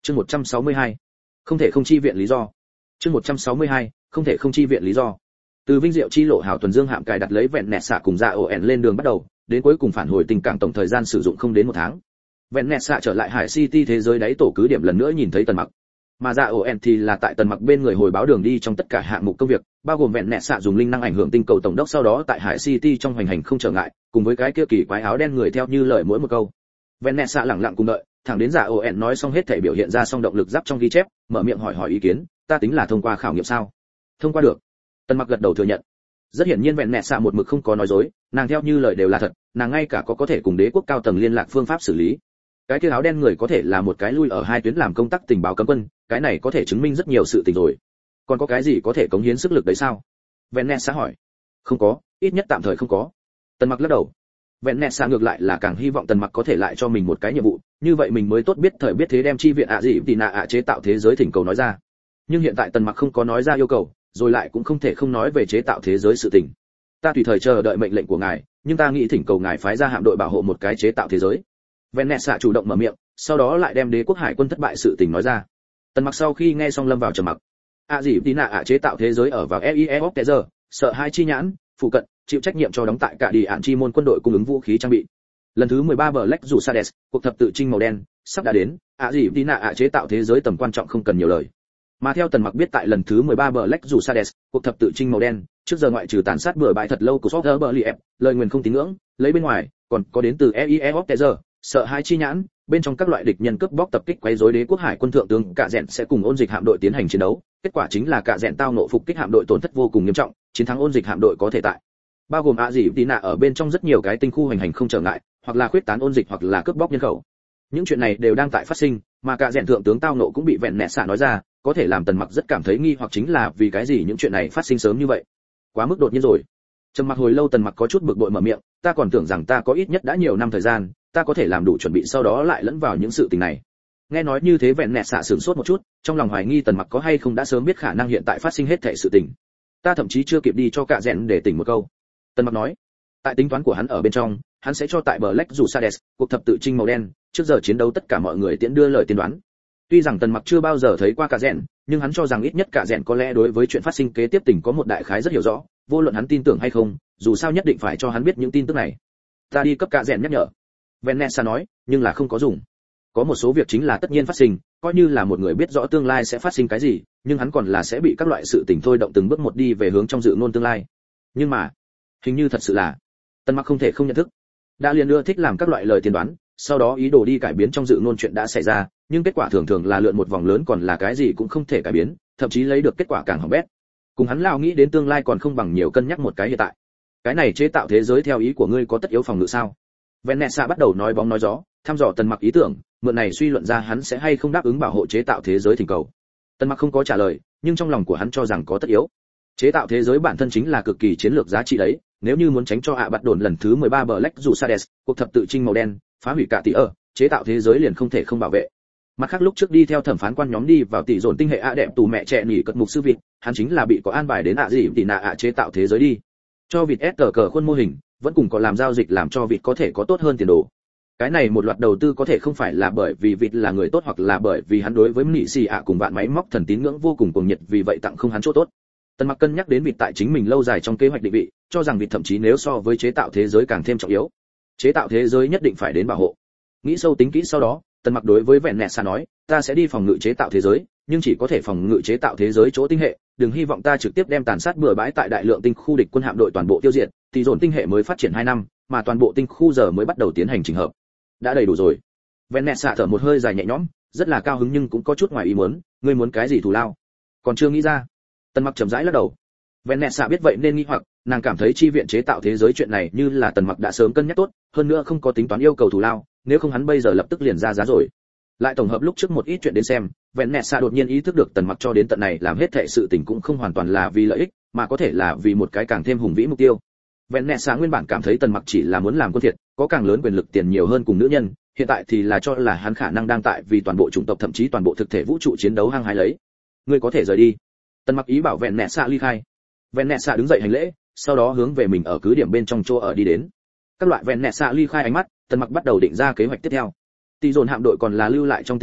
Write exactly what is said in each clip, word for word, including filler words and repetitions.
Chương một trăm sáu mươi hai, không thể không chi viện lý do. Chương một trăm sáu mươi hai, không thể không chi viện lý do. Từ Vinh Diệu chi lộ hảo tuần dương hạm cài đặt lấy vẹn nẹt xạ cùng dạ ổ ẻn lên đường bắt đầu, đến cuối cùng phản hồi tình cảng tổng thời gian sử dụng không đến một tháng. Vẹn nẹt xạ trở lại Hải City thế giới đáy tổ cứ điểm lần nữa nhìn thấy Tần Mặc. Mà dạ ổ ẻn thì là tại Tần Mặc bên người hồi báo đường đi trong tất cả hạng mục công việc, bao gồm vẹn nẹt xạ dùng linh năng ảnh hưởng tinh cầu tổng đốc sau đó tại Hải City trong hoành hành không trở ngại, cùng với cái kia kỳ quái áo đen người theo như lời mỗi một câu. Vẹn nẹt xạ lặng lặng cùng đợi, thẳng đến dạ ổ ẻn nói xong hết thể biểu hiện ra xong động lực giáp trong ghi chép, mở miệng hỏi hỏi ý kiến, ta tính là thông qua khảo nghiệm sao? Thông qua được. Tần Mặc gật đầu thừa nhận. Rất hiển nhiên vẹn nẹt xạ một mực không có nói dối, nàng theo như lời đều là thật, nàng ngay cả có có thể cùng đế quốc cao tầng liên lạc phương pháp xử lý. Cái kia áo đen người có thể là một cái lui ở hai tuyến làm công tác tình báo cấm quân, cái này có thể chứng minh rất nhiều sự tình rồi. Còn có cái gì có thể cống hiến sức lực đấy sao? Vẹn nẹt xạ hỏi. Không có, ít nhất tạm thời không có. Tần Mặc lắc đầu. Vẹn nẹt xạ ngược lại là càng hy vọng Tần Mặc có thể lại cho mình một cái nhiệm vụ, như vậy mình mới tốt biết thời biết thế đem chi viện ạ gì thì nạ ạ chế tạo thế giới thỉnh cầu nói ra. Nhưng hiện tại Tần Mặc không có nói ra yêu cầu, rồi lại cũng không thể không nói về chế tạo thế giới sự tình. Ta tùy thời chờ đợi mệnh lệnh của ngài, nhưng ta nghĩ thỉnh cầu ngài phái ra hạm đội bảo hộ một cái chế tạo thế giới. Vẹn nẹt xạ chủ động mở miệng, sau đó lại đem đế quốc hải quân thất bại sự tình nói ra. Tần Mặc sau khi nghe xong lâm vào trầm mặc. ạ gì tí nạ ạ chế tạo thế giới ở vào e i e o giờ, sợ hai chi nhãn, phụ cận, chịu trách nhiệm cho đóng tại cả đi ạn chi môn quân đội cung ứng vũ khí trang bị. Lần thứ mười ba Black Jusades, cuộc thập tự chinh màu đen sắp đã đến, ạ gì tí nạ ạ chế tạo thế giới tầm quan trọng không cần nhiều lời. Mà theo Tần Mặc biết tại lần thứ mười ba Black Jusades, cuộc thập tự chinh màu đen, trước giờ ngoại trừ tàn sát bừa bãi thật lâu của Software Berliet, lời nguyền không tín ngưỡng, lấy bên ngoài, còn có đến từ e i e o giờ, sợ hai chi nhãn, bên trong các loại địch nhân cướp bóc tập kích quấy rối đế quốc hải quân thượng tướng Cả Dẹn sẽ cùng ôn dịch hạm đội tiến hành chiến đấu, kết quả chính là Cả Dẹn tao nộ phục kích hạm đội tổn thất vô cùng nghiêm trọng, chiến thắng ôn dịch hạm đội có thể tại bao gồm ạ gì tí nạ ở bên trong rất nhiều cái tinh khu hành hành không trở ngại, hoặc là khuyết tán ôn dịch hoặc là cướp bóc nhân khẩu. Những chuyện này đều đang tại phát sinh, mà Cả Dẹn thượng tướng tao nộ cũng bị vẹn nẹt xạ nói ra, có thể làm Tần Mặc rất cảm thấy nghi hoặc chính là vì cái gì những chuyện này phát sinh sớm như vậy, quá mức đột nhiên rồi. Trầm mặc hồi lâu Tần Mặc có chút bực bội mở miệng, ta còn tưởng rằng ta có ít nhất đã nhiều năm thời gian, ta có thể làm đủ chuẩn bị sau đó lại lẫn vào những sự tình này. Nghe nói như thế vẹn nẹt xạ sửng sốt một chút, trong lòng hoài nghi Tần Mặc có hay không đã sớm biết khả năng hiện tại phát sinh hết thảy sự tình. Ta thậm chí chưa kịp đi cho Cả Dẹn để tỉnh một câu. Tần Mặc nói, tại tính toán của hắn ở bên trong, hắn sẽ cho tại Black Jusades, cuộc thập tự chinh màu đen, trước giờ chiến đấu tất cả mọi người tiễn đưa lời tiên đoán. Tuy rằng Tần Mặc chưa bao giờ thấy qua Cả Dẹn, nhưng hắn cho rằng ít nhất Cả Dẹn có lẽ đối với chuyện phát sinh kế tiếp tình có một đại khái rất hiểu rõ, vô luận hắn tin tưởng hay không, dù sao nhất định phải cho hắn biết những tin tức này. Ta đi cấp Cả Dẹn nhắc nhở. Vanessa nói, nhưng là không có dùng. Có một số việc chính là tất nhiên phát sinh, coi như là một người biết rõ tương lai sẽ phát sinh cái gì, nhưng hắn còn là sẽ bị các loại sự tình thôi động từng bước một đi về hướng trong dự ngôn tương lai. Nhưng mà, hình như thật sự là, Tần Mặc không thể không nhận thức. Đã liền ưa thích làm các loại lời tiên đoán, sau đó ý đồ đi cải biến trong dự ngôn chuyện đã xảy ra, nhưng kết quả thường thường là lượn một vòng lớn còn là cái gì cũng không thể cải biến, thậm chí lấy được kết quả càng hỏng bét. Cùng hắn lao nghĩ đến tương lai còn không bằng nhiều cân nhắc một cái hiện tại. Cái này chế tạo thế giới theo ý của ngươi có tất yếu phòng ngự sao? Vanessa bắt đầu nói bóng nói gió, thăm dò Tần Mặc ý tưởng, mượn này suy luận ra hắn sẽ hay không đáp ứng bảo hộ chế tạo thế giới thỉnh cầu. Tần Mặc không có trả lời, nhưng trong lòng của hắn cho rằng có tất yếu. Chế tạo thế giới bản thân chính là cực kỳ chiến lược giá trị đấy, nếu như muốn tránh cho ạ bắt đồn lần thứ mười ba Black Jusades, cuộc thập tự chinh màu đen, phá hủy cả tỷ ở, chế tạo thế giới liền không thể không bảo vệ. Mặt khác lúc trước đi theo thẩm phán quan nhóm đi vào tỷ dồn tinh hệ ạ đẹp tù mẹ trẻ nghỉ cật mục sư vịt, hắn chính là bị có an bài đến ạ gì tỷ nạ ạ chế tạo thế giới đi. Cho vịt ép tờ cờ khuôn mô hình, vẫn cùng có làm giao dịch làm cho vịt có thể có tốt hơn tiền đồ. Cái này một loạt đầu tư có thể không phải là bởi vì vịt là người tốt hoặc là bởi vì hắn đối với mỹ xì ạ cùng vạn máy móc thần tín ngưỡng vô cùng cuồng nhiệt vì vậy tặng không hắn chỗ tốt. Tần Mặc cân nhắc đến vịt tại chính mình lâu dài trong kế hoạch định vị, cho rằng vịt thậm chí nếu so với chế tạo thế giới càng thêm trọng yếu. Chế tạo thế giới nhất định phải đến bảo hộ. Nghĩ sâu tính kỹ sau đó, Tần Mặc đối với vẹn nẹt xa nói, ta sẽ đi phòng ngự chế tạo thế giới, nhưng chỉ có thể phòng ngự chế tạo thế giới chỗ tinh hệ, đừng hy vọng ta trực tiếp đem tàn sát bừa bãi tại đại lượng tinh khu địch quân hạm đội toàn bộ tiêu diệt, thì dồn tinh hệ mới phát triển hai năm, mà toàn bộ tinh khu giờ mới bắt đầu tiến hành chỉnh hợp. Đã đầy đủ rồi. Vanessa thở một hơi dài nhẹ nhõm, rất là cao hứng nhưng cũng có chút ngoài ý muốn, ngươi muốn cái gì thù lao? Còn chưa nghĩ ra. Tần Mặc chậm rãi lắc đầu. Vanessa biết vậy nên nghi hoặc, nàng cảm thấy chi viện chế tạo thế giới chuyện này như là Tần Mặc đã sớm cân nhắc tốt, hơn nữa không có tính toán yêu cầu thù lao, nếu không hắn bây giờ lập tức liền ra giá rồi. Lại tổng hợp lúc trước một ít chuyện đến xem, Vanessa đột nhiên ý thức được Tần Mặc cho đến tận này làm hết thảy sự tình cũng không hoàn toàn là vì lợi ích, mà có thể là vì một cái càng thêm hùng vĩ mục tiêu. Vanessa nguyên bản cảm thấy Tần Mặc chỉ là muốn làm quân thiệt, có càng lớn quyền lực tiền nhiều hơn cùng nữ nhân, hiện tại thì là cho là hắn khả năng đang tại vì toàn bộ chủng tộc thậm chí toàn bộ thực thể vũ trụ chiến đấu hăng hái lấy. Ngươi có thể rời đi. Tần Mặc ý bảo Vanessa ly khai. Vanessa đứng dậy hành lễ, sau đó hướng về mình ở cứ điểm bên trong chỗ ở đi đến. Các loại Vanessa ly khai ánh mắt, Tần Mặc bắt đầu định ra kế hoạch tiếp theo. Tỷ dồn hạm đội còn là lưu lại trong tinh khu,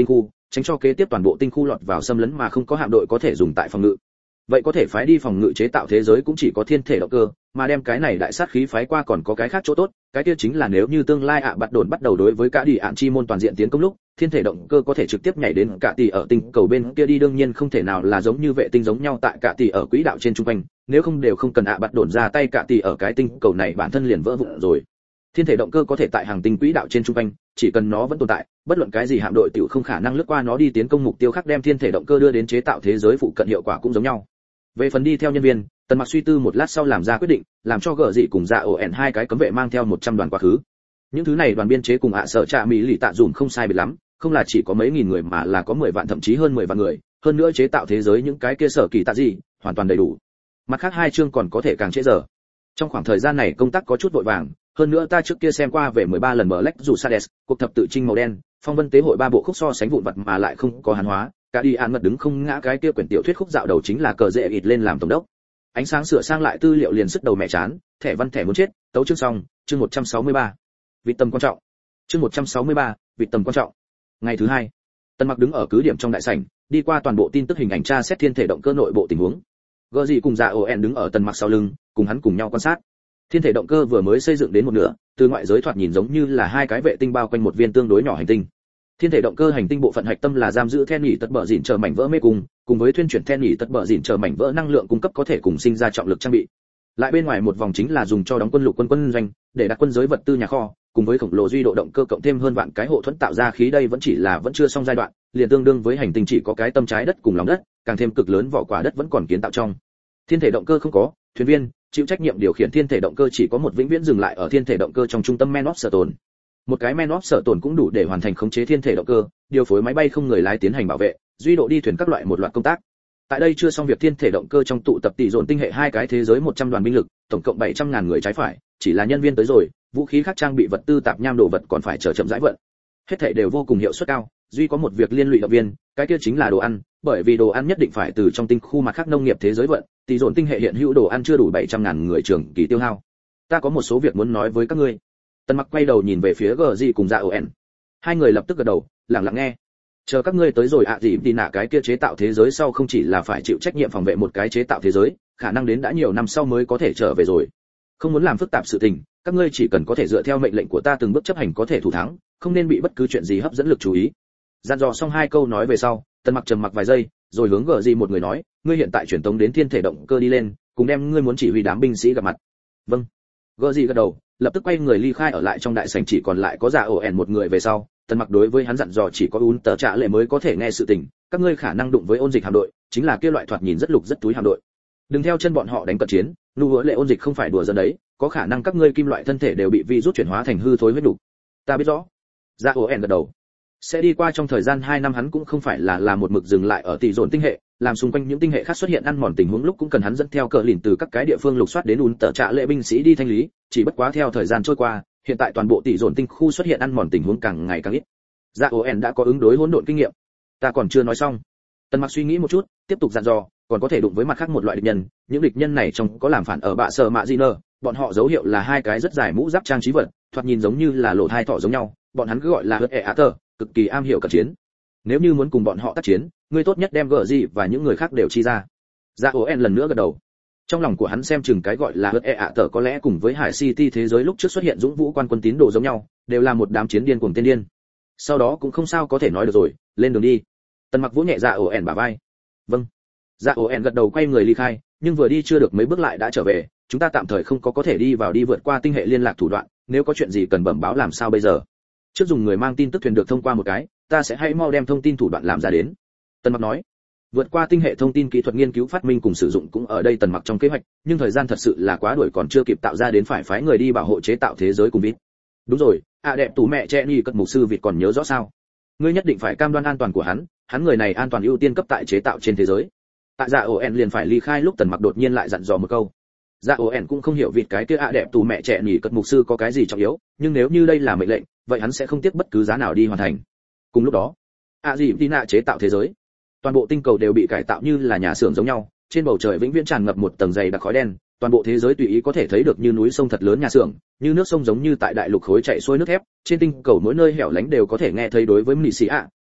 tránh cho kế tiếp toàn bộ tinh khu lọt vào xâm lấn mà không có hạm đội có thể dùng tại phòng ngự. Vậy có thể phái đi phòng ngự chế tạo thế giới cũng chỉ có thiên thể động cơ, mà đem cái này đại sát khí phái qua còn có cái khác chỗ tốt, cái kia chính là nếu như tương lai ạ bắt đồn bắt đầu đối với cả đi ạn chi môn toàn diện tiến công lúc, thiên thể động cơ có thể trực tiếp nhảy đến cả tỷ ở tinh cầu bên kia đi, đương nhiên không thể nào là giống như vệ tinh giống nhau tại cả tỷ ở quỹ đạo trên trung quanh, nếu không đều không cần ạ bắt đồn ra tay, cả tỷ ở cái tinh cầu này bản thân liền vỡ vụn rồi. Thiên thể động cơ có thể tại hàng tinh quỹ đạo trên trung quanh, chỉ cần nó vẫn tồn tại, bất luận cái gì hạm đội tiểu không khả năng lướt qua nó đi tiến công mục tiêu khác, đem thiên thể động cơ đưa đến chế tạo thế giới phụ cận hiệu quả cũng giống nhau. Về phần đi theo nhân viên, Tần Mặc suy tư một lát sau làm ra quyết định, làm cho gở dị cùng dạ ổ ẻn hai cái cấm vệ mang theo một trăm đoàn quá khứ. Những thứ này đoàn biên chế cùng ạ sở trạ mỹ lì tạ dùm không sai biệt lắm, không là chỉ có mấy nghìn người mà là có mười vạn thậm chí hơn mười vạn người, hơn nữa chế tạo thế giới những cái kia sở kỳ tạ gì, hoàn toàn đầy đủ. Mặt khác hai chương còn có thể càng trễ giờ. Trong khoảng thời gian này công tác có chút vội vàng, hơn nữa ta trước kia xem qua về mười ba lần Black dù Sades, cuộc thập tự trinh màu đen, phong vân tế hội ba bộ khúc so sánh vụn vặt mà lại không có hàn hóa, cả đi án mật đứng không ngã cái kia quyển tiểu thuyết khúc dạo đầu chính là cờ dễ ịt lên làm tổng đốc. Ánh sáng sửa sang lại tư liệu liền sức đầu mẹ chán, thẻ văn thẻ muốn chết, tấu chương xong, chương một trăm sáu mươi ba. Vị tầm quan trọng. Chương một trăm sáu mươi ba, vị tầm quan trọng. Ngày thứ hai, Tần Mặc đứng ở cứ điểm trong đại sảnh, đi qua toàn bộ tin tức hình ảnh tra xét thiên thể động cơ nội bộ tình huống. Gơ gì cùng Dạ Oen đứng ở Tần Mặc sau lưng, cùng hắn cùng nhau quan sát. Thiên thể động cơ vừa mới xây dựng đến một nửa, từ ngoại giới thoạt nhìn giống như là hai cái vệ tinh bao quanh một viên tương đối nhỏ hành tinh. Thiên thể động cơ hành tinh bộ phận hạch tâm là giam giữ then nhỉ tật bờ dịn chờ mảnh vỡ mê cung, cùng với thuyên chuyển then nhỉ tật bờ dịn chờ mảnh vỡ năng lượng cung cấp có thể cùng sinh ra trọng lực trang bị. Lại bên ngoài một vòng chính là dùng cho đóng quân lục quân quân doanh, để đặt quân giới vật tư nhà kho, cùng với khổng lồ duy độ động cơ cộng thêm hơn vạn cái hộ thuẫn tạo ra khí, đây vẫn chỉ là vẫn chưa xong giai đoạn, liền tương đương với hành tinh chỉ có cái tâm trái đất cùng lòng đất, càng thêm cực lớn vỏ quả đất vẫn còn kiến tạo trong. Thiên thể động cơ không có thuyền viên, chịu trách nhiệm điều khiển thiên thể động cơ chỉ có một vĩnh viễn dừng lại ở thiên thể động cơ trong trung tâm man of sở tồn. Một cái man of sở tồn cũng đủ để hoàn thành khống chế thiên thể động cơ, điều phối máy bay không người lái tiến hành bảo vệ, duy độ đi thuyền các loại một loạt công tác. Tại đây chưa xong việc thiên thể động cơ trong tụ tập tỷ dồn tinh hệ hai cái thế giới một trăm đoàn binh lực, tổng cộng bảy trăm ngàn người trái phải, chỉ là nhân viên tới rồi, vũ khí khác trang bị vật tư tạp nham đồ vật còn phải chờ chậm rãi vận. Hết thảy đều vô cùng hiệu suất cao, duy có một việc liên lụy động viên, cái kia chính là đồ ăn, bởi vì đồ ăn nhất định phải từ trong tinh khu mặt khác nông nghiệp thế giới vận, tỷ dồn tinh hệ hiện hữu đồ ăn chưa đủ bảy trăm ngàn người trường kỳ tiêu hao. Ta có một số việc muốn nói với các ngươi. Tần Mặc quay đầu nhìn về phía gờ gì cùng Dạ Oen. Hai người lập tức gật đầu, lặng lặng nghe. Chờ các ngươi tới rồi ạ gì thì nạ cái kia chế tạo thế giới sau không chỉ là phải chịu trách nhiệm phòng vệ một cái chế tạo thế giới, khả năng đến đã nhiều năm sau mới có thể trở về rồi. Không muốn làm phức tạp sự tình, các ngươi chỉ cần có thể dựa theo mệnh lệnh của ta từng bước chấp hành có thể thủ thắng, không nên bị bất cứ chuyện gì hấp dẫn lực chú ý. Dặn dò xong hai câu nói về sau, Tần Mặc trầm mặc vài giây, rồi hướng gờ gì một người nói, ngươi hiện tại truyền tống đến thiên thể động cơ đi lên, cùng đem ngươi muốn chỉ huy đám binh sĩ gặp mặt. Vâng. Gờ gì gật đầu, lập tức quay người ly khai, ở lại trong đại sảnh chỉ còn lại có Dạ Oen một người về sau, Tần Mặc đối với hắn dặn dò chỉ có un tờ trạ lệ mới có thể nghe sự tình, các ngươi khả năng đụng với ôn dịch hạm đội, chính là kia loại thoạt nhìn rất lục rất túi hạm đội. Đừng theo chân bọn họ đánh cận chiến, nu hứa lệ ôn dịch không phải đùa giỡn đấy, có khả năng các ngươi kim loại thân thể đều bị virus chuyển hóa thành hư thối huyết đủ. Ta biết rõ. Dạ Oen gật đầu. Sẽ đi qua trong thời gian hai năm hắn cũng không phải là là một mực dừng lại ở tỷ dồn tinh hệ, làm xung quanh những tinh hệ khác xuất hiện ăn mòn tình huống lúc cũng cần hắn dẫn theo cờ lìn từ các cái địa phương lục soát đến un tờ trạ lệ binh sĩ đi thanh lý, chỉ bất quá theo thời gian trôi qua, hiện tại toàn bộ tỷ dồn tinh khu xuất hiện ăn mòn tình huống càng ngày càng ít. Dạ Oen đã có ứng đối hỗn độn kinh nghiệm. Ta còn chưa nói xong. Tần Mặc suy nghĩ một chút, tiếp tục dặn dò, còn có thể đụng với mặt khác một loại địch nhân, những địch nhân này trong có làm phản ở bạ sở mạ di nơ, bọn họ dấu hiệu là hai cái rất dài mũ giáp trang trí vật, thoạt nhìn giống như là lộ thai thỏ giống nhau, bọn hắn cứ gọi là hớt ẹ á tờ, cực kỳ am hiểu cận chiến. Nếu như muốn cùng bọn họ tác chiến, ngươi tốt nhất đem gở gì và những người khác đều chi ra. Dạ Oen lần nữa gật đầu. Trong lòng của hắn xem chừng cái gọi là hớt ẹ á tờ có lẽ cùng với Hải City thế giới lúc trước xuất hiện dũng vũ quan quân tín đồ giống nhau, đều là một đám chiến điên cuồng tiên điên. Sau đó cũng không sao có thể nói được rồi, lên đường đi. Tần Mặc vỗ nhẹ Dạ Oen bả vai. Vâng. Dạ Oen gật đầu quay người ly khai, nhưng vừa đi chưa được mấy bước lại đã trở về, chúng ta tạm thời không có có thể đi vào đi vượt qua tinh hệ liên lạc thủ đoạn, nếu có chuyện gì cần bẩm báo làm sao bây giờ? Trước dùng người mang tin tức thuyền được thông qua một cái, ta sẽ hãy mau đem thông tin thủ đoạn làm ra đến. Tần Mặc nói. Vượt qua tinh hệ thông tin kỹ thuật nghiên cứu phát minh cùng sử dụng cũng ở đây Tần Mặc trong kế hoạch, nhưng thời gian thật sự là quá đuổi còn chưa kịp tạo ra đến phải phái người đi bảo hộ chế tạo thế giới cùng vịt. Đúng rồi, à đẹp tủ mẹ trẻ ni cất mục sư vịt còn nhớ rõ sao? Ngươi nhất định phải cam đoan an toàn của hắn, hắn người này an toàn ưu tiên cấp tại chế tạo trên thế giới. Tại Dạ Oen liền phải ly khai lúc Tần Mặc đột nhiên lại dặn dò một câu. Dạ Oen cũng không hiểu vịt cái kia ạ đẹp tù mẹ trẻ nhỉ cất mục sư có cái gì trọng yếu, nhưng nếu như đây là mệnh lệnh, vậy hắn sẽ không tiếc bất cứ giá nào đi hoàn thành. Cùng lúc đó, ạ gì đi nạ chế tạo thế giới, toàn bộ tinh cầu đều bị cải tạo như là nhà xưởng giống nhau, trên bầu trời vĩnh viễn tràn ngập một tầng dày đặc khói đen, toàn bộ thế giới tùy ý có thể thấy được như núi sông thật lớn nhà xưởng, như nước sông giống như tại đại lục khối chạy xuôi nước thép, trên tinh cầu mỗi nơi hẻo lánh đều có thể nghe thấy đối với Mị Sĩ ạ,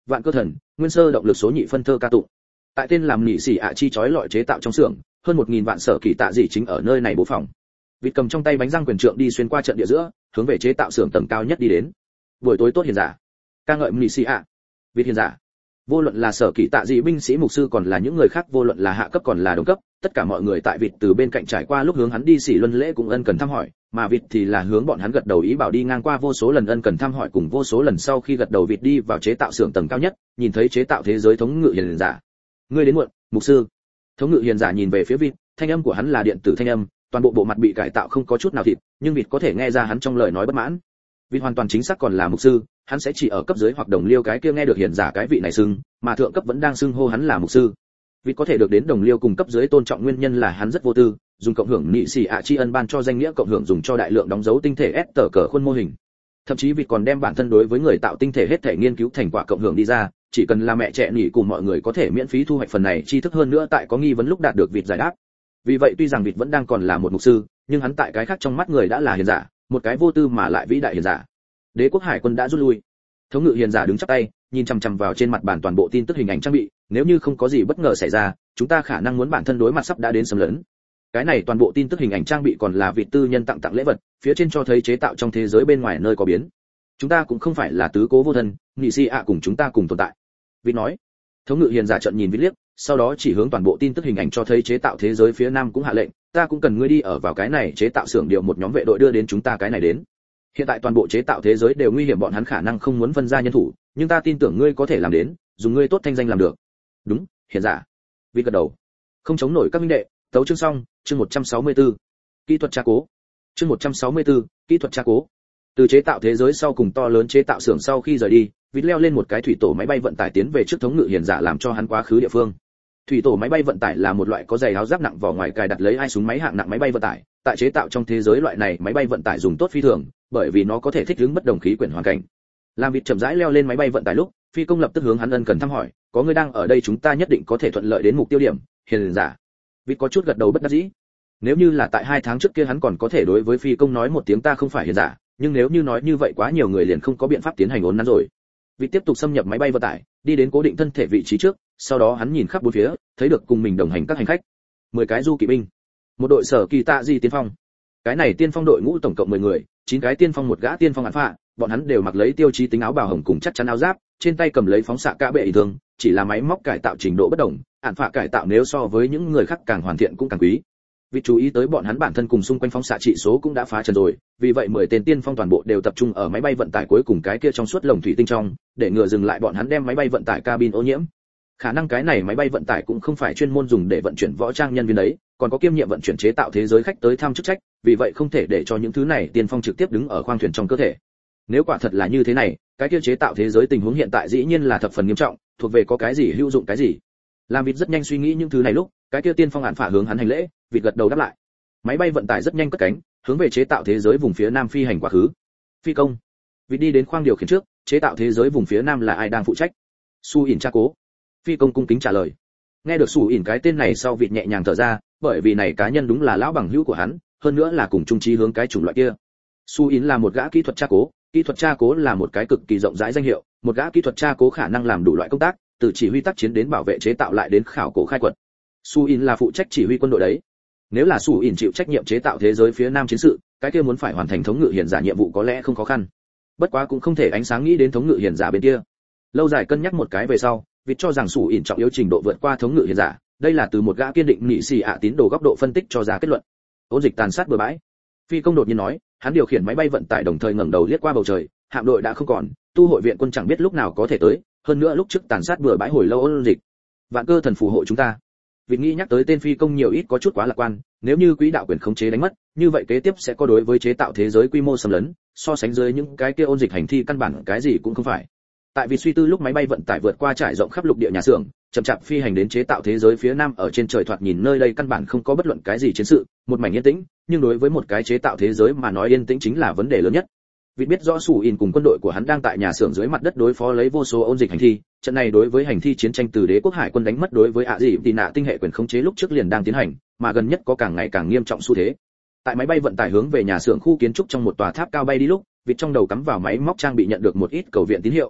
vạn cơ thần, nguyên sơ động lực số nhị phân thơ ca tụng. Tại tên làm nhị xỉ ạ chi chói lọi chế tạo trong xưởng, hơn một nghìn vạn sở kỳ tạ dị chính ở nơi này bố phòng. Vịt cầm trong tay bánh răng quyền trượng đi xuyên qua trận địa giữa, hướng về chế tạo xưởng tầng cao nhất đi đến. Buổi tối tốt hiền giả. Ca ngợi nhị xỉ ạ. Vịt hiền giả. Vô luận là sở kỳ tạ dị binh sĩ mục sư còn là những người khác, vô luận là hạ cấp còn là đồng cấp, tất cả mọi người tại vịt từ bên cạnh trải qua lúc hướng hắn đi xỉ luân lễ cũng ân cần thăm hỏi, mà vịt thì là hướng bọn hắn gật đầu ý bảo đi ngang qua vô số lần ân cần thăm hỏi cùng vô số lần sau khi gật đầu vịt đi vào chế tạo xưởng tầng cao nhất, nhìn thấy chế tạo thế giới thống ngự hiền giả. Ngươi đến muộn, mục sư. Thống ngự hiền giả nhìn về phía vịt, thanh âm của hắn là điện tử thanh âm, toàn bộ bộ mặt bị cải tạo không có chút nào thịt, nhưng vịt có thể nghe ra hắn trong lời nói bất mãn. Vịt hoàn toàn chính xác còn là mục sư, hắn sẽ chỉ ở cấp dưới hoặc đồng liêu cái kia nghe được hiền giả cái vị này xưng, mà thượng cấp vẫn đang xưng hô hắn là mục sư. Vịt có thể được đến đồng liêu cùng cấp dưới tôn trọng nguyên nhân là hắn rất vô tư, dùng cộng hưởng nị xì ạ tri ân ban cho danh nghĩa cộng hưởng dùng cho đại lượng đóng dấu tinh thể S tờ cờ khuôn mô hình. Thậm chí Vịt còn đem bản thân đối với người tạo tinh thể hết thể nghiên cứu thành quả cộng hưởng đi ra, chỉ cần là mẹ trẻ nỉ cùng mọi người có thể miễn phí thu hoạch phần này tri thức, hơn nữa tại có nghi vấn lúc đạt được Vịt giải đáp. Vì vậy tuy rằng Vịt vẫn đang còn là một mục sư, nhưng hắn tại cái khác trong mắt người đã là hiền giả, một cái vô tư mà lại vĩ đại hiền giả. Đế quốc hải quân đã rút lui. Thống ngự hiền giả đứng chắp tay, nhìn chằm chằm vào trên mặt bàn toàn bộ tin tức hình ảnh trang bị, nếu như không có gì bất ngờ xảy ra, chúng ta khả năng muốn bản thân đối mặt sắp đã đến xâm lấn. Cái này toàn bộ tin tức hình ảnh trang bị còn là vị tư nhân tặng tặng lễ vật, phía trên cho thấy chế tạo trong thế giới bên ngoài nơi có biến. Chúng ta cũng không phải là tứ cố vô thân, nhị si ạ cùng chúng ta cùng tồn tại. Vị nói. Thống ngự hiền giả trợn nhìn Vít liếc, sau đó chỉ hướng toàn bộ tin tức hình ảnh cho thấy chế tạo thế giới phía nam cũng hạ lệnh, ta cũng cần ngươi đi ở vào cái này chế tạo xưởng điều một nhóm vệ đội đưa đến chúng ta cái này đến. Hiện tại toàn bộ chế tạo thế giới đều nguy hiểm, bọn hắn khả năng không muốn phân ra nhân thủ, nhưng ta tin tưởng ngươi có thể làm đến, dùng ngươi tốt thanh danh làm được. Đúng, hiền giả. Vít gật đầu. Không chống nổi các minh đệ, tấu chương xong, chương một trăm sáu mươi tư. Kỹ thuật tra cố. Chương một trăm sáu mươi tư, kỹ thuật tra cố. Từ chế tạo thế giới sau cùng to lớn chế tạo xưởng sau khi rời đi, Vít leo lên một cái thủy tổ máy bay vận tải tiến về trước thống ngự hiền giả làm cho hắn quá khứ địa phương. Thủy tổ máy bay vận tải là một loại có dày áo giáp nặng vỏ ngoài cài đặt lấy hai súng máy hạng nặng máy bay vận tải, tại chế tạo trong thế giới loại này máy bay vận tải dùng tốt phi thường, bởi vì nó có thể thích ứng bất đồng khí quyển hoàn cảnh. Làm Vít chậm rãi leo lên máy bay vận tải lúc, phi công lập tức hướng hắn ân cần thăm hỏi, có người đang ở đây chúng ta nhất định có thể thuận lợi đến mục tiêu điểm, hiền giả. Vít có chút gật đầu bất đắc dĩ. Nếu như là tại hai tháng trước kia hắn còn có thể đối với phi công nói một tiếng ta không phải hiền giả, nhưng nếu như nói như vậy quá nhiều người liền không có biện pháp tiến hành ốn nắn rồi. Vít tiếp tục xâm nhập máy bay vận tải, đi đến cố định thân thể vị trí trước, sau đó hắn nhìn khắp bốn phía, thấy được cùng mình đồng hành các hành khách, mười cái du kỵ binh, một đội sở kỳ tạ di tiên phong. Cái này tiên phong đội ngũ tổng cộng mười người, chín cái tiên phong một gã tiên phong án phạ, bọn hắn đều mặc lấy tiêu chí tính áo bào hồng cùng chắc chắn áo giáp, trên tay cầm lấy phóng xạ cả bệ ý thường, chỉ là máy móc cải tạo trình độ bất đồng, án phạ cải tạo nếu so với những người khác càng hoàn thiện cũng càng quý. Vì chú ý tới bọn hắn bản thân cùng xung quanh phóng xạ trị số cũng đã phá trần rồi, vì vậy mười tên tiên phong toàn bộ đều tập trung ở máy bay vận tải cuối cùng cái kia trong suốt lồng thủy tinh trong, để ngừa dừng lại bọn hắn đem máy bay vận tải cabin ô nhiễm. Khả năng cái này máy bay vận tải cũng không phải chuyên môn dùng để vận chuyển võ trang nhân viên đấy, còn có kiêm nhiệm vận chuyển chế tạo thế giới khách tới thăm chức trách, vì vậy không thể để cho những thứ này tiên phong trực tiếp đứng ở khoang thuyền trong cơ thể. Nếu quả thật là như thế này, cái kia chế tạo thế giới tình huống hiện tại dĩ nhiên là thập phần nghiêm trọng, thuộc về có cái gì hữu dụng cái gì. Làm Vịt rất nhanh suy nghĩ những thứ này lúc, cái kia tiên phong án phả hướng hắn hành lễ, Vịt gật đầu đáp lại. Máy bay vận tải rất nhanh cất cánh, hướng về chế tạo thế giới vùng phía nam phi hành quá khứ. Phi công. Vịt đi đến khoang điều khiển trước, chế tạo thế giới vùng phía nam là ai đang phụ trách? Su ỉn tra cố. Phi công cung kính trả lời. Nghe được Su ỉn cái tên này sau Vịt nhẹ nhàng thở ra, bởi vì này cá nhân đúng là lão bằng hữu của hắn, hơn nữa là cùng chung chí hướng cái chủng loại kia. Su ỉn là một gã kỹ thuật tra cố, kỹ thuật tra cố là một cái cực kỳ rộng rãi danh hiệu, một gã kỹ thuật tra cố khả năng làm đủ loại công tác, từ chỉ huy tác chiến đến bảo vệ chế tạo lại đến khảo cổ khai quật. Su ỉn là phụ trách chỉ huy quân đội đấy. Nếu là Su ỉn chịu trách nhiệm chế tạo thế giới phía nam chiến sự, cái kia muốn phải hoàn thành thống ngự hiền giả nhiệm vụ có lẽ không khó khăn. Bất quá cũng không thể ánh sáng nghĩ đến thống ngự hiền giả bên kia. Lâu dài cân nhắc một cái về sau, Vịt cho rằng Su ỉn trọng yếu trình độ vượt qua thống ngự hiền giả, đây là từ một gã kiên định nghị sĩ ạ tín đồ góc độ phân tích cho ra kết luận. Ôn dịch tàn sát bừa bãi. Phi công đột nhiên nói, hắn điều khiển máy bay vận tải đồng thời ngẩng đầu liếc qua bầu trời, hạm đội đã không còn, tu hội viện quân chẳng biết lúc nào có thể tới, hơn nữa lúc trước tàn sát bừa bãi hồi lâu ôn dịch. Vạn cơ thần phù hộ chúng ta. Vịt nghĩ nhắc tới tên phi công nhiều ít có chút quá lạc quan, nếu như quỹ đạo quyền khống chế đánh mất, như vậy kế tiếp sẽ có đối với chế tạo thế giới quy mô xâm lấn, so sánh dưới những cái kia ôn dịch hành thi căn bản cái gì cũng không phải. Tại vì suy tư lúc máy bay vận tải vượt qua trải rộng khắp lục địa nhà xưởng, chậm chạp phi hành đến chế tạo thế giới phía nam ở trên trời thoạt nhìn nơi đây căn bản không có bất luận cái gì chiến sự, một mảnh yên tĩnh, nhưng đối với một cái chế tạo thế giới mà nói yên tĩnh chính là vấn đề lớn nhất. Vì biết rõ Su ỉn cùng quân đội của hắn đang tại nhà xưởng dưới mặt đất đối phó lấy vô số ôn dịch hành thi, trận này đối với hành thi chiến tranh từ đế quốc hải quân đánh mất đối với ạ dị tị nạ tinh hệ quyền khống chế lúc trước liền đang tiến hành, mà gần nhất có càng ngày càng nghiêm trọng xu thế. Tại máy bay vận tải hướng về nhà xưởng khu kiến trúc trong một tòa tháp cao bay đi lúc, Vịt trong đầu cắm vào máy móc trang bị nhận được một ít cầu viện tín hiệu.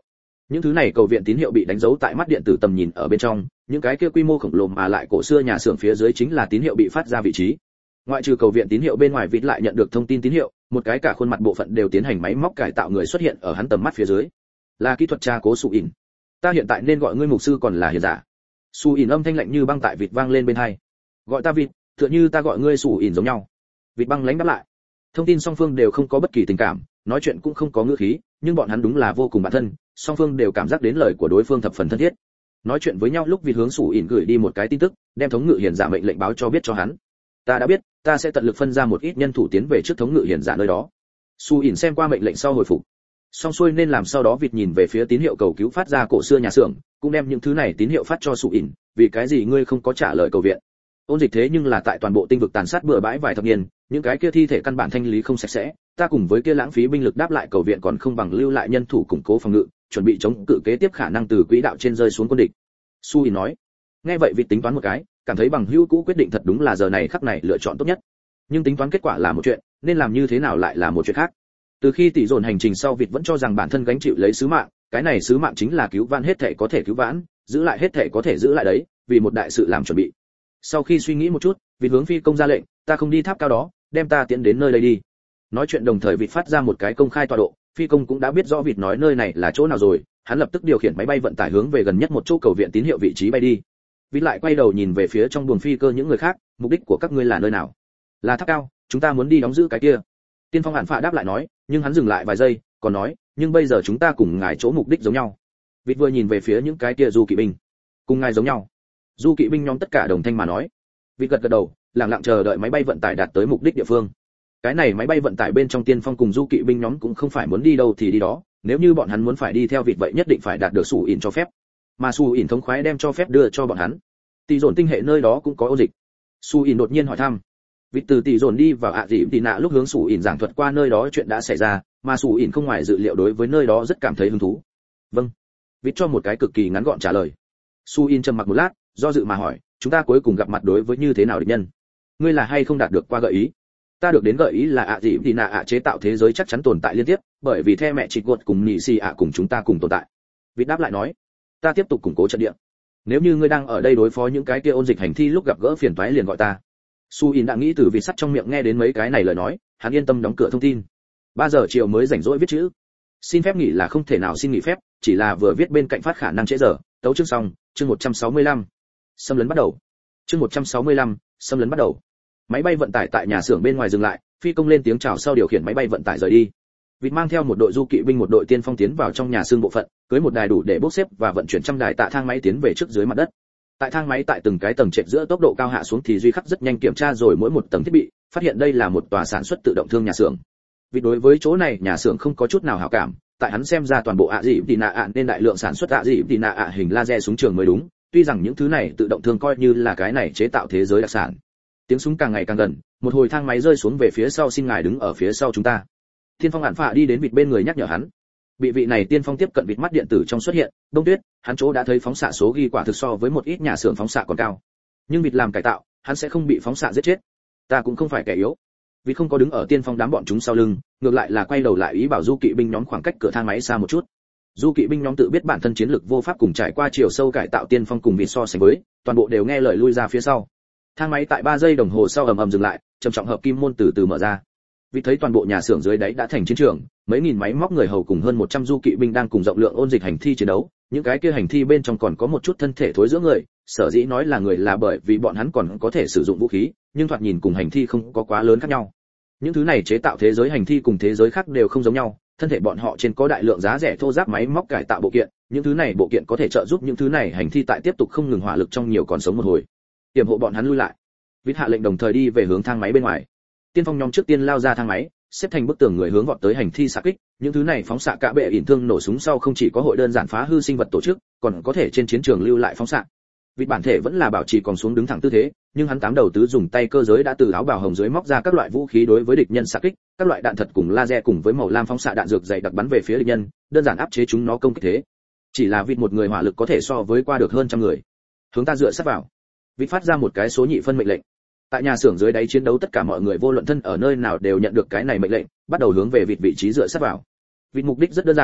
Những thứ này cầu viện tín hiệu bị đánh dấu tại mắt điện tử tầm nhìn ở bên trong, những cái kia quy mô khổng lồ mà lại cổ xưa nhà xưởng phía dưới chính là tín hiệu bị phát ra vị trí. Ngoại trừ cầu viện tín hiệu bên ngoài, vịt lại nhận được thông tin tín hiệu, một cái cả khuôn mặt bộ phận đều tiến hành máy móc cải tạo người xuất hiện ở hắn tầm mắt phía dưới. Là kỹ thuật gia cố Su ỉn. Ta hiện tại nên gọi ngươi mục sư còn là hiền giả? Su ỉn âm thanh lạnh như băng tại vịt vang lên bên tai. Gọi ta vịt, tựa như ta gọi ngươi Su ỉn giống nhau. Vịt băng lãnh đáp lại. Thông tin song phương đều không có bất kỳ tình cảm, nói chuyện cũng không có ngữ khí, nhưng bọn hắn đúng là vô cùng bạn thân, song phương đều cảm giác đến lời của đối phương thập phần thân thiết. Nói chuyện với nhau lúc vịt hướng Su ỉn gửi đi một cái tin tức, đem thống ngự hiền giả mệnh lệnh báo cho biết cho hắn. Ta đã biết, ta sẽ tận lực phân ra một ít nhân thủ tiến về trước thống ngự hiền giả nơi đó. Su ỉn xem qua mệnh lệnh sau hồi phục. Xong xuôi nên làm sau đó vịt nhìn về phía tín hiệu cầu cứu phát ra cổ xưa nhà xưởng, cũng đem những thứ này tín hiệu phát cho Su ỉn. Vì cái gì ngươi không có trả lời cầu viện? Ôn dịch thế nhưng là tại toàn bộ tinh vực tàn sát bừa bãi vài thập niên, những cái kia thi thể căn bản thanh lý không sạch sẽ, ta cùng với kia lãng phí binh lực đáp lại cầu viện còn không bằng lưu lại nhân thủ củng cố phòng ngự, chuẩn bị chống cự kế tiếp khả năng từ quỹ đạo trên rơi xuống quân địch. Su ỉn nói. Nghe vậy vịt tính toán một cái, cảm thấy bằng hữu cũ quyết định thật đúng là giờ này khắc này lựa chọn tốt nhất. Nhưng tính toán kết quả là một chuyện, nên làm như thế nào lại là một chuyện khác. Từ khi tỷ dồn hành trình sau, vịt vẫn cho rằng bản thân gánh chịu lấy sứ mạng, cái này sứ mạng chính là cứu vãn hết thể có thể cứu vãn, giữ lại hết thể có thể giữ lại đấy, vì một đại sự làm chuẩn bị. Sau khi suy nghĩ một chút, vịt hướng phi công ra lệnh, ta không đi tháp cao đó, đem ta tiến đến nơi đây đi. Nói chuyện đồng thời vịt phát ra một cái công khai tọa độ, phi công cũng đã biết rõ vịt nói nơi này là chỗ nào rồi, hắn lập tức điều khiển máy bay vận tải hướng về gần nhất một chỗ cầu viện tín hiệu vị trí bay đi. Vịt lại quay đầu nhìn về phía trong buồng phi cơ những người khác, mục đích của các ngươi là nơi nào? Là tháp cao, chúng ta muốn đi đóng giữ cái kia. Tiên phong Hạn Phạ đáp lại nói, nhưng hắn dừng lại vài giây, còn nói, nhưng bây giờ chúng ta cùng ngài chỗ mục đích giống nhau. Vịt vừa nhìn về phía những cái kia du kỵ binh, cùng ngài giống nhau. Du kỵ binh nhóm tất cả đồng thanh mà nói. Vịt gật gật đầu, lặng lặng chờ đợi máy bay vận tải đạt tới mục đích địa phương. Cái này máy bay vận tải bên trong tiên phong cùng du kỵ binh nhóm cũng không phải muốn đi đâu thì đi đó, nếu như bọn hắn muốn phải đi theo vịt vậy nhất định phải đạt được Su ỉn cho phép. Mà Su ỉn thống khoái đem cho phép đưa cho bọn hắn. Tỷ dồn tinh hệ nơi đó cũng có ôn dịch. Su ỉn đột nhiên hỏi thăm. Vịt từ tỷ dồn đi vào ạ à dị tị nạ lúc hướng Su ỉn giảng thuật qua nơi đó chuyện đã xảy ra, mà Su ỉn không ngoài dự liệu đối với nơi đó rất cảm thấy hứng thú. Vâng. Vịt cho một cái cực kỳ ngắn gọn trả lời. Su ỉn trầm mặc một lát, do dự mà hỏi, chúng ta cuối cùng gặp mặt đối với như thế nào địch nhân? Ngươi là hay không đạt được qua gợi ý? Ta được đến gợi ý là ạ à dị tị nạ ạ chế tạo thế giới chắc chắn tồn tại liên tiếp, bởi vì the mẹ chị gột cùng nhị xì ạ cùng chúng ta cùng tồn tại. Vịt đáp lại nói, ta tiếp tục củng cố trận địa. Nếu như ngươi đang ở đây đối phó những cái kia ôn dịch hành thi lúc gặp gỡ phiền toái liền gọi ta. Su ỉn đã nghĩ từ vịt sắt trong miệng nghe đến mấy cái này lời nói, hắn yên tâm đóng cửa thông tin. ba giờ chiều mới rảnh rỗi viết chữ. Xin phép nghỉ là không thể nào xin nghỉ phép, chỉ là vừa viết bên cạnh phát khả năng trễ giờ. Tấu chương xong, chương một trăm sáu mươi lăm. Xâm lấn bắt đầu. Chương một trăm sáu mươi lăm, xâm lấn bắt đầu. Máy bay vận tải tại nhà xưởng bên ngoài dừng lại, phi công lên tiếng chào sau điều khiển máy bay vận tải rời đi. Vịt mang theo một đội du kỵ binh một đội tiên phong tiến vào trong nhà xưởng bộ phận, cưới một đài đủ để bốc xếp và vận chuyển trăm đài tạ thang máy tiến về trước dưới mặt đất. Tại thang máy tại từng cái tầng trệt giữa tốc độ cao hạ xuống thì duy khắc rất nhanh kiểm tra rồi mỗi một tầng thiết bị, phát hiện đây là một tòa sản xuất tự động thương nhà xưởng. Vịt đối với chỗ này nhà xưởng không có chút nào hảo cảm, tại hắn xem ra toàn bộ ạ dị tị nạ ạ nên đại lượng sản xuất ạ dị tị nạ ạ hình laser súng trường mới đúng, tuy rằng những thứ này tự động thương coi như là cái này chế tạo thế giới đặc sản. Tiếng súng càng ngày càng gần, một hồi thang máy rơi xuống về phía sau, xin ngài đứng ở phía sau chúng ta. Tiên phong Hạn Phạ đi đến vịt bên người nhắc nhở hắn. Bị vị này tiên phong tiếp cận vịt mắt điện tử trong xuất hiện, đông tuyết, hắn chỗ đã thấy phóng xạ số ghi quả thực so với một ít nhà xưởng phóng xạ còn cao. Nhưng vịt làm cải tạo, hắn sẽ không bị phóng xạ giết chết. Ta cũng không phải kẻ yếu. Vịt không có đứng ở tiên phong đám bọn chúng sau lưng, ngược lại là quay đầu lại ý bảo du kỵ binh nhóm khoảng cách cửa thang máy xa một chút. Du kỵ binh nhóm tự biết bản thân chiến lực vô pháp cùng trải qua chiều sâu cải tạo tiên phong cùng vịt so sánh với, toàn bộ đều nghe lời lui ra phía sau. Thang máy tại ba giây đồng hồ sau ầm ầm dừng lại, trầm trọng hợp kim môn từ từ mở ra. Vì thấy toàn bộ nhà xưởng dưới đáy đã thành chiến trường, mấy nghìn máy móc người hầu cùng hơn một trăm du kỵ binh đang cùng rộng lượng ôn dịch hành thi chiến đấu, những cái kia hành thi bên trong còn có một chút thân thể thối rữa người, sở dĩ nói là người là bởi vì bọn hắn còn có thể sử dụng vũ khí, nhưng thoạt nhìn cùng hành thi không có quá lớn khác nhau. Những thứ này chế tạo thế giới hành thi cùng thế giới khác đều không giống nhau, thân thể bọn họ trên có đại lượng giá rẻ thô ráp máy móc cải tạo bộ kiện, những thứ này bộ kiện có thể trợ giúp những thứ này hành thi tại tiếp tục không ngừng hỏa lực trong nhiều còn sống một hồi. Tiềm hộ bọn hắn lui lại. Vít hạ lệnh đồng thời đi về hướng thang máy bên ngoài. Tiên phong nhóm trước tiên lao ra thang máy, xếp thành bức tường người hướng vọt tới hành thi xạ kích, những thứ này phóng xạ cả bệ ỉn thương nổ súng sau không chỉ có hội đơn giản phá hư sinh vật tổ chức, còn có thể trên chiến trường lưu lại phóng xạ. Vít bản thể vẫn là bảo trì còn xuống đứng thẳng tư thế, nhưng hắn tám đầu tứ dùng tay cơ giới đã từ áo bào hồng dưới móc ra các loại vũ khí đối với địch nhân xạ kích, các loại đạn thật cùng laser cùng với màu lam phóng xạ đạn dược dày đặc bắn về phía địch nhân, đơn giản áp chế chúng nó công kích thế. Chỉ là Vít một người hỏa lực có thể so với qua được hơn trăm người. Hướng ta dựa sát vào. Vít phát ra một cái số nhị phân mệnh lệnh. Tại nhà xưởng dưới đáy chiến đấu tất cả mọi người vô luận thân ở nơi nào đều nhận được cái này mệnh lệnh, bắt đầu hướng về Vít vị trí dựa sát vào. Vít mục đích rất đơn giản,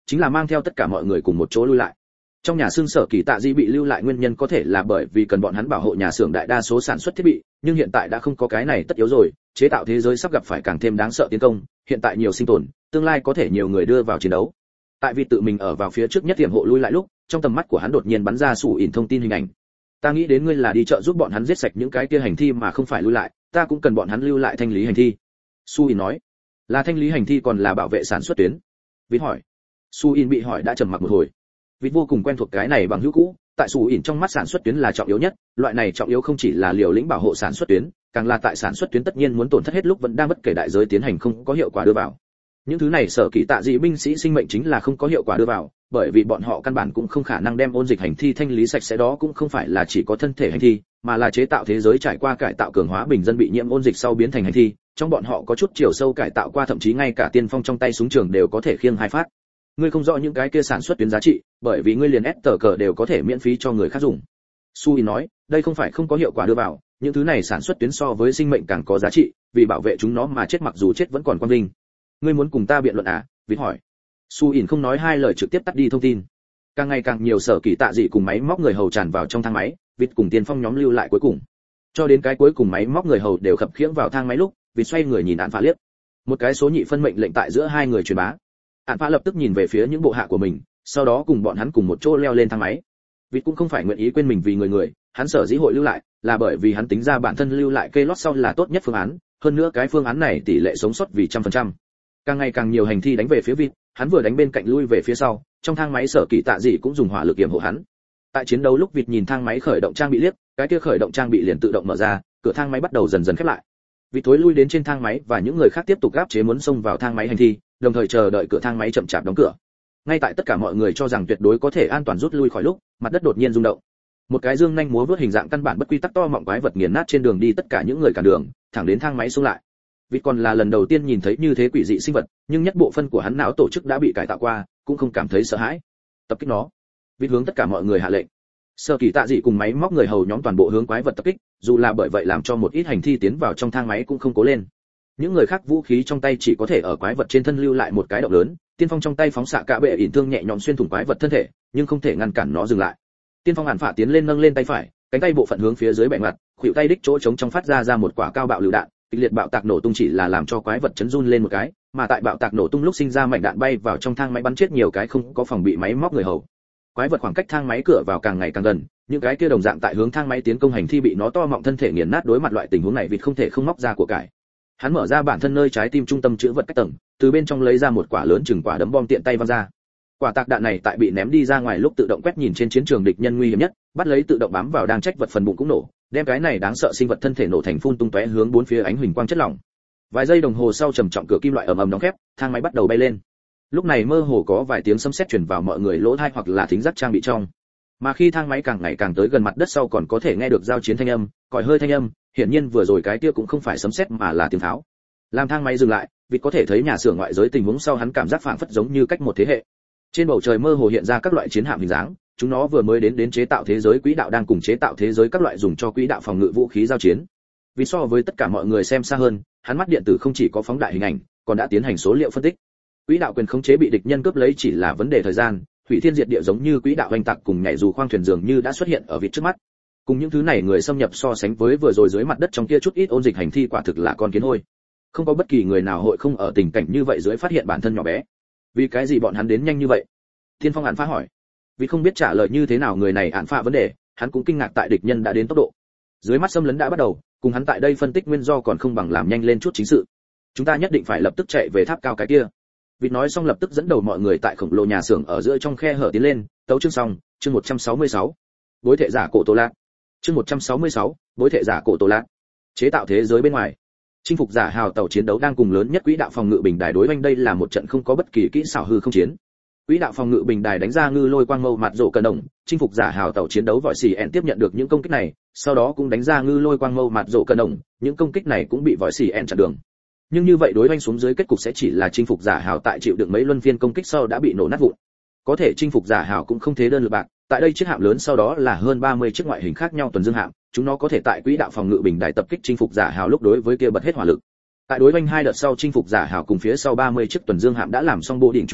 chính là mang theo tất cả mọi người cùng một chỗ lui lại. Trong nhà xương sở kỳ tạ di bị lưu lại nguyên nhân có thể là bởi vì cần bọn hắn bảo hộ nhà xưởng đại đa số sản xuất thiết bị, nhưng hiện tại đã không có cái này tất yếu rồi, chế tạo thế giới sắp gặp phải càng thêm đáng sợ tiến công, hiện tại nhiều sinh tồn, tương lai có thể nhiều người đưa vào chiến đấu. Tại vì tự mình ở vào phía trước nhất tiệm hộ lui lại lúc, trong tầm mắt của hắn đột nhiên bắn ra sủ ỉn thông tin hình ảnh. Ta nghĩ đến ngươi là đi chợ giúp bọn hắn giết sạch những cái kia hành thi mà không phải lui lại, ta cũng cần bọn hắn lưu lại thanh lý hành thi. Su ỉn nói, là thanh lý hành thi còn là bảo vệ sản xuất tuyến? Vít hỏi. Su ỉn bị hỏi đã trầm mặc một hồi. Vít vô cùng quen thuộc cái này bằng hữu cũ, tại Su ỉn trong mắt sản xuất tuyến là trọng yếu nhất, loại này trọng yếu không chỉ là liều lĩnh bảo hộ sản xuất tuyến, càng là tại sản xuất tuyến tất nhiên muốn tổn thất hết lúc vẫn đang bất kể đại giới tiến hành không có hiệu quả đưa vào. Những thứ này sở kỳ tạ dị binh sĩ sinh mệnh chính là không có hiệu quả đưa vào, bởi vì bọn họ căn bản cũng không khả năng đem ôn dịch hành thi thanh lý sạch sẽ, đó cũng không phải là chỉ có thân thể hành thi, mà là chế tạo thế giới trải qua cải tạo cường hóa bình dân bị nhiễm ôn dịch sau biến thành hành thi, trong bọn họ có chút chiều sâu cải tạo qua, thậm chí ngay cả tiên phong trong tay súng trường đều có thể khiêng hai phát. Ngươi không rõ những cái kia sản xuất tuyến giá trị, bởi vì ngươi liền ép tờ cờ đều có thể miễn phí cho người khác dùng. Sui nói, đây không phải không có hiệu quả đưa vào, những thứ này sản xuất tuyến so với sinh mệnh càng có giá trị, vì bảo vệ chúng nó mà chết, mặc dù chết vẫn còn quang vinh. Ngươi muốn cùng ta biện luận à? Vít hỏi. Su ỉn không nói hai lời trực tiếp tắt đi thông tin. Càng ngày càng nhiều sở kỳ tạ dị cùng máy móc người hầu tràn vào trong thang máy, Vít cùng tiên phong nhóm lưu lại cuối cùng. Cho đến cái cuối cùng máy móc người hầu đều khập khiễng vào thang máy lúc, Vít xoay người nhìn Án Phá liếc. Một cái số nhị phân mệnh lệnh tại giữa hai người truyền bá. Án Phá lập tức nhìn về phía những bộ hạ của mình, sau đó cùng bọn hắn cùng một chỗ leo lên thang máy. Vít cũng không phải nguyện ý quên mình vì người người, hắn sở dĩ hội lưu lại, là bởi vì hắn tính ra bản thân lưu lại cây lót sau là tốt nhất phương án, hơn nữa cái phương án này tỷ lệ sống sót vì trăm phần trăm. Càng ngày càng nhiều hành thi đánh về phía Vít, hắn vừa đánh bên cạnh lui về phía sau, trong thang máy sở kỳ tạ dị cũng dùng hỏa lực yểm hộ hắn. Tại chiến đấu lúc Vít nhìn thang máy khởi động trang bị liếc, cái kia khởi động trang bị liền tự động mở ra, cửa thang máy bắt đầu dần dần khép lại. Vít thối lui đến trên thang máy và những người khác tiếp tục áp chế muốn xông vào thang máy hành thi, đồng thời chờ đợi cửa thang máy chậm chạp đóng cửa. Ngay tại tất cả mọi người cho rằng tuyệt đối có thể an toàn rút lui khỏi lúc, mặt đất đột nhiên rung động. Một cái dương nhanh múa vớt hình dạng căn bản bất quy tắc to mọng quái vật nghiền nát trên đường đi tất cả những người cản đường, thẳng đến thang máy xông lại. Vít còn là lần đầu tiên nhìn thấy như thế quỷ dị sinh vật, nhưng nhất bộ phân của hắn não tổ chức đã bị cải tạo qua, cũng không cảm thấy sợ hãi. Tập kích nó. Vít hướng tất cả mọi người hạ lệnh. Sơ kỳ tạ dị cùng máy móc người hầu nhóm toàn bộ hướng quái vật tập kích, dù là bởi vậy làm cho một ít hành thi tiến vào trong thang máy cũng không cố lên. Những người khác vũ khí trong tay chỉ có thể ở quái vật trên thân lưu lại một cái động lớn, tiên phong trong tay phóng xạ cả bệ ỉn thương nhẹ nhõm xuyên thủng quái vật thân thể, nhưng không thể ngăn cản nó dừng lại. Tiên phong Hàn Phạ tiến lên nâng lên tay phải, cánh tay bộ phận hướng phía dưới bệ mặt, khuỷu tay đích chỗ trống trong phát ra ra một quả cao bạo lựu đạn, kịch liệt bạo tạc nổ tung chỉ là làm cho quái vật chấn run lên một cái, mà tại bạo tạc nổ tung lúc sinh ra mảnh đạn bay vào trong thang máy bắn chết nhiều cái không có phòng bị máy móc người hầu. Quái vật khoảng cách thang máy cửa vào càng ngày càng gần, những cái kia đồng dạng tại hướng thang máy tiến công hành thi bị nó to mọng thân thể nghiền nát, đối mặt loại tình huống này Vít không thể không móc ra của cải. Hắn mở ra bản thân nơi trái tim trung tâm chứa vật cách tầng, từ bên trong lấy ra một quả lớn chừng quả đấm bom tiện tay văng ra. Quả tạc đạn này tại bị ném đi ra ngoài lúc tự động quét nhìn trên chiến trường địch nhân nguy hiểm nhất, bắt lấy tự động bám vào đang trách vật phần bụng cũng nổ, đem cái này đáng sợ sinh vật thân thể nổ thành phun tung tóe hướng bốn phía ánh huỳnh quang chất lỏng. Vài giây đồng hồ sau trầm trọng cửa kim loại ầm ầm đóng khép, thang máy bắt đầu bay lên. Lúc này mơ hồ có vài tiếng sấm sét truyền vào mọi người lỗ tai hoặc là thính giác trang bị trong. Mà khi thang máy càng ngày càng tới gần mặt đất sau còn có thể nghe được giao chiến thanh âm, còi hơi thanh âm, hiển nhiên vừa rồi cái kia cũng không phải sấm sét mà là tiếng pháo. Làm thang máy dừng lại, Vít có thể thấy nhà xưởng ngoại giới tình huống sau hắn cảm giác phảng phất giống như cách một thế hệ. Trên bầu trời mơ hồ hiện ra các loại chiến hạm hình dáng, chúng nó vừa mới đến đến chế tạo thế giới quỹ đạo đang cùng chế tạo thế giới các loại dùng cho quỹ đạo phòng ngự vũ khí giao chiến. Vì so với tất cả mọi người xem xa hơn, hắn mắt điện tử không chỉ có phóng đại hình ảnh, còn đã tiến hành số liệu phân tích. Quỹ đạo quyền khống chế bị địch nhân cướp lấy chỉ là vấn đề thời gian, hủy thiên diệt địa giống như quỹ đạo hoành tạc cùng nhảy dù khoang thuyền dường như đã xuất hiện ở Vít trước mắt. Cùng những thứ này người xâm nhập so sánh với vừa rồi dưới mặt đất trong kia chút ít ôn dịch hành thi quả thực là con kiến hôi. Không có bất kỳ người nào hội không ở tình cảnh như vậy dưới phát hiện bản thân nhỏ bé. Vì cái gì bọn hắn đến nhanh như vậy? Thiên Phong Án Phá hỏi. Vì không biết trả lời như thế nào người này Án Phá vấn đề, hắn cũng kinh ngạc tại địch nhân đã đến tốc độ. Dưới mắt xâm lấn đã bắt đầu, cùng hắn tại đây phân tích nguyên do còn không bằng làm nhanh lên chút chính sự. Chúng ta nhất định phải lập tức chạy về tháp cao cái kia. Vịt nói xong lập tức dẫn đầu mọi người tại khổng lồ nhà xưởng ở giữa trong khe hở tiến lên, tấu chương xong, chương một trăm sáu mươi sáu. Bối thể giả cổ Tô Lạc. Chương một trăm sáu mươi sáu, bối thể giả cổ Tô Lạc. Chế tạo thế giới bên ngoài. Chinh phục giả hào tàu chiến đấu đang cùng lớn nhất quỹ đạo phòng ngự bình đài đối oanh, đây là một trận không có bất kỳ kỹ xảo hư không chiến. Quỹ đạo phòng ngự bình đài đánh ra ngư lôi quang mâu mặt rộ cân đồng, chinh phục giả hào tàu chiến đấu vòi xì ẹn tiếp nhận được những công kích này, sau đó cũng đánh ra ngư lôi quang mâu mặt rộ cân đồng, những công kích này cũng bị vòi xì ẹn chặn đường. Nhưng như vậy đối oanh xuống dưới kết cục sẽ chỉ là chinh phục giả hào tại chịu đựng mấy luân phiên công kích sau đã bị nổ nát vụn. Có thể chinh phục giả hào cũng không thế đơn lượt bạc, tại đây chiếc hạm lớn sau đó là hơn ba mươi chiếc ngoại hình khác nhau tuần dương hạm, chúng nó có thể tại quỹ đạo phòng ngự bình đài tập kích chinh phục giả hào lúc đối với kia bật hết hỏa lực. Tại đối oanh hai đợt sau chinh phục giả hào cùng phía sau ba mươi chiếc tuần dương hạm đã làm xong bộ đỉnh chuẩn bị,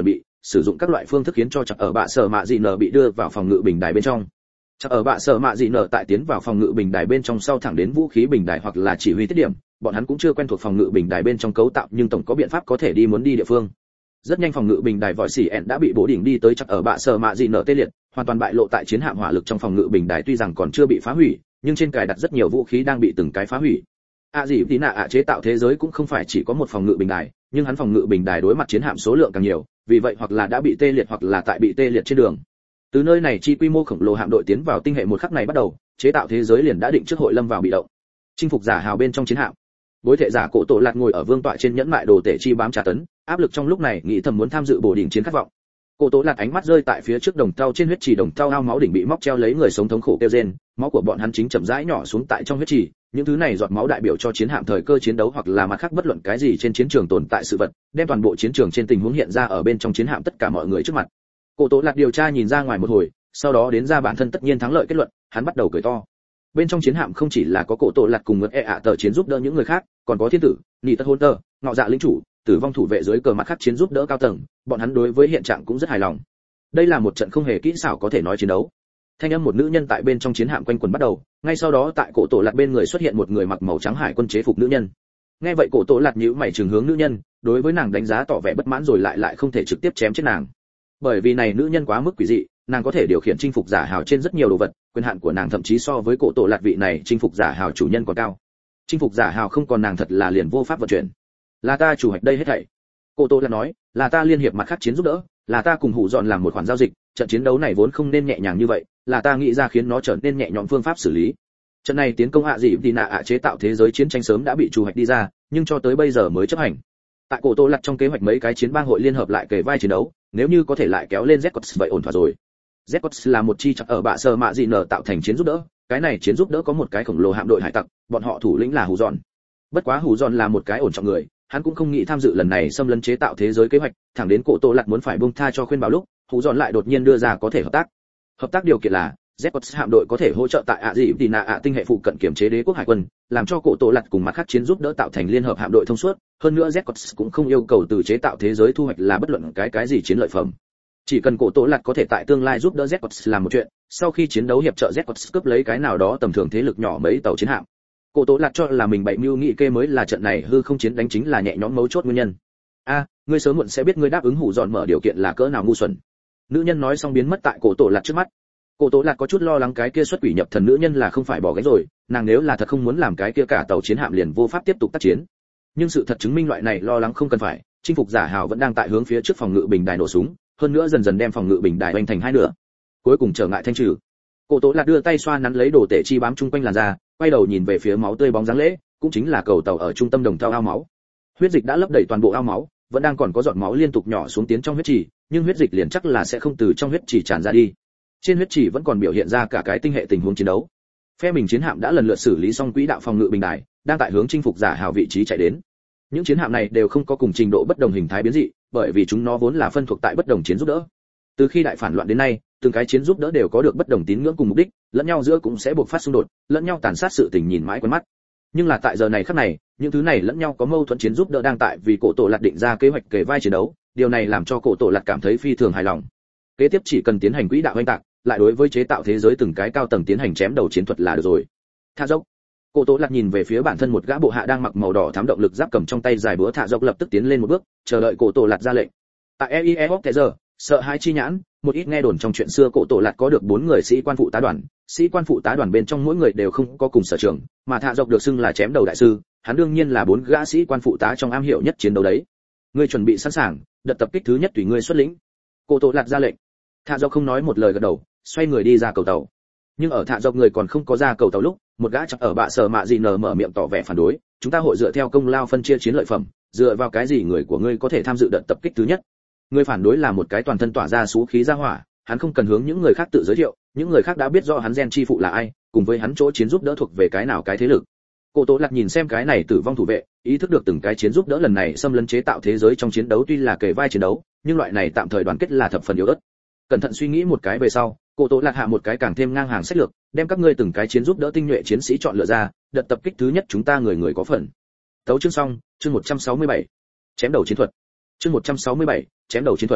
sử dụng các loại phương thức khiến cho chặt ở bạ sở mạ dị nở bị đưa vào phòng ngự bình đài bên trong. Chặt ở bạ sở mạ dị nở tại tiến vào phòng ngự bình đài bên trong sau thẳng đến vũ khí bình đài hoặc là chỉ huy tiết điểm, bọn hắn cũng chưa quen thuộc phòng ngự bình đài bên trong cấu tạo, nhưng tổng có biện pháp có thể đi muốn đi địa phương. Rất nhanh phòng ngự bình đài vòi xỉ ẹn đã bị bố đỉnh đi tới chặt ở bạ sở mạ dị nở tê liệt, hoàn toàn bại lộ tại chiến hạm hỏa lực trong phòng ngự bình đài, tuy rằng còn chưa bị phá hủy, nhưng trên cài đặt rất nhiều vũ khí đang bị từng cái phá hủy. A gì tí nạ ạ chế tạo thế giới cũng không phải chỉ có một phòng ngự bình đài, nhưng hắn phòng ngự bình đài đối mặt chiến hạm số lượng càng nhiều, vì vậy hoặc là đã bị tê liệt hoặc là tại bị tê liệt trên đường. Từ nơi này chi quy mô khổng lồ hạm đội tiến vào tinh hệ một khắc này bắt đầu, chế tạo thế giới liền đã định trước hội lâm vào bị động. Chinh phục giả hào bên trong chiến hạm, bối thể giả cổ tổ lạt ngồi ở vương tọa trên nhẫn mại đồ tể chi bám trà tấn, áp lực trong lúc này nghĩ thầm muốn tham dự bổ đỉnh chiến khát vọng. Cổ tổ lạt ánh mắt rơi tại phía trước đồng tao trên huyết trì, đồng tao ao máu đỉnh bị móc treo lấy người sống thống khổ kêu rên, máu của bọn hắn chính chậm rãi nhỏ xuống tại trong huyết trì, những thứ này giọt máu đại biểu cho chiến hạm thời cơ chiến đấu hoặc là mặt khác bất luận cái gì trên chiến trường tồn tại sự vật, đem toàn bộ chiến trường trên tình huống hiện ra ở bên trong chiến hạm tất cả mọi người trước mặt. Cổ tổ lạt điều tra nhìn ra ngoài một hồi, sau đó đến ra bản thân tất nhiên thắng lợi kết luận, hắn bắt đầu cười to. Bên trong chiến hạm không chỉ là có cổ tổ lạt cùng ngược e ạ tờ chiến giúp đỡ những người khác, còn có thiên tử, nị tất hôn tờ, ngọ dạ lĩnh chủ, tử vong thủ vệ dưới cờ mặt khác chiến giúp đỡ cao tầng, bọn hắn đối với hiện trạng cũng rất hài lòng. Đây là một trận không hề kỹ xảo có thể nói chiến đấu. Thanh âm một nữ nhân tại bên trong chiến hạm quanh quẩn bắt đầu, ngay sau đó tại cổ tổ lạt bên người xuất hiện một người mặc màu trắng hải quân chế phục nữ nhân. Nghe vậy cổ tổ lạt nhíu mày trừng hướng nữ nhân, đối với nàng đánh giá tỏ vẻ bất mãn rồi lại lại không thể trực tiếp chém chết nàng. Bởi vì này nữ nhân quá mức quỷ dị, nàng có thể điều khiển chinh phục giả hào trên rất nhiều đồ vật, quyền hạn của nàng thậm chí so với cổ tổ lạt vị này chinh phục giả hào chủ nhân còn cao. Chinh phục giả hào không còn nàng thật là liền vô pháp vận chuyển. Là ta chủ hoạch đây hết thảy. Cổ tổ lạt nói, là ta liên hiệp mặt khác chiến giúp đỡ, là ta cùng hủ dọn làm một khoản giao dịch, trận chiến đấu này vốn không nên nhẹ nhàng như vậy, là ta nghĩ ra khiến nó trở nên nhẹ nhõm phương pháp xử lý. Trận này tiến công ạ dị thì nạ ạ chế tạo thế giới chiến tranh sớm đã bị chủ hoạch đi ra, nhưng cho tới bây giờ mới chấp hành. Tại cổ tổ lạt trong kế hoạch mấy cái chiến bang hội liên hợp lại kề vai chiến đấu, nếu như có thể lại kéo lên Zcots vậy ổn thỏa rồi. Zcots là một chi chặt ở bạ sơ mạ dị nở tạo thành chiến giúp đỡ, cái này chiến giúp đỡ có một cái khổng lồ hạm đội hải tặc, bọn họ thủ lĩnh là hủ dọn. Bất quá hủ dọn là một cái ổn trọng người, hắn cũng không nghĩ tham dự lần này xâm lấn chế tạo thế giới kế hoạch, thẳng đến cổ tổ lạt muốn phải buông tha cho khuyên bảo lúc, hủ dọn lại đột nhiên đưa ra có thể hợp tác. Hợp tác điều kiện là Zcots hạm đội có thể hỗ trợ tại ạ dị thì nạ ạ tinh hệ phụ cận kiểm chế đế quốc hải quân, làm cho cổ tổ lạt cùng mặt khác chiến giúp đỡ tạo thành liên hợp hạm đội thông suốt, hơn nữa Zcots cũng không yêu cầu từ chế tạo thế giới thu hoạch là bất luận cái cái gì chiến lợi phẩm. Chỉ cần cổ tổ lạt có thể tại tương lai giúp đỡ Zcots làm một chuyện, sau khi chiến đấu hiệp trợ Zcots cướp lấy cái nào đó tầm thường thế lực nhỏ mấy tàu chiến hạm. Cổ tổ lạt cho là mình bậy mưu nghị kê mới là trận này hư không chiến đánh chính là nhẹ nhõm mấu chốt nguyên nhân. A, ngươi sớm muộn sẽ biết ngươi đáp ứng hủ dọn mở điều kiện là cỡ nào ngu xuẩn. Nữ nhân nói xong biến mất tại cổ tổ lạt trước mắt. Cổ tổ lạt có chút lo lắng cái kia xuất quỷ nhập thần nữ nhân là không phải bỏ gánh rồi, nàng nếu là thật không muốn làm cái kia cả tàu chiến hạm liền vô pháp tiếp tục tác chiến. Nhưng sự thật chứng minh loại này lo lắng không cần phải, chinh phục giả hào vẫn đang tại hướng phía trước phòng ngự bình đài nổ súng, hơn nữa dần dần đem phòng ngự bình đài vành thành hai nửa. Cuối cùng trở ngại thanh trừ. Cổ tổ lạt đưa tay xoa nắn lấy đồ tể chi bám chung quanh làn da, quay đầu nhìn về phía máu tươi bóng dáng lễ, cũng chính là cầu tàu ở trung tâm đồng thau ao máu. Huyết dịch đã lấp đầy toàn bộ ao máu, vẫn đang còn có giọt máu liên tục nhỏ xuống tiến trong huyết trì, nhưng huyết dịch liền chắc là sẽ không từ trong huyết trì tràn ra đi. Trên huyết trì vẫn còn biểu hiện ra cả cái tinh hệ tình huống chiến đấu. Phe mình chiến hạm đã lần lượt xử lý xong quỹ đạo phòng ngự bình đài, đang tại hướng chinh phục giả hào vị trí chạy đến. Những chiến hạm này đều không có cùng trình độ bất đồng hình thái biến dị, bởi vì chúng nó vốn là phân thuộc tại bất đồng chiến giúp đỡ. Từ khi đại phản loạn đến nay, từng cái chiến giúp đỡ đều có được bất đồng tín ngưỡng cùng mục đích, lẫn nhau giữa cũng sẽ buộc phát xung đột, lẫn nhau tàn sát sự tình nhìn mãi quen mắt. Nhưng là tại giờ này khắc này, những thứ này lẫn nhau có mâu thuẫn chiến giúp đỡ đang tại vì cổ tổ lạt định ra kế hoạch kề vai chiến đấu, điều này làm cho cổ tổ lạt cảm thấy phi thường hài lòng. Kế tiếp chỉ cần tiến hành quỹ đạo oanh tạc, lại đối với chế tạo thế giới từng cái cao tầng tiến hành chém đầu chiến thuật là được rồi. Thả dốc. Cổ tổ lạt nhìn về phía bản thân một gã bộ hạ đang mặc màu đỏ thám động lực giáp cầm trong tay dài búa thả dốc lập tức tiến lên một bước, chờ đợi cổ tổ lạt ra lệnh. Tại e i e hóc giờ, sợ hãi chi nhãn, một ít nghe đồn trong chuyện xưa cổ tổ lạt có được bốn người sĩ quan phụ tá đoàn, sĩ quan phụ tá đoàn bên trong mỗi người đều không có cùng sở trường, mà thạ dọc được xưng là chém đầu đại sư, hắn đương nhiên là bốn gã sĩ quan phụ tá trong am hiểu nhất chiến đấu đấy. Ngươi chuẩn bị sẵn sàng, đợt tập kích thứ nhất tùy ngươi xuất lĩnh. Cổ tổ lạt ra lệnh. Thạ dọc không nói một lời gật đầu, xoay người đi ra cầu tàu. Nhưng ở thạ dọc người còn không có ra cầu tàu lúc, một gã chắc ở bạ sở mạ gì nở mở miệng tỏ vẻ phản đối, chúng ta hội dựa theo công lao phân chia chiến lợi phẩm, dựa vào cái gì người của ngươi có thể tham dự đợt tập kích thứ nhất? Người phản đối là một cái toàn thân tỏa ra xú khí ra hỏa, hắn không cần hướng những người khác tự giới thiệu, những người khác đã biết rõ hắn gen chi phụ là ai, cùng với hắn chỗ chiến giúp đỡ thuộc về cái nào cái thế lực. Cổ Tố Lạc nhìn xem cái này tử vong thủ vệ, ý thức được từng cái chiến giúp đỡ lần này xâm lấn chế tạo thế giới trong chiến đấu tuy là kề vai chiến đấu, nhưng loại này tạm thời đoàn kết là thập phần yếu ớt. Cẩn thận suy nghĩ một cái về sau, Cổ Tố Lạc hạ một cái càng thêm ngang hàng sách lược, đem các ngươi từng cái chiến giúp đỡ tinh nhuệ chiến sĩ chọn lựa ra, đợt tập kích thứ nhất chúng ta người người có phần. Tấu chương xong, chương một trăm sáu mươi bảy. Chém đầu chiến thuật. Chương một trăm sáu mươi bảy, chém đầu chiến thuật.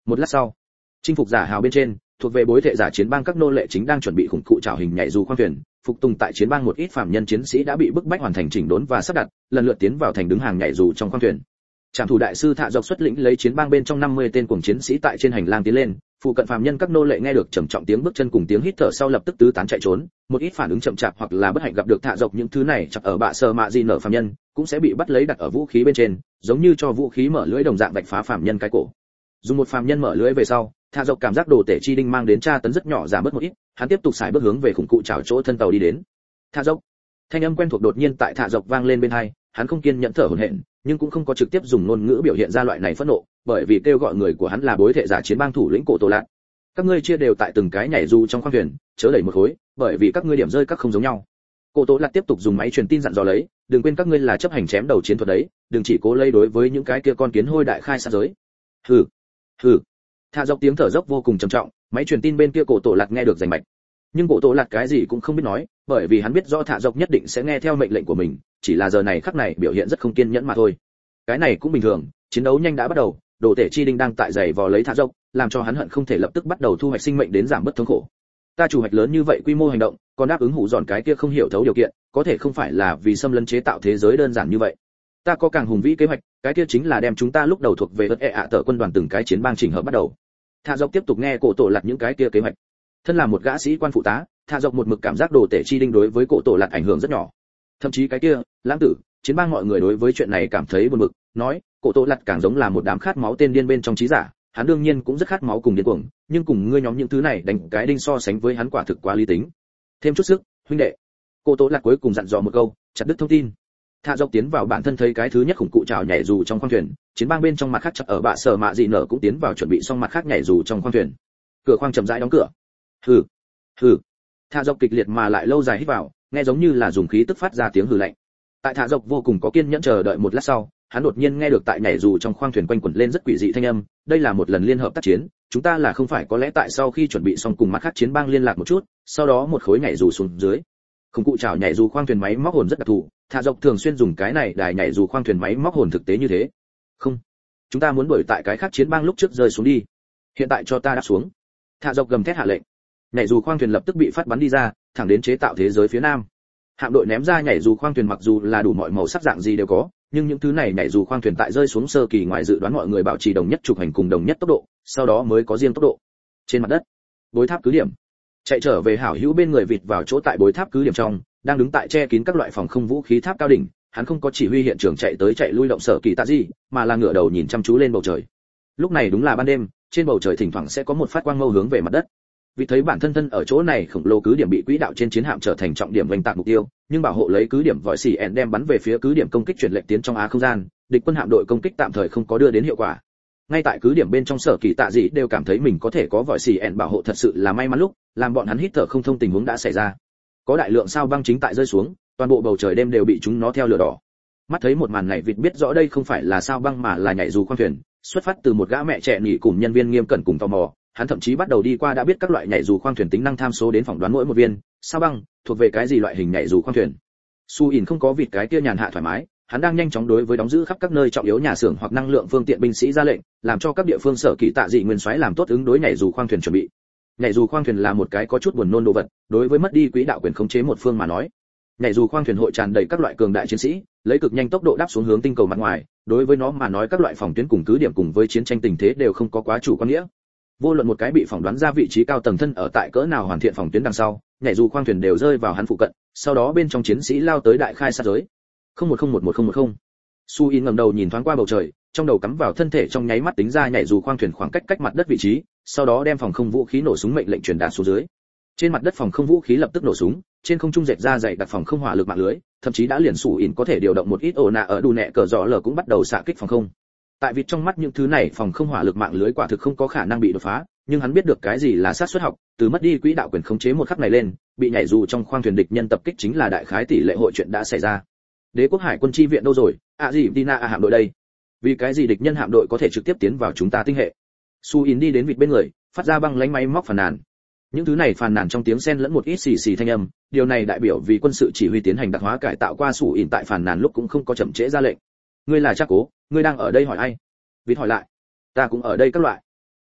Một lát sau, chinh phục giả hào bên trên, thuộc về bối thể giả chiến bang các nô lệ chính đang chuẩn bị khủng cụ trảo hình nhảy dù khoang thuyền, phục tùng tại chiến bang một ít phạm nhân chiến sĩ đã bị bức bách hoàn thành chỉnh đốn và sắp đặt, lần lượt tiến vào thành đứng hàng nhảy dù trong khoang thuyền. Trạm thủ đại sư Thạ Dọc xuất lĩnh lấy chiến bang bên trong năm mươi tên cuồng chiến sĩ tại trên hành lang tiến lên, phụ cận phạm nhân các nô lệ nghe được trầm trọng tiếng bước chân cùng tiếng hít thở sau lập tức tứ tán chạy trốn, một ít phản ứng chậm chạp hoặc là bất hạnh gặp được Thạ Dọc những thứ này chặt ở bạ sờ mạ gì nở phạm nhân, cũng sẽ bị bắt lấy đặt ở vũ khí bên trên, giống như cho vũ khí mở lưỡi đồng dạng vạch phá phạm nhân cái cổ. Dùng một phạm nhân mở lưỡi về sau, Thạ Dọc cảm giác đồ tể chi đinh mang đến tra tấn rất nhỏ giảm bớt một ít, hắn tiếp tục xài bước hướng về khủng cụ chảo chỗ thân tàu đi đến. Thạ Dọc, thanh âm quen thuộc đột nhiên tại Thạ Dọc vang lên bên tai, hắn không kiên nhẫn thở hổn hển, nhưng cũng không có trực tiếp dùng ngôn ngữ biểu hiện ra loại này phẫn nộ, bởi vì kêu gọi người của hắn là bối thể giả chiến bang thủ lĩnh Cổ Tổ Lạc. Các ngươi chia đều tại từng cái nhảy dù trong khoang thuyền, chớ đẩy một khối, bởi vì các ngươi điểm rơi các không giống nhau. Cổ Tổ Lạc tiếp tục dùng máy truyền tin dặn dò lấy, đừng quên các ngươi là chấp hành chém đầu chiến thuật đấy, đừng chỉ cố lây đối với những cái kia con kiến hôi đại khai sát giới. Hừ, hừ. Thạ Dọc tiếng thở dốc vô cùng trầm trọng, máy truyền tin bên kia Cổ Tổ Lạc nghe được rành mạch. Nhưng Cổ Tổ Lạc cái gì cũng không biết nói, bởi vì hắn biết rõ Thạ Dọc nhất định sẽ nghe theo mệnh lệnh của mình, chỉ là giờ này khắc này biểu hiện rất không kiên nhẫn mà thôi. Cái này cũng bình thường, chiến đấu nhanh đã bắt đầu, đồ tể chi đinh đang tại giày vò lấy Thạ Dọc, làm cho hắn hận không thể lập tức bắt đầu thu hoạch sinh mệnh đến giảm bớt thống khổ. Ta chủ hoạch lớn như vậy quy mô hành động, còn đáp ứng hủ dọn cái kia không hiểu thấu điều kiện, có thể không phải là vì xâm lấn chế tạo thế giới đơn giản như vậy. Ta có càng hùng vĩ kế hoạch, cái kia chính là đem chúng ta lúc đầu thuộc về đất ệ ạ tở quân đoàn từng cái chiến bang chỉnh hợp bắt đầu. Thạ Dọc tiếp tục nghe Cổ Tổ Lạc những cái kia kế hoạch. Thân là một gã sĩ quan phụ tá, Thạ Dọc một mực cảm giác đồ tể chi đinh đối với Cổ Tổ Lạc ảnh hưởng rất nhỏ. Thậm chí cái kia, lãng tử, chiến bang mọi người đối với chuyện này cảm thấy buồn bực, nói, Cổ Tổ Lạc càng giống là một đám khát máu tên điên bên trong trí giả, hắn đương nhiên cũng rất khát máu cùng điên cuồng, nhưng cùng ngươi nhóm những thứ này đánh cái đinh so sánh với hắn quả thực quá lý tính. Thêm chút sức, huynh đệ. Cổ Tổ Lạc cuối cùng dặn dò một câu, chặt đứt thông tin. Thạ Dọc tiến vào bản thân thấy cái thứ nhất khủng cụ trào nhảy dù trong khoang thuyền, chiến bang bên trong mặt khác chặt ở bạ sở mạ dị nở cũng tiến vào chuẩn bị xong mặt khác nhảy dù trong khoang thuyền. Cửa khoang chậm rãi đóng cửa. Hừ, hừ. Thạ Dọc kịch liệt mà lại lâu dài hít vào, nghe giống như là dùng khí tức phát ra tiếng hừ lạnh. Tại Thạ Dọc vô cùng có kiên nhẫn chờ đợi một lát sau, hắn đột nhiên nghe được tại nhảy dù trong khoang thuyền quanh quẩn lên rất quỷ dị thanh âm, đây là một lần liên hợp tác chiến, chúng ta là không phải có lẽ tại sau khi chuẩn bị xong cùng mặt khác chiến bang liên lạc một chút, sau đó một khối nhảy dù xuống dưới. Không cụ chảo nhảy dù khoang thuyền máy móc hồn rất đặc thù, Thạ Dọc thường xuyên dùng cái này đài nhảy dù khoang thuyền máy móc hồn thực tế như thế. Không, chúng ta muốn đuổi tại cái khác chiến bang lúc trước rơi xuống đi. Hiện tại cho ta đáp xuống. Thạ Dọc gầm thét hạ lệnh. Nhảy dù khoang thuyền lập tức bị phát bắn đi ra, thẳng đến chế tạo thế giới phía nam. Hạm đội ném ra nhảy dù khoang thuyền mặc dù là đủ mọi màu sắc dạng gì đều có, nhưng những thứ này nhảy dù khoang thuyền tại rơi xuống sơ kỳ ngoài dự đoán mọi người bảo trì đồng nhất trục hành cùng đồng nhất tốc độ, sau đó mới có riêng tốc độ. Trên mặt đất, bối tháp cứ điểm. Chạy trở về hảo hữu bên người vịt vào chỗ tại bối tháp cứ điểm trong, đang đứng tại che kín các loại phòng không vũ khí tháp cao đỉnh, hắn không có chỉ huy hiện trường chạy tới chạy lui động sở kỳ tạ gì, mà là ngửa đầu nhìn chăm chú lên bầu trời. Lúc này đúng là ban đêm, trên bầu trời thỉnh thoảng sẽ có một phát quang mâu hướng về mặt đất. Vì thấy bản thân thân ở chỗ này khổng lồ cứ điểm bị quỹ đạo trên chiến hạm trở thành trọng điểm vành tạc mục tiêu, nhưng bảo hộ lấy cứ điểm vòi xì ẻn đem bắn về phía cứ điểm công kích chuyển lệnh tiến trong á không gian, địch quân hạm đội công kích tạm thời không có đưa đến hiệu quả. Ngay tại cứ điểm bên trong sở kỳ tạ dị đều cảm thấy mình có thể có vòi xì ẻn bảo hộ thật sự là may mắn lúc, làm bọn hắn hít thở không thông tình huống đã xảy ra. Có đại lượng sao băng chính tại rơi xuống, toàn bộ bầu trời đêm đều bị chúng nó theo lửa đỏ. Mắt thấy một màn này vịt biết rõ đây không phải là sao băng mà là nhảy dù khoang thuyền, xuất phát từ một gã mẹ trẻ nghỉ cùng nhân viên nghiêm cẩn cùng tò mò, hắn thậm chí bắt đầu đi qua đã biết các loại nhảy dù khoang thuyền tính năng tham số đến phỏng đoán mỗi một viên sao băng thuộc về cái gì loại hình nhảy dù khoang thuyền. Su ỉn không có vịt cái kia nhàn hạ thoải mái, hắn đang nhanh chóng đối với đóng giữ khắp các nơi trọng yếu nhà xưởng hoặc năng lượng phương tiện binh sĩ ra lệnh, làm cho các địa phương sở kỵ tạ dị nguyên soái làm tốt ứng đối nhảy dù khoang thuyền chuẩn bị. Nhảy dù khoang thuyền là một cái có chút buồn nôn đồ vật, đối với mất đi quỹ đạo quyền khống chế một phương mà nói, nhảy dù khoang thuyền hội tràn đầy các loại cường đại chiến sĩ, lấy cực nhanh tốc độ đáp xuống hướng tinh cầu mặt ngoài, đối với nó mà nói các loại phòng tuyến cùng cứ điểm cùng với chiến tranh tình thế đều không có quá chủ quan nghĩa. Vô luận một cái bị phỏng đoán ra vị trí cao tầng thân ở tại cỡ nào hoàn thiện phòng tuyến đằng sau, nhảy dù khoang thuyền đều rơi vào hắn phụ cận, sau đó bên trong chiến sĩ lao tới đại khai sát giới. không một không một một không một không. Su In ngẩng đầu nhìn thoáng qua bầu trời, trong đầu cắm vào thân thể trong nháy mắt tính ra nhảy dù khoang thuyền khoảng cách cách mặt đất vị trí, sau đó đem phòng không vũ khí nổ súng mệnh lệnh truyền đạt xuống dưới. Trên mặt đất phòng không vũ khí lập tức nổ súng, trên không trung dệt ra dày đặc phòng không hỏa lực mạng lưới, thậm chí đã liền Su In có thể điều động một ít ổ nạ ở đù nẹ cờ rõ lở cũng bắt đầu xạ kích phòng không. Tại vì trong mắt những thứ này phòng không hỏa lực mạng lưới quả thực không có khả năng bị đột phá, nhưng hắn biết được cái gì là sát suất học, từ mất đi quỹ đạo quyền khống chế một khắc này lên, bị nhảy dù trong khoang thuyền địch nhân tập kích chính là đại khái tỷ lệ hội chuyện đã xảy ra. Đế quốc hải quân chi viện đâu rồi? À gì Tina à hạm đội đây? Vì cái gì địch nhân hạm đội có thể trực tiếp tiến vào chúng ta tinh hệ? Su In đi đến vịt bên người, phát ra băng lánh máy móc phàn nàn. Những thứ này phàn nàn trong tiếng xen lẫn một ít xì xì thanh âm, điều này đại biểu vì quân sự chỉ huy tiến hành đặc hóa cải tạo qua Su In tại phàn nàn lúc cũng không có chậm trễ ra lệnh. Ngươi là Trác Cố, ngươi đang ở đây hỏi ai? Vịt hỏi lại. Ta cũng ở đây các loại.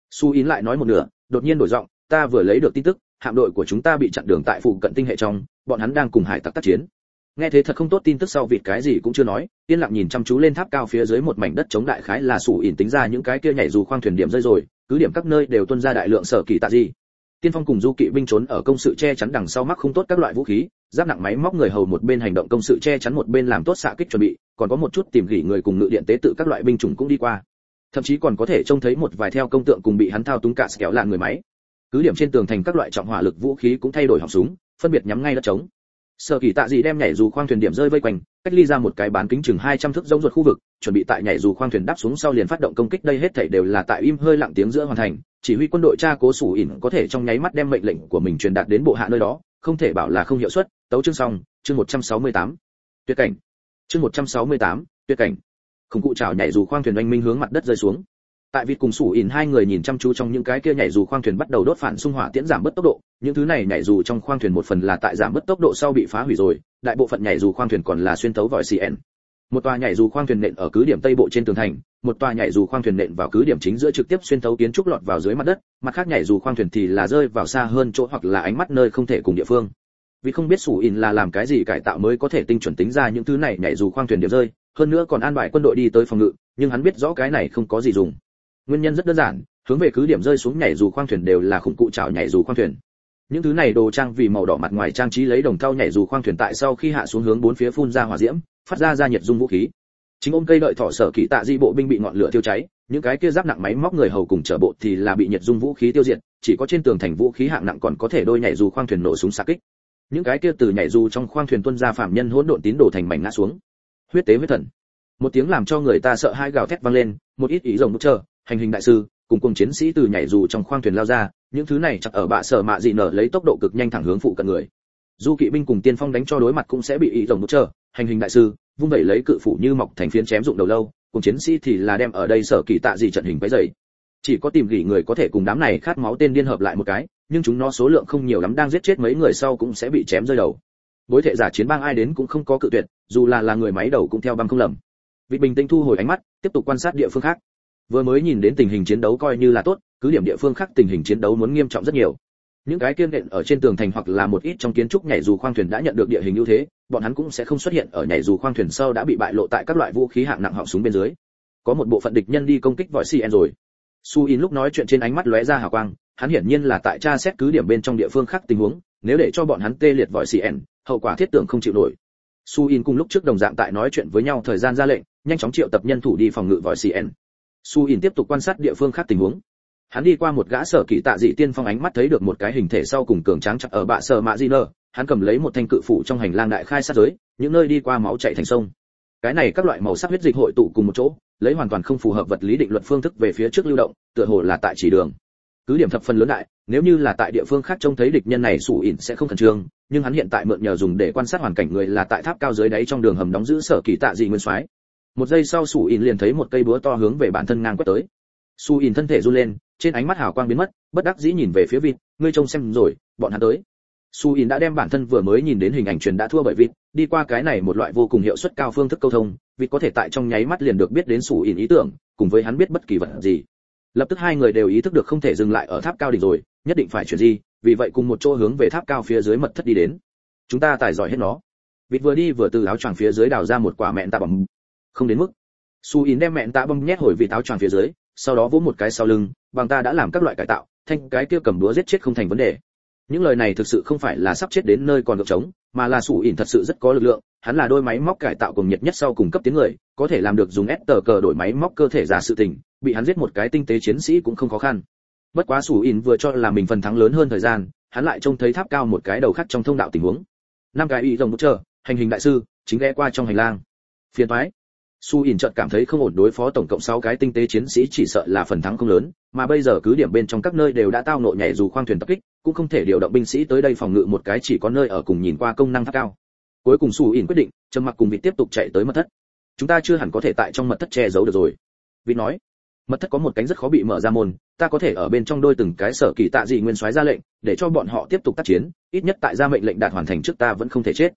Su In lại nói một nửa, đột nhiên đổi giọng, ta vừa lấy được tin tức, hạm đội của chúng ta bị chặn đường tại phụ cận tinh hệ trong, bọn hắn đang cùng hải tặc tác chiến. Nghe thế thật không tốt tin tức sau vịt cái gì cũng chưa nói, yên lặng nhìn chăm chú lên tháp cao phía dưới một mảnh đất chống đại khái là Su In tính ra những cái kia nhảy dù khoang thuyền điểm rơi rồi, cứ điểm các nơi đều tuôn ra đại lượng sở kỳ tạ gì. Tiên phong cùng du kỵ binh trốn ở công sự che chắn đằng sau mắc không tốt các loại vũ khí, giáp nặng máy móc người hầu một bên hành động công sự che chắn một bên làm tốt xạ kích chuẩn bị, còn có một chút tìm gỉ người cùng ngự điện tế tự các loại binh chủng cũng đi qua. Thậm chí còn có thể trông thấy một vài theo công tượng cùng bị hắn thao túng cả kéo lạn người máy. Cứ điểm trên tường thành các loại trọng hỏa lực vũ khí cũng thay đổi họng súng, phân biệt nhắm ngay đất trống. Sở kỳ tạ gì đem nhảy dù khoang thuyền điểm rơi vây quanh, cách ly ra một cái bán kính chừng hai trăm thước rỗng ruột khu vực, chuẩn bị tại nhảy dù khoang thuyền đáp xuống sau liền phát động công kích, đây hết thảy đều là tại im hơi lặng tiếng giữa hoàn thành, chỉ huy quân đội cha cố Sủ ỉn có thể trong nháy mắt đem mệnh lệnh của mình truyền đạt đến bộ hạ nơi đó, không thể bảo là không hiệu suất. Tấu chương xong, chương một trăm sáu mươi tám. Tuyệt cảnh. Chương một trăm sáu mươi tám, tuyệt cảnh. Khủng cụ chảo nhảy dù khoang thuyền oanh minh hướng mặt đất rơi xuống. Tại vịt cùng Sủ ỉn hai người nhìn chăm chú trong những cái kia nhảy dù khoang thuyền bắt đầu đốt phản xung hỏa tiễn giảm bớt tốc độ, những thứ này nhảy dù trong khoang thuyền một phần là tại giảm bớt tốc độ sau bị phá hủy rồi, đại bộ phận nhảy dù khoang thuyền còn là xuyên tấu vòi xê en. Một tòa nhảy dù khoang thuyền nện ở cứ điểm tây bộ trên tường thành, một tòa nhảy dù khoang thuyền nện vào cứ điểm chính giữa trực tiếp xuyên tấu kiến trúc lọt vào dưới mặt đất, mặt khác nhảy dù khoang thuyền thì là rơi vào xa hơn chỗ hoặc là ánh mắt nơi không thể cùng địa phương. Vì không biết Sủ ỉn là làm cái gì cải tạo mới có thể tinh chuẩn tính ra những thứ này nhảy dù khoang thuyền điểm rơi, hơn nữa còn an bài quân đội đi tới phòng ngự, nhưng hắn biết rõ cái này không có gì dùng. Nguyên nhân rất đơn giản, hướng về cứ điểm rơi xuống nhảy dù khoang thuyền đều là khủng cụ chảo nhảy dù khoang thuyền. Những thứ này đồ trang vì màu đỏ mặt ngoài trang trí lấy đồng thau nhảy dù khoang thuyền tại sau khi hạ xuống hướng bốn phía phun ra hỏa diễm, phát ra ra nhiệt dung vũ khí. Chính ôm cây đợi thỏ sở kỳ tạ di bộ binh bị ngọn lửa tiêu cháy, những cái kia giáp nặng máy móc người hầu cùng chở bộ thì là bị nhiệt dung vũ khí tiêu diệt, chỉ có trên tường thành vũ khí hạng nặng còn có thể đôi nhảy dù khoang thuyền nổ súng xạ kích. Những cái kia từ nhảy dù trong khoang thuyền tuôn ra phạm nhân hỗn độn tín đồ thành mảnh ngã xuống. Huyết tế huyết thần. Một tiếng làm cho người ta sợ hãi gào thét vang lên, một ít ý rồng bút chờ, hành hình đại sư cùng cùng chiến sĩ từ nhảy dù trong khoang thuyền lao ra, những thứ này chặt ở bạ sở mạ dị nở lấy tốc độ cực nhanh thẳng hướng phụ cận người. Du kỵ binh cùng tiên phong đánh cho đối mặt cũng sẽ bị ý rồng bút chờ, hành hình đại sư vung vẩy lấy cự phủ như mọc thành phiến chém dụng đầu lâu, cùng chiến sĩ thì là đem ở đây sở kỳ tạ gì trận hình quấy dày. Chỉ có tìm gỉ người có thể cùng đám này khát máu tên điên hợp lại một cái, nhưng chúng nó số lượng không nhiều lắm, đang giết chết mấy người sau cũng sẽ bị chém rơi đầu. Bối thể giả chiến bang ai đến cũng không có cự tuyệt, dù là là người máy đầu cũng theo băng không lầm. Vị bình tĩnh thu hồi ánh mắt, tiếp tục quan sát địa phương khác. Vừa mới nhìn đến tình hình chiến đấu coi như là tốt, cứ điểm địa phương khác tình hình chiến đấu muốn nghiêm trọng rất nhiều. Những cái kiên nện ở trên tường thành hoặc là một ít trong kiến trúc nhảy dù khoang thuyền đã nhận được địa hình ưu thế, bọn hắn cũng sẽ không xuất hiện ở nhảy dù khoang thuyền sau đã bị bại lộ tại các loại vũ khí hạng nặng họng súng bên dưới. Có một bộ phận địch nhân đi công kích vòi xê en rồi. Su In lúc nói chuyện trên ánh mắt lóe ra hào quang, hắn hiển nhiên là tại tra xét cứ điểm bên trong địa phương khác tình huống, nếu để cho bọn hắn tê liệt vòi xê en, hậu quả thiết tưởng không chịu nổi. Su In cùng lúc trước đồng dạng tại nói chuyện với nhau thời gian ra lệnh, nhanh chóng triệu tập nhân thủ đi phòng ngự vòi xê en. Su In tiếp tục quan sát địa phương khác tình huống. Hắn đi qua một gã sở kỳ tạ dị tiên phong, ánh mắt thấy được một cái hình thể sau cùng cường tráng chặt ở bạ sở mạ di nơ, hắn cầm lấy một thanh cự phủ trong hành lang đại khai sát giới, những nơi đi qua máu chảy thành sông. Cái này các loại màu sắc huyết dịch hội tụ cùng một chỗ, lấy hoàn toàn không phù hợp vật lý định luật phương thức về phía trước lưu động, tựa hồ là tại chỉ đường. Cứ điểm thập phần lớn đại, nếu như là tại địa phương khác trông thấy địch nhân này Sủ ỉn sẽ không khẩn trương, nhưng hắn hiện tại mượn nhờ dùng để quan sát hoàn cảnh người là tại tháp cao dưới đáy trong đường hầm đóng giữ sở kỳ tạ dị nguyên soái. Một giây sau Sủ ỉn liền thấy một cây búa to hướng về bản thân ngang quét tới. Sủ ỉn thân thể run lên, trên ánh mắt hào quang biến mất, bất đắc dĩ nhìn về phía vịt, ngươi trông xem rồi, bọn hắn tới. Sủ ỉn đã đem bản thân vừa mới nhìn đến hình ảnh truyền đã thua bởi vịt, đi qua cái này một loại vô cùng hiệu suất cao phương thức câu thông, vịt có thể tại trong nháy mắt liền được biết đến Sủ ỉn ý tưởng, cùng với hắn biết bất kỳ vật gì. Lập tức hai người đều ý thức được không thể dừng lại ở tháp cao đỉnh rồi, nhất định phải chuyển gì, vì vậy cùng một chỗ hướng về tháp cao phía dưới mật thất đi đến. Chúng ta tài giỏi hết nó. Vịt vừa đi vừa từ áo choàng phía dưới đào ra một quả mẹn tạ bầm. Không đến mức. Su In đem mẹn tạ bầm nhét hồi vịt áo choàng phía dưới, sau đó vỗ một cái sau lưng, bằng ta đã làm các loại cải tạo, thanh cái kia cầm đũa giết chết không thành vấn đề. Những lời này thực sự không phải là sắp chết đến nơi còn được chống, mà là Su In thật sự rất có lực lượng, hắn là đôi máy móc cải tạo cùng nhiệt nhất sau cùng cấp tiến người, có thể làm được dùng ét tờ cờ đổi máy móc cơ thể giả sự tình, bị hắn giết một cái tinh tế chiến sĩ cũng không khó khăn. Bất quá Su In vừa cho là mình phần thắng lớn hơn thời gian, hắn lại trông thấy tháp cao một cái đầu khác trong thông đạo tình huống. Năm cái y rồng bút chờ, hành hình đại sư chính ghé qua trong hành lang. Phiền toái. Su In chợt cảm thấy không ổn, đối phó tổng cộng sáu cái tinh tế chiến sĩ chỉ sợ là phần thắng không lớn, mà bây giờ cứ điểm bên trong các nơi đều đã tao nộ nhảy dù khoang thuyền tập kích, cũng không thể điều động binh sĩ tới đây phòng ngự một cái chỉ có nơi ở cùng nhìn qua công năng tháp cao. Cuối cùng Su In quyết định, trầm mặc cùng vị tiếp tục chạy tới mật thất. Chúng ta chưa hẳn có thể tại trong mật thất che giấu được rồi. Vị nói, mật thất có một cánh rất khó bị mở ra môn, ta có thể ở bên trong đôi từng cái sở kỳ tạ dị nguyên soái ra lệnh, để cho bọn họ tiếp tục tác chiến, ít nhất tại ra mệnh lệnh đạt hoàn thành trước ta vẫn không thể chết.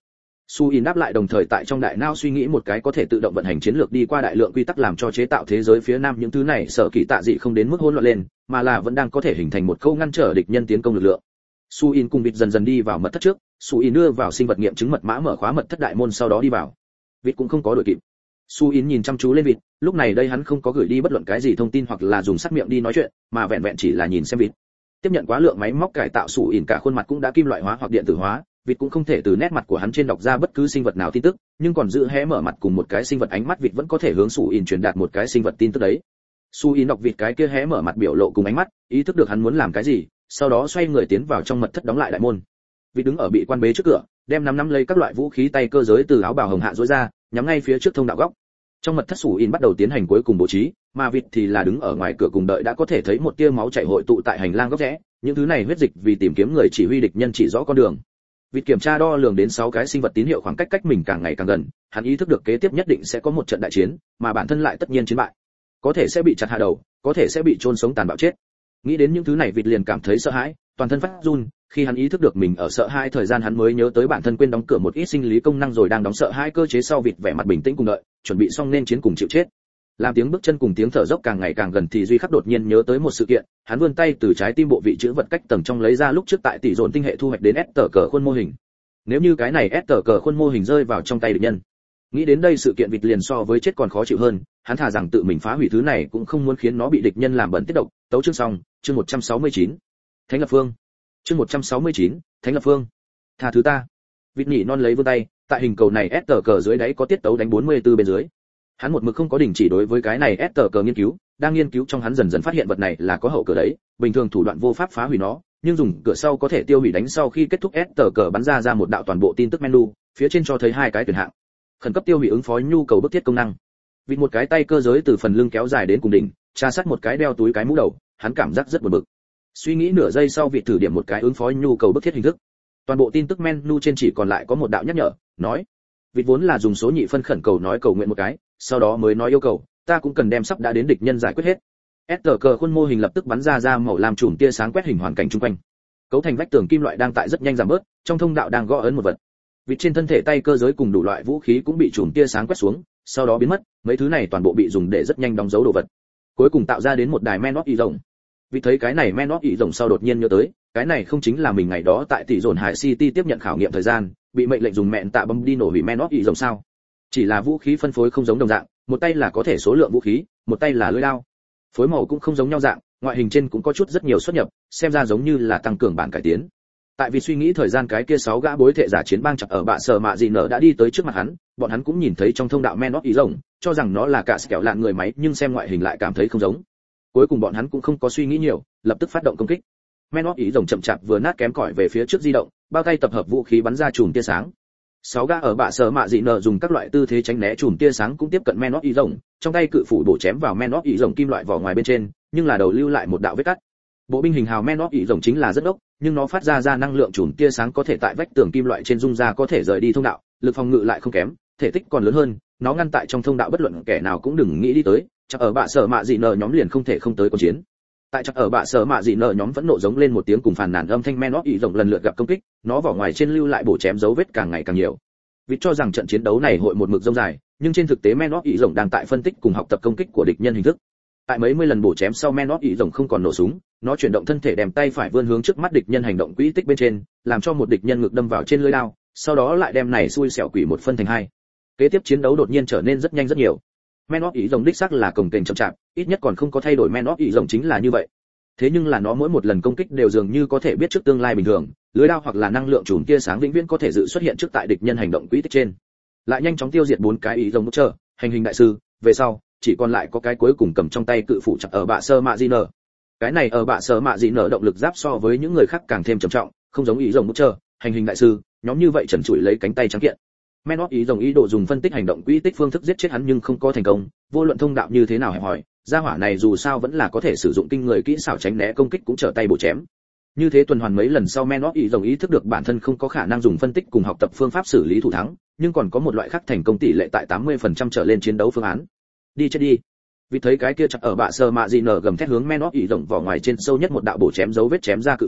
Su In đáp lại, đồng thời tại trong đại não suy nghĩ một cái có thể tự động vận hành chiến lược đi qua đại lượng quy tắc, làm cho chế tạo thế giới phía nam những thứ này sở kỳ tạ dị không đến mức hỗn loạn lên, mà là vẫn đang có thể hình thành một câu ngăn trở địch nhân tiến công lực lượng. Su In cùng vịt dần dần đi vào mật thất trước, Su In đưa vào sinh vật nghiệm chứng mật mã, mở khóa mật thất đại môn, sau đó đi vào. Vịt cũng không có đuổi kịp. Su In nhìn chăm chú lên vịt, lúc này đây hắn không có gửi đi bất luận cái gì thông tin hoặc là dùng sắc miệng đi nói chuyện, mà vẹn vẹn chỉ là nhìn xem vịt. Tiếp nhận quá lượng máy móc cải tạo, Su In cả khuôn mặt cũng đã kim loại hóa hoặc điện tử hóa, vịt cũng không thể từ nét mặt của hắn trên đọc ra bất cứ sinh vật nào tin tức, nhưng còn giữ hé mở mặt cùng một cái sinh vật ánh mắt, vịt vẫn có thể hướng Su In truyền đạt một cái sinh vật tin tức đấy. Su In đọc vịt cái kia hé mở mặt biểu lộ cùng ánh mắt, ý thức được hắn muốn làm cái gì, sau đó xoay người tiến vào trong mật thất, đóng lại đại môn. Vịt đứng ở bị quan bế trước cửa, đem nắm nắm lấy các loại vũ khí tay cơ giới từ áo bào hồng hạ rối ra, nhắm ngay phía trước thông đạo góc. Trong mật thất, Su In bắt đầu tiến hành cuối cùng bố trí, mà vịt thì là đứng ở ngoài cửa cùng đợi, đã có thể thấy một tia máu chảy hội tụ tại hành lang góc rẽ, những thứ này huyết dịch vì tìm kiếm người chỉ huy địch nhân chỉ rõ con đường. Vịt kiểm tra đo lường đến sáu cái sinh vật tín hiệu, khoảng cách cách mình càng ngày càng gần, hắn ý thức được kế tiếp nhất định sẽ có một trận đại chiến, mà bản thân lại tất nhiên chiến bại. Có thể sẽ bị chặt hạ đầu, có thể sẽ bị chôn sống tàn bạo chết. Nghĩ đến những thứ này, vịt liền cảm thấy sợ hãi, toàn thân phát run. Khi hắn ý thức được mình ở sợ hãi thời gian, hắn mới nhớ tới bản thân quên đóng cửa một ít sinh lý công năng rồi đang đóng sợ hãi cơ chế sau. Vịt vẻ mặt bình tĩnh cùng đợi, chuẩn bị xong nên chiến cùng chịu chết. Làm tiếng bước chân cùng tiếng thở dốc càng ngày càng gần thì Duy Khắc đột nhiên nhớ tới một sự kiện, hắn vươn tay từ trái tim bộ vị chữ vật cách tầng trong lấy ra lúc trước tại tỷ dồn tinh hệ thu hoạch đến S tờ cờ khuôn mô hình. Nếu như cái này S tờ cờ khuôn mô hình rơi vào trong tay địch nhân, nghĩ đến đây sự kiện, vịt liền so với chết còn khó chịu hơn, hắn thà rằng tự mình phá hủy thứ này cũng không muốn khiến nó bị địch nhân làm bẩn tiết độc. Tấu chương xong, chương một trăm sáu mươi chín. Thánh lập phương. Chương một trăm sáu mươi chín, Thánh lập phương. Tha thứ ta. Vịt nhỉ non lấy vươn tay, tại hình cầu này S tờ cờ dưới đáy có tiết tấu đánh bốn mươi tư bên dưới. Hắn một mực không có đình chỉ đối với cái này S tờ cờ nghiên cứu, đang nghiên cứu trong hắn dần dần phát hiện vật này là có hậu cửa đấy, bình thường thủ đoạn vô pháp phá hủy nó, nhưng dùng cửa sau có thể tiêu hủy. Đánh sau khi kết thúc, S tờ cờ bắn ra ra một đạo toàn bộ tin tức menu, phía trên cho thấy hai cái tuyển hạng: khẩn cấp tiêu hủy ứng phó nhu cầu bức thiết công năng. Vịt một cái tay cơ giới từ phần lưng kéo dài đến cùng đỉnh, tra sát một cái đeo túi cái mũ đầu, hắn cảm giác rất buồn bực. Suy nghĩ nửa giây sau, Vịt thử điểm một cái ứng phó nhu cầu bức thiết hình thức. Toàn bộ tin tức menu trên chỉ còn lại có một đạo nhắc nhở, nói: Vịt vốn là dùng số nhị phân khẩn cầu nói cầu nguyện một cái, sau đó mới nói yêu cầu, ta cũng cần đem sắp đã đến địch nhân giải quyết hết. S tờ cờ khuôn mô hình lập tức bắn ra ra màu lam chùm tia sáng quét hình hoàn cảnh xung quanh. Cấu thành vách tường kim loại đang tại rất nhanh giảm bớt, trong thông đạo đang gõ ấn một vật. Vịt trên thân thể tay cơ giới cùng đủ loại vũ khí cũng bị chùm tia sáng quét xuống, sau đó biến mất, mấy thứ này toàn bộ bị dùng để rất nhanh đóng dấu đồ vật. Cuối cùng tạo ra đến một đài Men of Y rồng. Vịt thấy cái này Men of Y rồng sau đột nhiên nhớ tới, cái này không chính là mình ngày đó tại tỷ dồn Hải City tiếp nhận khảo nghiệm thời gian, bị mệnh lệnh dùng mẹn tạ bom đi nổ hủy Men of Y rồng sao? Chỉ là vũ khí phân phối không giống đồng dạng, một tay là có thể số lượng vũ khí, một tay là lưỡi dao. Phối màu cũng không giống nhau dạng, ngoại hình trên cũng có chút rất nhiều xuất nhập, xem ra giống như là tăng cường bản cải tiến. Tại vì suy nghĩ thời gian, cái kia sáu gã bối thể giả chiến bang chặt ở bạ sở mạ gì nở đã đi tới trước mặt hắn, bọn hắn cũng nhìn thấy trong thông đạo Men of Y rồng, cho rằng nó là cả kẹo lạn người máy, nhưng xem ngoại hình lại cảm thấy không giống. Cuối cùng bọn hắn cũng không có suy nghĩ nhiều, lập tức phát động công kích. Men of Y rồng chậm chạp vừa nát kém cỏi về phía trước di động, bao tay tập hợp vũ khí bắn ra chùm tia sáng. Sáu gã ở bạ sở mạ dị nở dùng các loại tư thế tránh né chùm tia sáng cũng tiếp cận Men of Y rồng, trong tay cự phủ bổ chém vào Men of Y rồng kim loại vỏ ngoài bên trên, nhưng là đầu lưu lại một đạo vết cắt. Bộ binh hình hào Men of Y rồng chính là rất ốc, nhưng nó phát ra ra năng lượng chùm tia sáng có thể tại vách tường kim loại trên dung ra có thể rời đi thông đạo, lực phòng ngự lại không kém, thể tích còn lớn hơn, nó ngăn tại trong thông đạo bất luận kẻ nào cũng đừng nghĩ đi tới, chắc ở bạ sở mạ dị nở nhóm liền không thể không tới cuộc chiến. Tại chắc ở bạ sở mạ dị nở nhóm vẫn nộ giống lên một tiếng cùng phàn nàn âm thanh. Men of Y rồng lần lượt gặp công kích, nó vỏ ngoài trên lưu lại bổ chém dấu vết càng ngày càng nhiều. Vì cho rằng trận chiến đấu này hội một mực rông dài, nhưng trên thực tế Men of Y rồng đang tại phân tích cùng học tập công kích của địch nhân hình thức. Tại mấy mươi lần bổ chém sau, Men of Y rồng không còn nổ súng, nó chuyển động thân thể đem tay phải vươn hướng trước mắt địch nhân hành động quỹ tích bên trên, làm cho một địch nhân ngực đâm vào trên lưỡi dao, sau đó lại đem này xui xẻo quỷ một phân thành hai. Kế tiếp chiến đấu đột nhiên trở nên rất nhanh rất nhiều. Men of Y rồng đích xác là cồng kềnh chậm chạp, ít nhất còn không có thay đổi. Men of Y rồng chính là như vậy. Thế nhưng là nó mỗi một lần công kích đều dường như có thể biết trước tương lai bình thường, lưới đao hoặc là năng lượng chùm tia sáng vĩnh viễn có thể dự xuất hiện trước tại địch nhân hành động quỹ tích trên, lại nhanh chóng tiêu diệt bốn cái ý rồng chờ hành hình đại sư. Về sau chỉ còn lại có cái cuối cùng cầm trong tay cự phủ chặt ở bạ sơ mạ di nở. Cái này ở bạ sơ mạ di nở động lực giáp so với những người khác càng thêm trầm trọng, không giống ý rồng chờ hành hình đại sư nhóm như vậy trần trụi lấy cánh tay trắng kiện. Men of ý rồng ý đồ dùng phân tích hành động quỹ tích phương thức giết chết hắn nhưng không có thành công, vô luận thông đạo như thế nào hẹp hòi, gia hỏa này dù sao vẫn là có thể sử dụng kinh người kỹ xảo tránh né công kích cũng trở tay bổ chém. Như thế tuần hoàn mấy lần sau, Men of ý rồng ý thức được bản thân không có khả năng dùng phân tích cùng học tập phương pháp xử lý thủ thắng, nhưng còn có một loại khác thành công tỷ lệ tại tám mươi phần trăm trở lên chiến đấu phương án. Đi chết đi. Vì thấy cái kia chặt ở bạ sơ mạ gì nở gầm thét hướng Men of ý rồng vỏ ngoài trên sâu nhất một đạo bổ chém dấu vết chém ra cự phủ,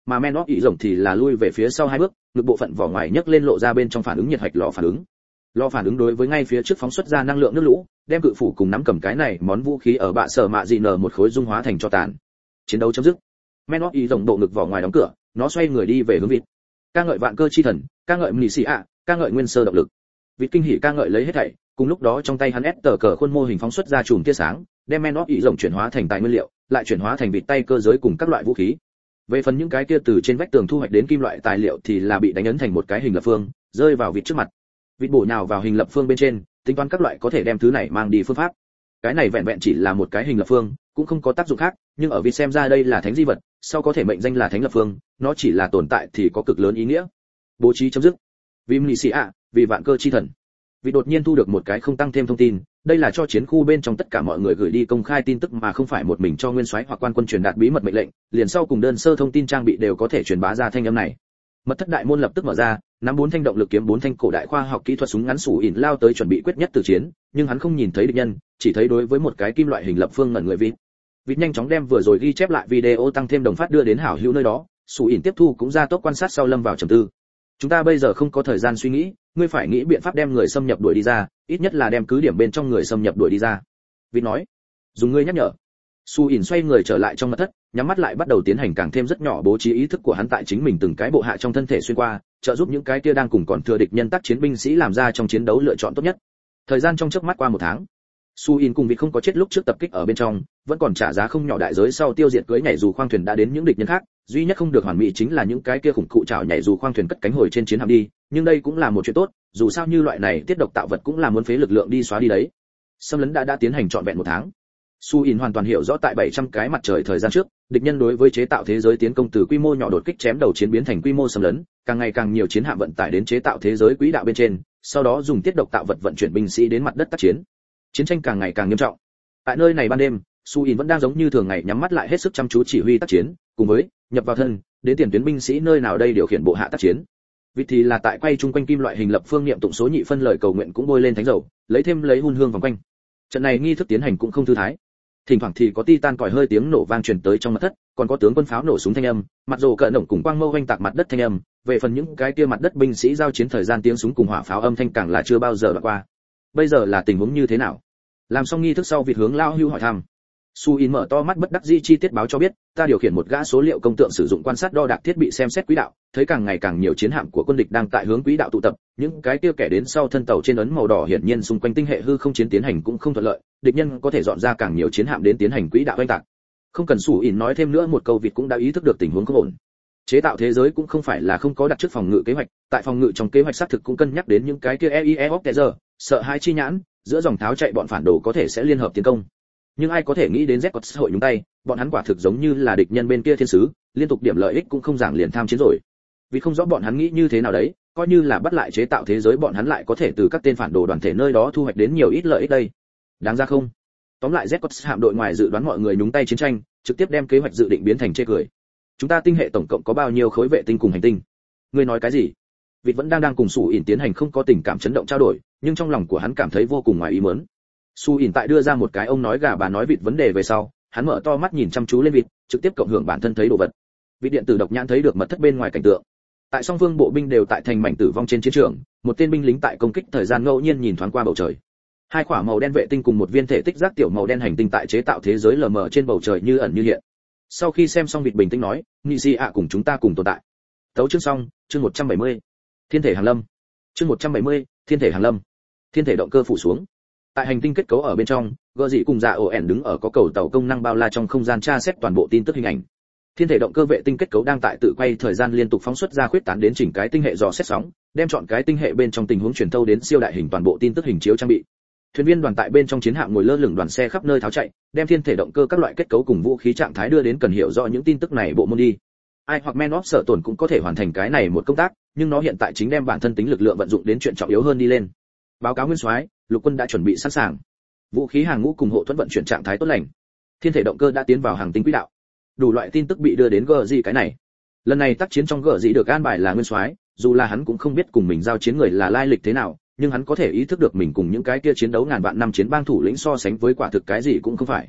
mà Men of ý rồng thì là lui về phía sau hai bước, ngực bộ phận vỏ ngoài nhấc lên lộ ra bên trong phản ứng nhiệt hạch lò phản ứng. Lò phản ứng đối với ngay phía trước phóng xuất ra năng lượng nước lũ, đem cự phủ cùng nắm cầm cái này món vũ khí ở bạ sở mạ dị nở một khối dung hóa thành tro tàn. Chiến đấu chấm dứt. Men of ý rồng bộ ngực vỏ ngoài đóng cửa, nó xoay người đi về hướng vịt. Ca ngợi vạn cơ chi thần, ca ngợi mì xì ạ, ca ngợi nguyên sơ động lực. Vịt kinh hỉ ca ngợi lấy hết thảy, cùng lúc đó trong tay hắn ép tờ cờ khuôn mô hình phóng xuất ra chùm tia sáng, đem Men of ý rồng chuyển hóa thành tài nguyên liệu, lại chuyển hóa thành vịt tay cơ giới cùng các loại vũ khí. Về phần những cái kia từ trên vách tường thu hoạch đến kim loại tài liệu thì là bị đánh ấn thành một cái hình lập phương, rơi vào vịt trước mặt. Vịt bổ nhào vào hình lập phương bên trên, tính toán các loại có thể đem thứ này mang đi phương pháp. Cái này vẹn vẹn chỉ là một cái hình lập phương, cũng không có tác dụng khác, nhưng ở vịt xem ra đây là thánh di vật, sau có thể mệnh danh là thánh lập phương, nó chỉ là tồn tại thì có cực lớn ý nghĩa. Bố trí chấm dứt. Vì mì xì ạ, vì vạn cơ chi thần. Vì đột nhiên thu được một cái không tăng thêm thông tin, đây là cho chiến khu bên trong tất cả mọi người gửi đi công khai tin tức mà không phải một mình cho nguyên soái hoặc quan quân truyền đạt bí mật mệnh lệnh, liền sau cùng đơn sơ thông tin trang bị đều có thể truyền bá ra thanh âm này. Mật thất đại môn lập tức mở ra, nắm bốn thanh động lực kiếm bốn thanh cổ đại khoa học kỹ thuật súng ngắn sủ ỉn lao tới chuẩn bị quyết nhất từ chiến, nhưng hắn không nhìn thấy địch nhân, chỉ thấy đối với một cái kim loại hình lập phương ngẩn người vịt. Vịt nhanh chóng đem vừa rồi ghi chép lại video tăng thêm đồng phát đưa đến hảo hữu nơi đó, sủ ỉn tiếp thu cũng ra tốc quan sát sau lâm vào trầm tư. Chúng ta bây giờ không có thời gian suy nghĩ, ngươi phải nghĩ biện pháp đem người xâm nhập đuổi đi ra, ít nhất là đem cứ điểm bên trong người xâm nhập đuổi đi ra. Vịt nói. Dùng ngươi nhắc nhở. Su ỉn xoay người trở lại trong mật thất, nhắm mắt lại bắt đầu tiến hành càng thêm rất nhỏ bố trí ý thức của hắn tại chính mình từng cái bộ hạ trong thân thể xuyên qua, trợ giúp những cái kia đang cùng còn thừa địch nhân tác chiến binh sĩ làm ra trong chiến đấu lựa chọn tốt nhất. Thời gian trong chớp mắt qua một tháng. Su ỉn cùng Vịt không có chết lúc trước tập kích ở bên trong, vẫn còn trả giá không nhỏ đại giới sau tiêu diệt cưỡi nhảy dù khoang thuyền đã đến những địch nhân khác, duy nhất không được hoàn mỹ chính là những cái kia khủng cụ trảo nhảy dù khoang thuyền cất cánh hồi trên chiến hạm đi, nhưng đây cũng là một chuyện tốt, dù sao như loại này tiết độc tạo vật cũng là muốn phế lực lượng đi xóa đi đấy. Xâm lấn đã đã tiến hành trọn vẹn một tháng. Su In hoàn toàn hiểu rõ tại bảy trăm cái mặt trời thời gian trước, địch nhân đối với chế tạo thế giới tiến công từ quy mô nhỏ đột kích chém đầu chiến biến thành quy mô xâm lấn, càng ngày càng nhiều chiến hạm vận tải đến chế tạo thế giới quỹ đạo bên trên, sau đó dùng tiết độc tạo vật vận chuyển binh sĩ đến mặt đất tác chiến. Chiến tranh càng ngày càng nghiêm trọng. Tại nơi này ban đêm, Su In vẫn đang giống như thường ngày nhắm mắt lại hết sức chăm chú chỉ huy tác chiến, cùng với nhập vào thân, đến tiền tuyến binh sĩ nơi nào đây điều khiển bộ hạ tác chiến. Vì thì là tại quay chung quanh kim loại hình lập phương niệm tụng số nhị phân lời cầu nguyện cũng bôi lên thánh dầu, lấy thêm lấy hun hương vòng quanh. Trận này nghi thức tiến hành cũng không thư thái. Thỉnh thoảng thì có titan còi hơi tiếng nổ vang truyền tới trong mật thất, còn có tướng quân pháo nổ súng thanh âm, mặt rồ cỡ nổng cùng quang mâu vang tạc mặt đất thanh âm, về phần những cái kia mặt đất binh sĩ giao chiến thời gian tiếng súng cùng hỏa pháo âm thanh càng là chưa bao giờ đoạn qua. Bây giờ là tình huống như thế nào? Làm xong nghi thức sau Vịt hướng Lao Hưu hỏi thăm. Su In mở to mắt bất đắc dĩ chi tiết báo cho biết, ta điều khiển một gã số liệu công tượng sử dụng quan sát đo đạc thiết bị xem xét quỹ đạo, thấy càng ngày càng nhiều chiến hạm của quân địch đang tại hướng quỹ đạo tụ tập, những cái kia kẻ đến sau thân tàu trên ấn màu đỏ hiển nhiên xung quanh tinh hệ hư không chiến tiến hành cũng không thuận lợi, địch nhân có thể dọn ra càng nhiều chiến hạm đến tiến hành quỹ đạo oanh tạc. Không cần Su In nói thêm nữa một câu Vịt cũng đã ý thức được tình huống không ổn. Chế tạo thế giới cũng không phải là không có đặt trước phòng ngự kế hoạch, tại phòng ngự trong kế hoạch xác thực cũng cân nhắc đến những cái kia e i e giờ, sợ hãi chi nhãn, giữa dòng tháo chạy bọn phản đồ có thể sẽ liên hợp tiến công. Nhưng ai có thể nghĩ đến Z hội nhúng tay, bọn hắn quả thực giống như là địch nhân bên kia thiên sứ, liên tục điểm lợi ích cũng không giảng liền tham chiến rồi. Vì không rõ bọn hắn nghĩ như thế nào đấy, coi như là bắt lại chế tạo thế giới bọn hắn lại có thể từ các tên phản đồ đoàn thể nơi đó thu hoạch đến nhiều ít lợi ích đây. Đáng ra không? Tóm lại Z hạm đội ngoài dự đoán mọi người nhúng tay chiến tranh, trực tiếp đem kế hoạch dự định biến thành chê cười. Chúng ta tinh hệ tổng cộng có bao nhiêu khối vệ tinh cùng hành tinh? Ngươi nói cái gì? Vịt vẫn đang đang cùng Su In tiến hành không có tình cảm chấn động trao đổi, nhưng trong lòng của hắn cảm thấy vô cùng ngoài ý muốn. Su In tại đưa ra một cái ông nói gà bà nói vịt vấn đề về sau, hắn mở to mắt nhìn chăm chú lên vịt, trực tiếp cộng hưởng bản thân thấy đồ vật. Vịt điện tử độc nhãn thấy được mật thất bên ngoài cảnh tượng. Tại song phương bộ binh đều tại thành mảnh tử vong trên chiến trường, một tên binh lính tại công kích thời gian ngẫu nhiên nhìn thoáng qua bầu trời. Hai quả màu đen vệ tinh cùng một viên thể tích giác tiểu màu đen hành tinh tại chế tạo thế giới lờ mờ trên bầu trời như ẩn như hiện. Sau khi xem xong vịt bình tĩnh nói, "Nị Si ạ cùng chúng ta cùng tồn tại." Tấu chương xong, chương một trăm bảy mươi. Thiên thể hàng lâm. Chương một trăm bảy mươi, Thiên thể hàng lâm. Thiên thể động cơ phủ xuống. Tại hành tinh kết cấu ở bên trong, gờ dị cùng dạ ổ ẻn đứng ở có cầu tàu công năng bao la trong không gian tra xét toàn bộ tin tức hình ảnh. Thiên thể động cơ vệ tinh kết cấu đang tại tự quay thời gian liên tục phóng xuất ra khuyết tán đến chỉnh cái tinh hệ dò xét sóng, đem chọn cái tinh hệ bên trong tình huống truyền thâu đến siêu đại hình toàn bộ tin tức hình chiếu trang bị. Thuyền viên đoàn tại bên trong chiến hạm ngồi lơ lửng đoàn xe khắp nơi tháo chạy, đem thiên thể động cơ các loại kết cấu cùng vũ khí trạng thái đưa đến cần hiểu rõ những tin tức này bộ môn đi. Ai hoặc Men of sợ tổn cũng có thể hoàn thành cái này một công tác, nhưng nó hiện tại chính đem bản thân tính lực lượng vận dụng đến chuyện trọng yếu hơn đi lên. Báo cáo nguyên soái, lục quân đã chuẩn bị sẵn sàng. Vũ khí hàng ngũ cùng hộ thuẫn vận chuyển trạng thái tốt lành. Thiên thể động cơ đã tiến vào hàng tinh quỹ đạo. Đủ loại tin tức bị đưa đến gờ gì cái này. Lần này tác chiến trong gờ gì được an bài là nguyên soái, dù là hắn cũng không biết cùng mình giao chiến người là lai lịch thế nào, nhưng hắn có thể ý thức được mình cùng những cái kia chiến đấu ngàn vạn năm chiến bang thủ lĩnh so sánh với quả thực cái gì cũng không phải.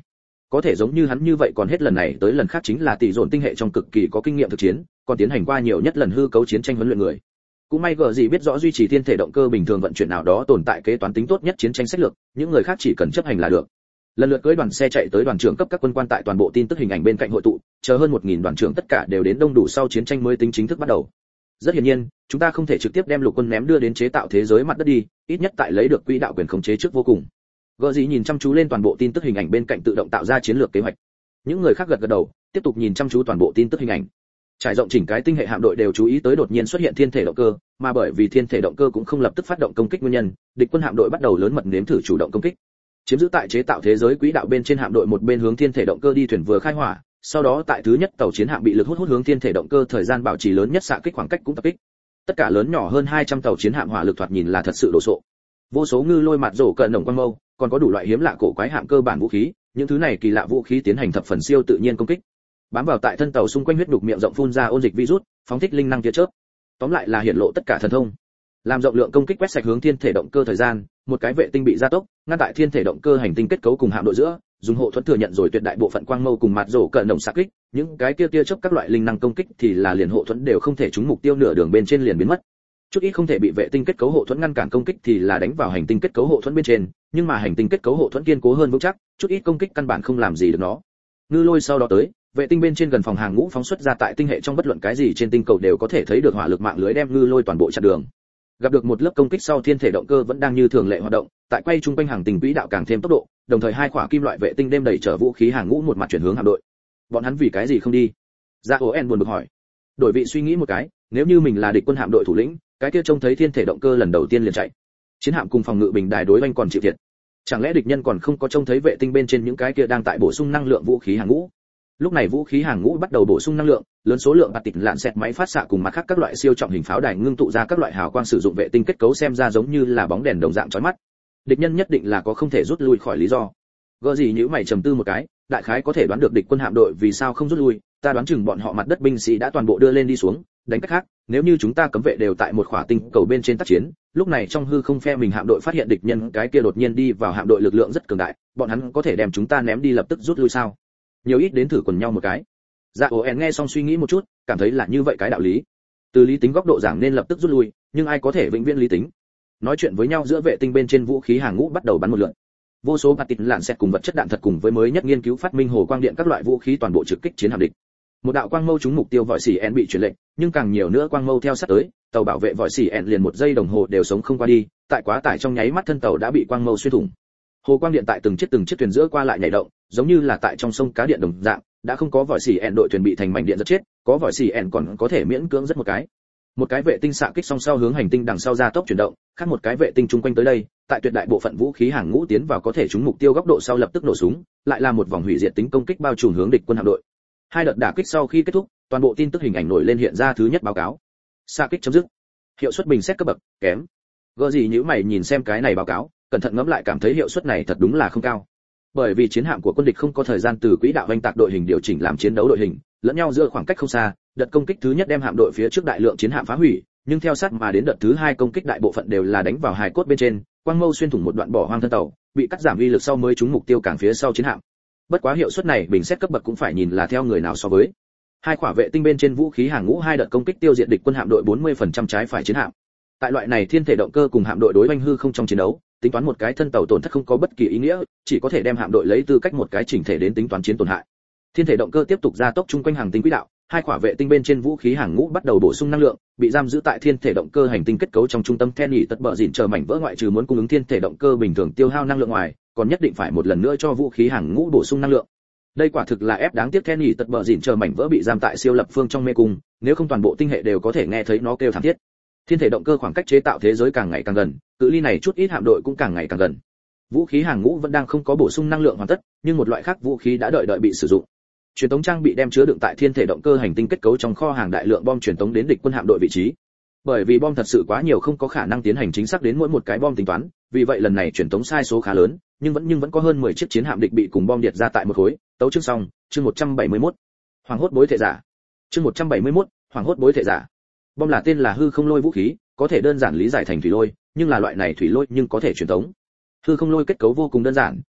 Có thể giống như hắn như vậy còn hết lần này tới lần khác chính là tỷ dồn tinh hệ trong cực kỳ có kinh nghiệm thực chiến, còn tiến hành qua nhiều nhất lần hư cấu chiến tranh huấn luyện người. Cũng may gờ gì biết rõ duy trì thiên thể động cơ bình thường vận chuyển nào đó tồn tại kế toán tính tốt nhất chiến tranh sách lược, những người khác chỉ cần chấp hành là được. Lần lượt cưỡi đoàn xe chạy tới đoàn trưởng cấp các quân quan tại toàn bộ tin tức hình ảnh bên cạnh hội tụ, chờ hơn một nghìn đoàn trưởng tất cả đều đến đông đủ sau chiến tranh mới tính chính thức bắt đầu. Rất hiển nhiên, chúng ta không thể trực tiếp đem lục quân ném đưa đến chế tạo thế giới mặt đất đi, ít nhất tại lấy được quỹ đạo quyền khống chế trước vô cùng. Gờ gì nhìn chăm chú lên toàn bộ tin tức hình ảnh bên cạnh tự động tạo ra chiến lược kế hoạch. Những người khác gật gật đầu, tiếp tục nhìn chăm chú toàn bộ tin tức hình ảnh. Trải rộng chỉnh cái tinh hệ hạm đội đều chú ý tới đột nhiên xuất hiện thiên thể động cơ, mà bởi vì thiên thể động cơ cũng không lập tức phát động công kích nguyên nhân, địch quân hạm đội bắt đầu lớn mật nếm thử chủ động công kích. Chiếm giữ tại chế tạo thế giới quỹ đạo bên trên hạm đội một bên hướng thiên thể động cơ đi thuyền vừa khai hỏa, sau đó tại thứ nhất tàu chiến hạm bị lực hút hút hướng thiên thể động cơ thời gian bảo trì lớn nhất xạ kích khoảng cách cũng tập kích. Tất cả lớn nhỏ hơn hai trăm tàu chiến hạm hỏa lực thoạt nhìn là thật sự đồ sộ. Vô số ngư lôi mặt rổ cận nồng quang mâu, còn có đủ loại hiếm lạ cổ quái hạm cơ bản vũ khí, những thứ này kỳ lạ vũ khí tiến hành thập phần siêu tự nhiên công kích. Bám vào tại thân tàu xung quanh huyết đục miệng rộng phun ra ôn dịch virus, phóng thích linh năng tia chớp. Tóm lại là hiện lộ tất cả thần thông. Làm rộng lượng công kích quét sạch hướng thiên thể động cơ thời gian, một cái vệ tinh bị gia tốc, ngăn tại thiên thể động cơ hành tinh kết cấu cùng hạm đội giữa, dùng hộ thuẫn thừa nhận rồi tuyệt đại bộ phận quang mâu cùng mặt rổ cận nồng xạ kích, những cái kia tia chớp các loại linh năng công kích thì là liền hộ thuẫn đều không thể trúng mục tiêu nửa đường bên trên liền biến mất. Chút ít không thể bị vệ tinh kết cấu hộ thuẫn ngăn cản công kích thì là đánh vào hành tinh kết cấu hộ thuẫn bên trên, nhưng mà hành tinh kết cấu hộ thuẫn kiên cố hơn vững chắc, chút ít công kích căn bản không làm gì được nó. Ngư lôi sau đó tới, vệ tinh bên trên gần phòng hàng ngũ phóng xuất ra tại tinh hệ trong bất luận cái gì trên tinh cầu đều có thể thấy được hỏa lực mạng lưới đem ngư lôi toàn bộ chặn đường. Gặp được một lớp công kích sau thiên thể động cơ vẫn đang như thường lệ hoạt động, tại quay trung quanh hàng tinh quỹ đạo càng thêm tốc độ, đồng thời hai quả kim loại vệ tinh đem đẩy chở vũ khí hàng ngũ một mặt chuyển hướng hạm đội. Bọn hắn vì cái gì không đi? Dạ Oen buồn bực hỏi. Đổi vị suy nghĩ một cái, nếu như mình là địch quân hạm đội thủ lĩnh, cái kia trông thấy thiên thể động cơ lần đầu tiên liền chạy. Chiến hạm cùng phòng ngự bình đài đối oanh còn chịu thiệt. Chẳng lẽ địch nhân còn không có trông thấy vệ tinh bên trên những cái kia đang tại bổ sung năng lượng vũ khí hàng ngũ? Lúc này vũ khí hàng ngũ bắt đầu bổ sung năng lượng, lớn số lượng bạt tịt lạn xẹt máy phát xạ cùng mặt khác các loại siêu trọng hình pháo đài ngưng tụ ra các loại hào quang sử dụng vệ tinh kết cấu xem ra giống như là bóng đèn đồng dạng chói mắt. Địch nhân nhất định là có không thể rút lui khỏi lý do. Gỡ gì nhíu mày trầm tư một cái, đại khái có thể đoán được địch quân hạm đội vì sao không rút lui, ta đoán chừng bọn họ mặt đất binh sĩ đã toàn bộ đưa lên đi xuống, đánh cách khác, nếu như chúng ta cấm vệ đều tại một khỏa tinh cầu bên trên tác chiến, lúc này trong hư không phe mình hạm đội phát hiện địch nhân cái kia đột nhiên đi vào hạm đội lực lượng rất cường đại, bọn hắn có thể đem chúng ta ném đi lập tức rút lui sao? Nhiều ít đến thử quần nhau một cái. Dạ Oen nghe xong suy nghĩ một chút, cảm thấy là như vậy cái đạo lý. Từ lý tính góc độ giảng nên lập tức rút lui, nhưng ai có thể vĩnh viễn lý tính? Nói chuyện với nhau giữa vệ tinh bên trên vũ khí hàng ngũ bắt đầu bắn một lượt. Vô số bạt tịt lạn xẹt cùng vật chất đạn thật cùng với mới nhất nghiên cứu phát minh hồ quang điện các loại vũ khí toàn bộ trực kích chiến hạm địch. Một đạo quang mâu trúng mục tiêu vòi xỉ en bị chuyển lệnh, nhưng càng nhiều nữa quang mâu theo sát tới, tàu bảo vệ vòi xỉ en liền một giây đồng hồ đều sống không qua đi, tại quá tải trong nháy mắt thân tàu đã bị quang mâu xuyên thủng. Hồ quang điện tại từng chiếc từng chiếc thuyền giữa qua lại nhảy động, giống như là tại trong sông cá điện đồng dạng, đã không có vòi xỉ en đội thuyền bị thành mảnh điện rất chết, có vòi xỉ en còn có thể miễn cưỡng rất một cái. Một cái vệ tinh xạ kích song sau hướng hành tinh đằng sau ra tốc chuyển động, khác một cái vệ tinh chung quanh tới đây, tại tuyệt đại bộ phận vũ khí hàng ngũ tiến vào có thể trúng mục tiêu góc độ sau lập tức nổ súng, lại là một vòng hủy diệt tính công kích bao trùm hướng địch quân hạm đội. Hai đợt đả kích sau khi kết thúc, toàn bộ tin tức hình ảnh nổi lên hiện ra thứ nhất báo cáo. Xạ kích chấm dứt. Hiệu suất bình xét cấp bậc kém. Gỡ gì nhíu mày nhìn xem cái này báo cáo, cẩn thận ngẫm lại cảm thấy hiệu suất này thật đúng là không cao. Bởi vì chiến hạm của quân địch không có thời gian từ quỹ đạo vành tạc đội hình điều chỉnh làm chiến đấu đội hình, lẫn nhau giữa khoảng cách không xa, đợt công kích thứ nhất đem hạm đội phía trước đại lượng chiến hạm phá hủy, nhưng theo sát mà đến đợt thứ hai công kích đại bộ phận đều là đánh vào hài cốt bên trên, quang mâu xuyên thủng một đoạn bỏ hoang thân tàu, bị cắt giảm uy lực sau mới trúng mục tiêu càng phía sau chiến hạm. Bất quá hiệu suất này bình xét cấp bậc cũng phải nhìn là theo người nào so với. Hai quả vệ tinh bên trên vũ khí hàng ngũ hai đợt công kích tiêu diệt địch quân hạm đội bốn mươi phần trăm trái phải chiến hạm. Tại loại này thiên thể động cơ cùng hạm đội đối oanh hư không trong chiến đấu, tính toán một cái thân tàu tổn thất không có bất kỳ ý nghĩa, chỉ có thể đem hạm đội lấy tư cách một cái chỉnh thể đến tính toán chiến tổn hại. Thiên thể động cơ tiếp tục gia tốc chung quanh hàng tinh quỹ đạo, hai quả vệ tinh bên trên vũ khí hàng ngũ bắt đầu bổ sung năng lượng, bị giam giữ tại thiên thể động cơ hành tinh kết cấu trong trung tâm then nhỉ tật bờ dịn chờ mảnh vỡ ngoại trừ muốn cung ứng thiên thể động cơ bình thường tiêu hao năng lượng ngoài, còn nhất định phải một lần nữa cho vũ khí hàng ngũ bổ sung năng lượng. Đây quả thực là ép đáng tiếc then nhỉ tật bờ dịn chờ mảnh vỡ bị giam tại siêu lập phương trong mê cung, nếu không toàn bộ tinh hệ đều có thể nghe thấy nó kêu thảm thiết. Thiên thể động cơ khoảng cách chế tạo thế giới càng ngày càng gần, cự ly này chút ít hạm đội cũng càng ngày càng gần. Vũ khí hàng ngũ vẫn đang không có bổ sung năng lượng hoàn tất, nhưng một loại khác vũ khí đã đợi đợi bị sử dụng. Truyền tống trang bị đem chứa đựng tại thiên thể động cơ hành tinh kết cấu trong kho hàng đại lượng bom truyền tống đến địch quân hạm đội vị trí. Bởi vì bom thật sự quá nhiều không có khả năng tiến hành chính xác đến mỗi một cái bom tính toán, vì vậy lần này truyền tống sai số khá lớn, nhưng vẫn nhưng vẫn có hơn mười chiếc chiến hạm địch bị cùng bom điệt ra tại một khối. Tấu chương xong, chương một trăm bảy mươi mốt. Hoàng hốt bối thể giả. Chương một trăm bảy mươi mốt, Hoàng hốt bối thể giả. Bom là tên là hư không lôi vũ khí, có thể đơn giản lý giải thành thủy lôi, nhưng là loại này thủy lôi nhưng có thể truyền tống. Hư không lôi kết cấu vô cùng đơn giản,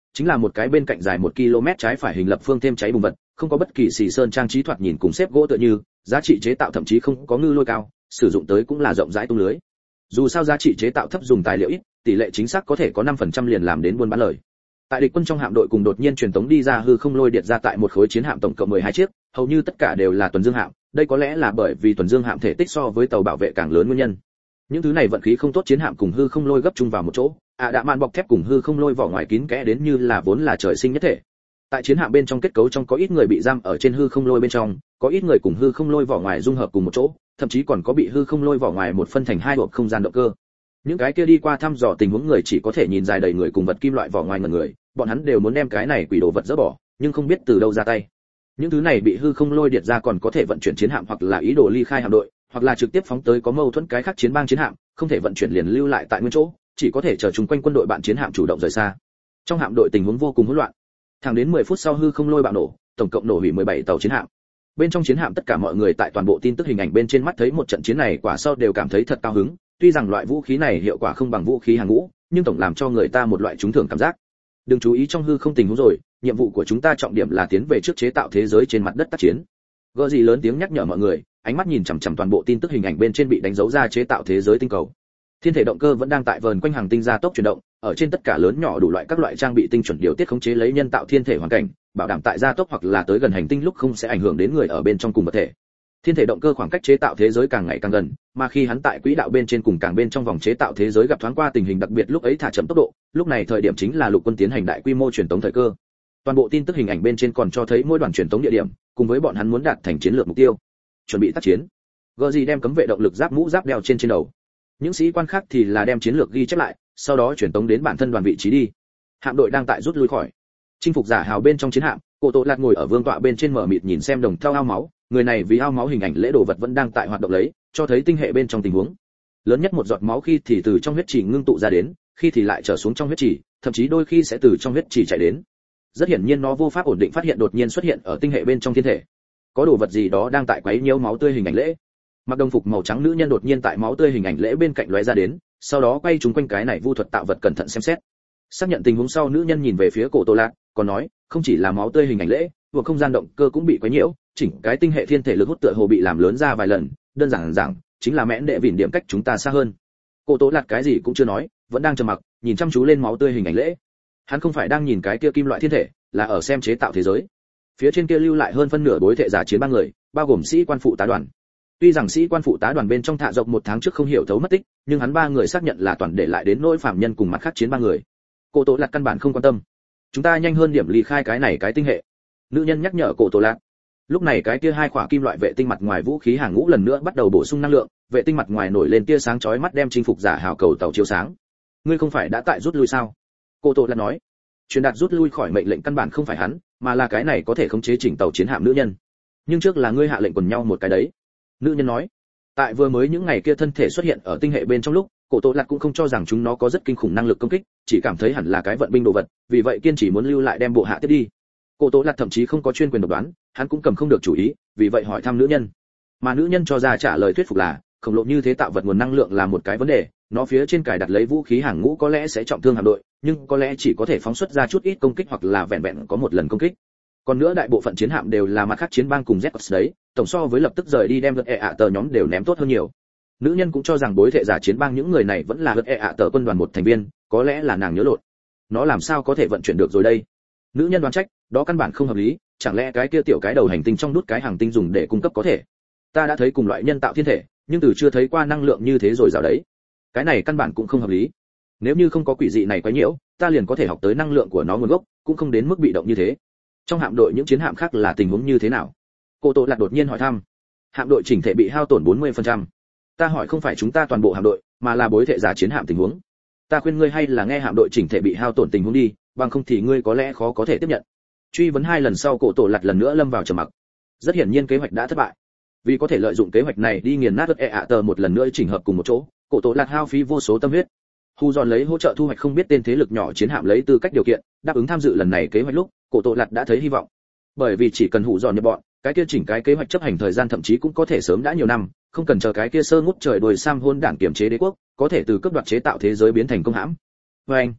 chính là một cái bên cạnh dài một ki lô mét trái phải hình lập phương thêm cháy bùng vật, không có bất kỳ xì sơn trang trí thoạt nhìn cùng xếp gỗ tựa như, giá trị chế tạo thậm chí không có ngư lôi cao, sử dụng tới cũng là rộng rãi tung lưới. Dù sao giá trị chế tạo thấp dùng tài liệu ít, tỷ lệ chính xác có thể có năm phần trăm liền làm đến buôn bán lời. Tại địch quân trong hạm đội cùng đột nhiên truyền tống đi ra hư không lôi điện ra tại một khối chiến hạm tổng cộng mười hai chiếc, hầu như tất cả đều là tuần dương hạm, đây có lẽ là bởi vì tuần dương hạm thể tích so với tàu bảo vệ càng lớn nguyên nhân. Những thứ này vận khí không tốt chiến hạm cùng hư không lôi gấp chung vào một chỗ, ạ đạ mạn bọc thép cùng hư không lôi vỏ ngoài kín kẽ đến như là vốn là trời sinh nhất thể. Tại chiến hạm bên trong kết cấu trong có ít người bị giam ở trên hư không lôi bên trong, có ít người cùng hư không lôi vỏ ngoài dung hợp cùng một chỗ, thậm chí còn có bị hư không lôi vỏ ngoài một phân thành hai hộp không gian động cơ. Những cái kia đi qua thăm dò tình huống người chỉ có thể nhìn dài đầy người cùng vật kim loại vỏ ngoài ngần người, bọn hắn đều muốn đem cái này quỷ đồ vật dỡ bỏ, nhưng không biết từ đâu ra tay. Những thứ này bị hư không lôi điện ra còn có thể vận chuyển chiến hạm hoặc là ý đồ ly khai hạm đội, hoặc là trực tiếp phóng tới có mâu thuẫn cái khác chiến bang chiến hạm, không thể vận chuyển liền lưu lại tại nguyên chỗ, chỉ có thể chờ chung quanh quân đội bạn chiến hạm chủ động rời xa. Trong hạm đội tình huống vô cùng hỗn loạn. Thẳng đến mười phút sau hư không lôi bạo nổ, tổng cộng nổ hủy mười bảy tàu chiến hạm. Bên trong chiến hạm tất cả mọi người tại toàn bộ tin tức hình ảnh bên trên mắt thấy một trận chiến này quả sau đều cảm thấy thật cao hứng, tuy rằng loại vũ khí này hiệu quả không bằng vũ khí hàng ngũ, nhưng tổng làm cho người ta một loại trúng thưởng cảm giác. Đừng chú ý trong hư không tình huống rồi, nhiệm vụ của chúng ta trọng điểm là tiến về trước chế tạo thế giới trên mặt đất tác chiến. Gơ gì lớn tiếng nhắc nhở mọi người, ánh mắt nhìn chằm chằm toàn bộ tin tức hình ảnh bên trên bị đánh dấu ra chế tạo thế giới tinh cầu. Thiên thể động cơ vẫn đang tại vờn quanh hàng tinh gia tốc chuyển động, ở trên tất cả lớn nhỏ đủ loại các loại trang bị tinh chuẩn điều tiết khống chế lấy nhân tạo thiên thể hoàn cảnh, bảo đảm tại gia tốc hoặc là tới gần hành tinh lúc không sẽ ảnh hưởng đến người ở bên trong cùng vật thể. Thiên thể động cơ khoảng cách chế tạo thế giới càng ngày càng gần, mà khi hắn tại quỹ đạo bên trên cùng càng bên trong vòng chế tạo thế giới gặp thoáng qua tình hình đặc biệt lúc ấy thả chậm tốc độ, lúc này thời điểm chính là lục quân tiến hành đại quy mô truyền tống thời cơ. Toàn bộ tin tức hình ảnh bên trên còn cho thấy mỗi đoàn truyền tống địa điểm, cùng với bọn hắn muốn đạt thành chiến lược mục tiêu. Chuẩn bị tác chiến. Gơ gì đem cấm vệ động lực giáp mũ giáp đeo trên trên đầu. Những sĩ quan khác thì là đem chiến lược ghi chép lại, sau đó truyền tống đến bản thân đoàn vị trí đi. Hạm đội đang tại rút lui khỏi. Chinh phục giả hào bên trong chiến hạm, Cổ Tổ Lạt ngồi ở vương tọa bên trên mở mịt nhìn xem đồng theo ao máu, người này vì ao máu hình ảnh lễ đồ vật vẫn đang tại hoạt động lấy, cho thấy tinh hệ bên trong tình huống. Lớn nhất một giọt máu khi thì từ trong huyết chỉ ngưng tụ ra đến, khi thì lại trở xuống trong huyết chỉ, thậm chí đôi khi sẽ từ trong huyết chỉ chạy đến. Rất hiển nhiên nó vô pháp ổn định phát hiện đột nhiên xuất hiện ở tinh hệ bên trong thiên thể. Có đồ vật gì đó đang tại quấy nhiễu máu tươi hình ảnh lễ. Mặc đồng phục màu trắng nữ nhân đột nhiên tại máu tươi hình ảnh lễ bên cạnh lóe ra đến, sau đó quay chúng quanh cái này vu thuật tạo vật cẩn thận xem xét. Xác nhận tình huống sau, nữ nhân nhìn về phía Cổ Tô Lạc, còn nói, không chỉ là máu tươi hình ảnh lễ, vừa không gian động cơ cũng bị quấy nhiễu, chỉnh cái tinh hệ thiên thể lực hút tựa hồ bị làm lớn ra vài lần, đơn giản giảng, chính là mẽn đệ vỉn điểm cách chúng ta xa hơn. Cổ Tô Lạc cái gì cũng chưa nói, vẫn đang trầm mặc, nhìn chăm chú lên máu tươi hình ảnh lễ. Hắn không phải đang nhìn cái kia kim loại thiên thể, là ở xem chế tạo thế giới. Phía trên kia lưu lại hơn phân nửa bối thể giả chiến ba người, bao gồm sĩ quan phụ tá đoàn. Tuy rằng sĩ quan phụ tá đoàn bên trong thạ dọc một tháng trước không hiểu thấu mất tích, nhưng hắn ba người xác nhận là toàn để lại đến nỗi phạm nhân cùng mặt khác chiến ba người. Cổ Tổ Lạc căn bản không quan tâm. Chúng ta nhanh hơn điểm ly khai cái này cái tinh hệ. Nữ nhân nhắc nhở Cổ Tổ Lạc. Lúc này cái kia hai khỏa kim loại vệ tinh mặt ngoài vũ khí hàng ngũ lần nữa bắt đầu bổ sung năng lượng, vệ tinh mặt ngoài nổi lên tia sáng chói mắt đem chinh phục giả hào cầu tàu chiếu sáng. Ngươi không phải đã tại rút lui sao? Cổ Tổ Lạc nói. Truyền đạt rút lui khỏi mệnh lệnh căn bản không phải hắn, mà là cái này có thể khống chế chỉnh tàu chiến hạm nữ nhân. Nhưng trước là ngươi hạ lệnh quần nhau một cái đấy. Nữ nhân nói. Tại vừa mới những ngày kia thân thể xuất hiện ở tinh hệ bên trong lúc, Cổ Tổ Lạc cũng không cho rằng chúng nó có rất kinh khủng năng lực công kích, chỉ cảm thấy hẳn là cái vận binh đồ vật, vì vậy kiên trì muốn lưu lại đem bộ hạ tiếp đi. Cổ Tổ Lạc thậm chí không có chuyên quyền độc đoán, hắn cũng cầm không được chủ ý, vì vậy hỏi thăm nữ nhân. Mà nữ nhân cho ra trả lời thuyết phục là, khổng lồ như thế tạo vật nguồn năng lượng là một cái vấn đề, nó phía trên cài đặt lấy vũ khí hàng ngũ có lẽ sẽ trọng thương hạm đội, nhưng có lẽ chỉ có thể phóng xuất ra chút ít công kích hoặc là vẹn vẹn có một lần công kích. Còn nữa đại bộ phận chiến hạm đều là mặt khác chiến bang cùng Z đấy, tổng so với lập tức rời đi đem lượt e ạ tờ nhóm đều ném tốt hơn nhiều. Nữ nhân cũng cho rằng bối thể giả chiến bang những người này vẫn là lượt e ạ tờ quân đoàn một thành viên, có lẽ là nàng nhớ lộn. Nó làm sao có thể vận chuyển được rồi đây? Nữ nhân đoán trách, đó căn bản không hợp lý, chẳng lẽ cái kia tiểu cái đầu hành tinh trong đút cái hàng tinh dùng để cung cấp có thể? Ta đã thấy cùng loại nhân tạo thiên thể, nhưng từ chưa thấy qua năng lượng như thế rồi rào đấy. Cái này căn bản cũng không hợp lý. Nếu như không có quỷ dị này quấy nhiễu, ta liền có thể học tới năng lượng của nó nguồn gốc, cũng không đến mức bị động như thế. Trong hạm đội những chiến hạm khác là tình huống như thế nào? Cô Tô Lạc đột nhiên hỏi thăm. Hạm đội chỉnh thể bị hao tổn bốn mươi phần trăm. Ta hỏi không phải chúng ta toàn bộ hạm đội, mà là bối thể giả chiến hạm tình huống. Ta khuyên ngươi hay là nghe hạm đội chỉnh thể bị hao tổn tình huống đi, bằng không thì ngươi có lẽ khó có thể tiếp nhận. Truy vấn hai lần sau, Cổ Tổ Lạc lần nữa lâm vào trầm mặc. Rất hiển nhiên kế hoạch đã thất bại. Vì có thể lợi dụng kế hoạch này đi nghiền nát e ạ tờ một lần nữa chỉnh hợp cùng một chỗ, Cổ Tổ Lạc hao phí vô số tâm huyết. Hu Giòn lấy hỗ trợ thu hoạch không biết tên thế lực nhỏ chiến hạm lấy tư cách điều kiện, đáp ứng tham dự lần này kế hoạch lúc, Cổ Tổ Lạc đã thấy hy vọng. Bởi vì chỉ cần Hu Giòn nhập bọn, cái kia chỉnh cái kế hoạch chấp hành thời gian thậm chí cũng có thể sớm đã nhiều năm, không cần chờ cái kia sơ ngút trời đuổi Sam hôn đảng kiểm chế đế quốc, có thể từ cấp đoạt chế tạo thế giới biến thành công hãm. Và anh,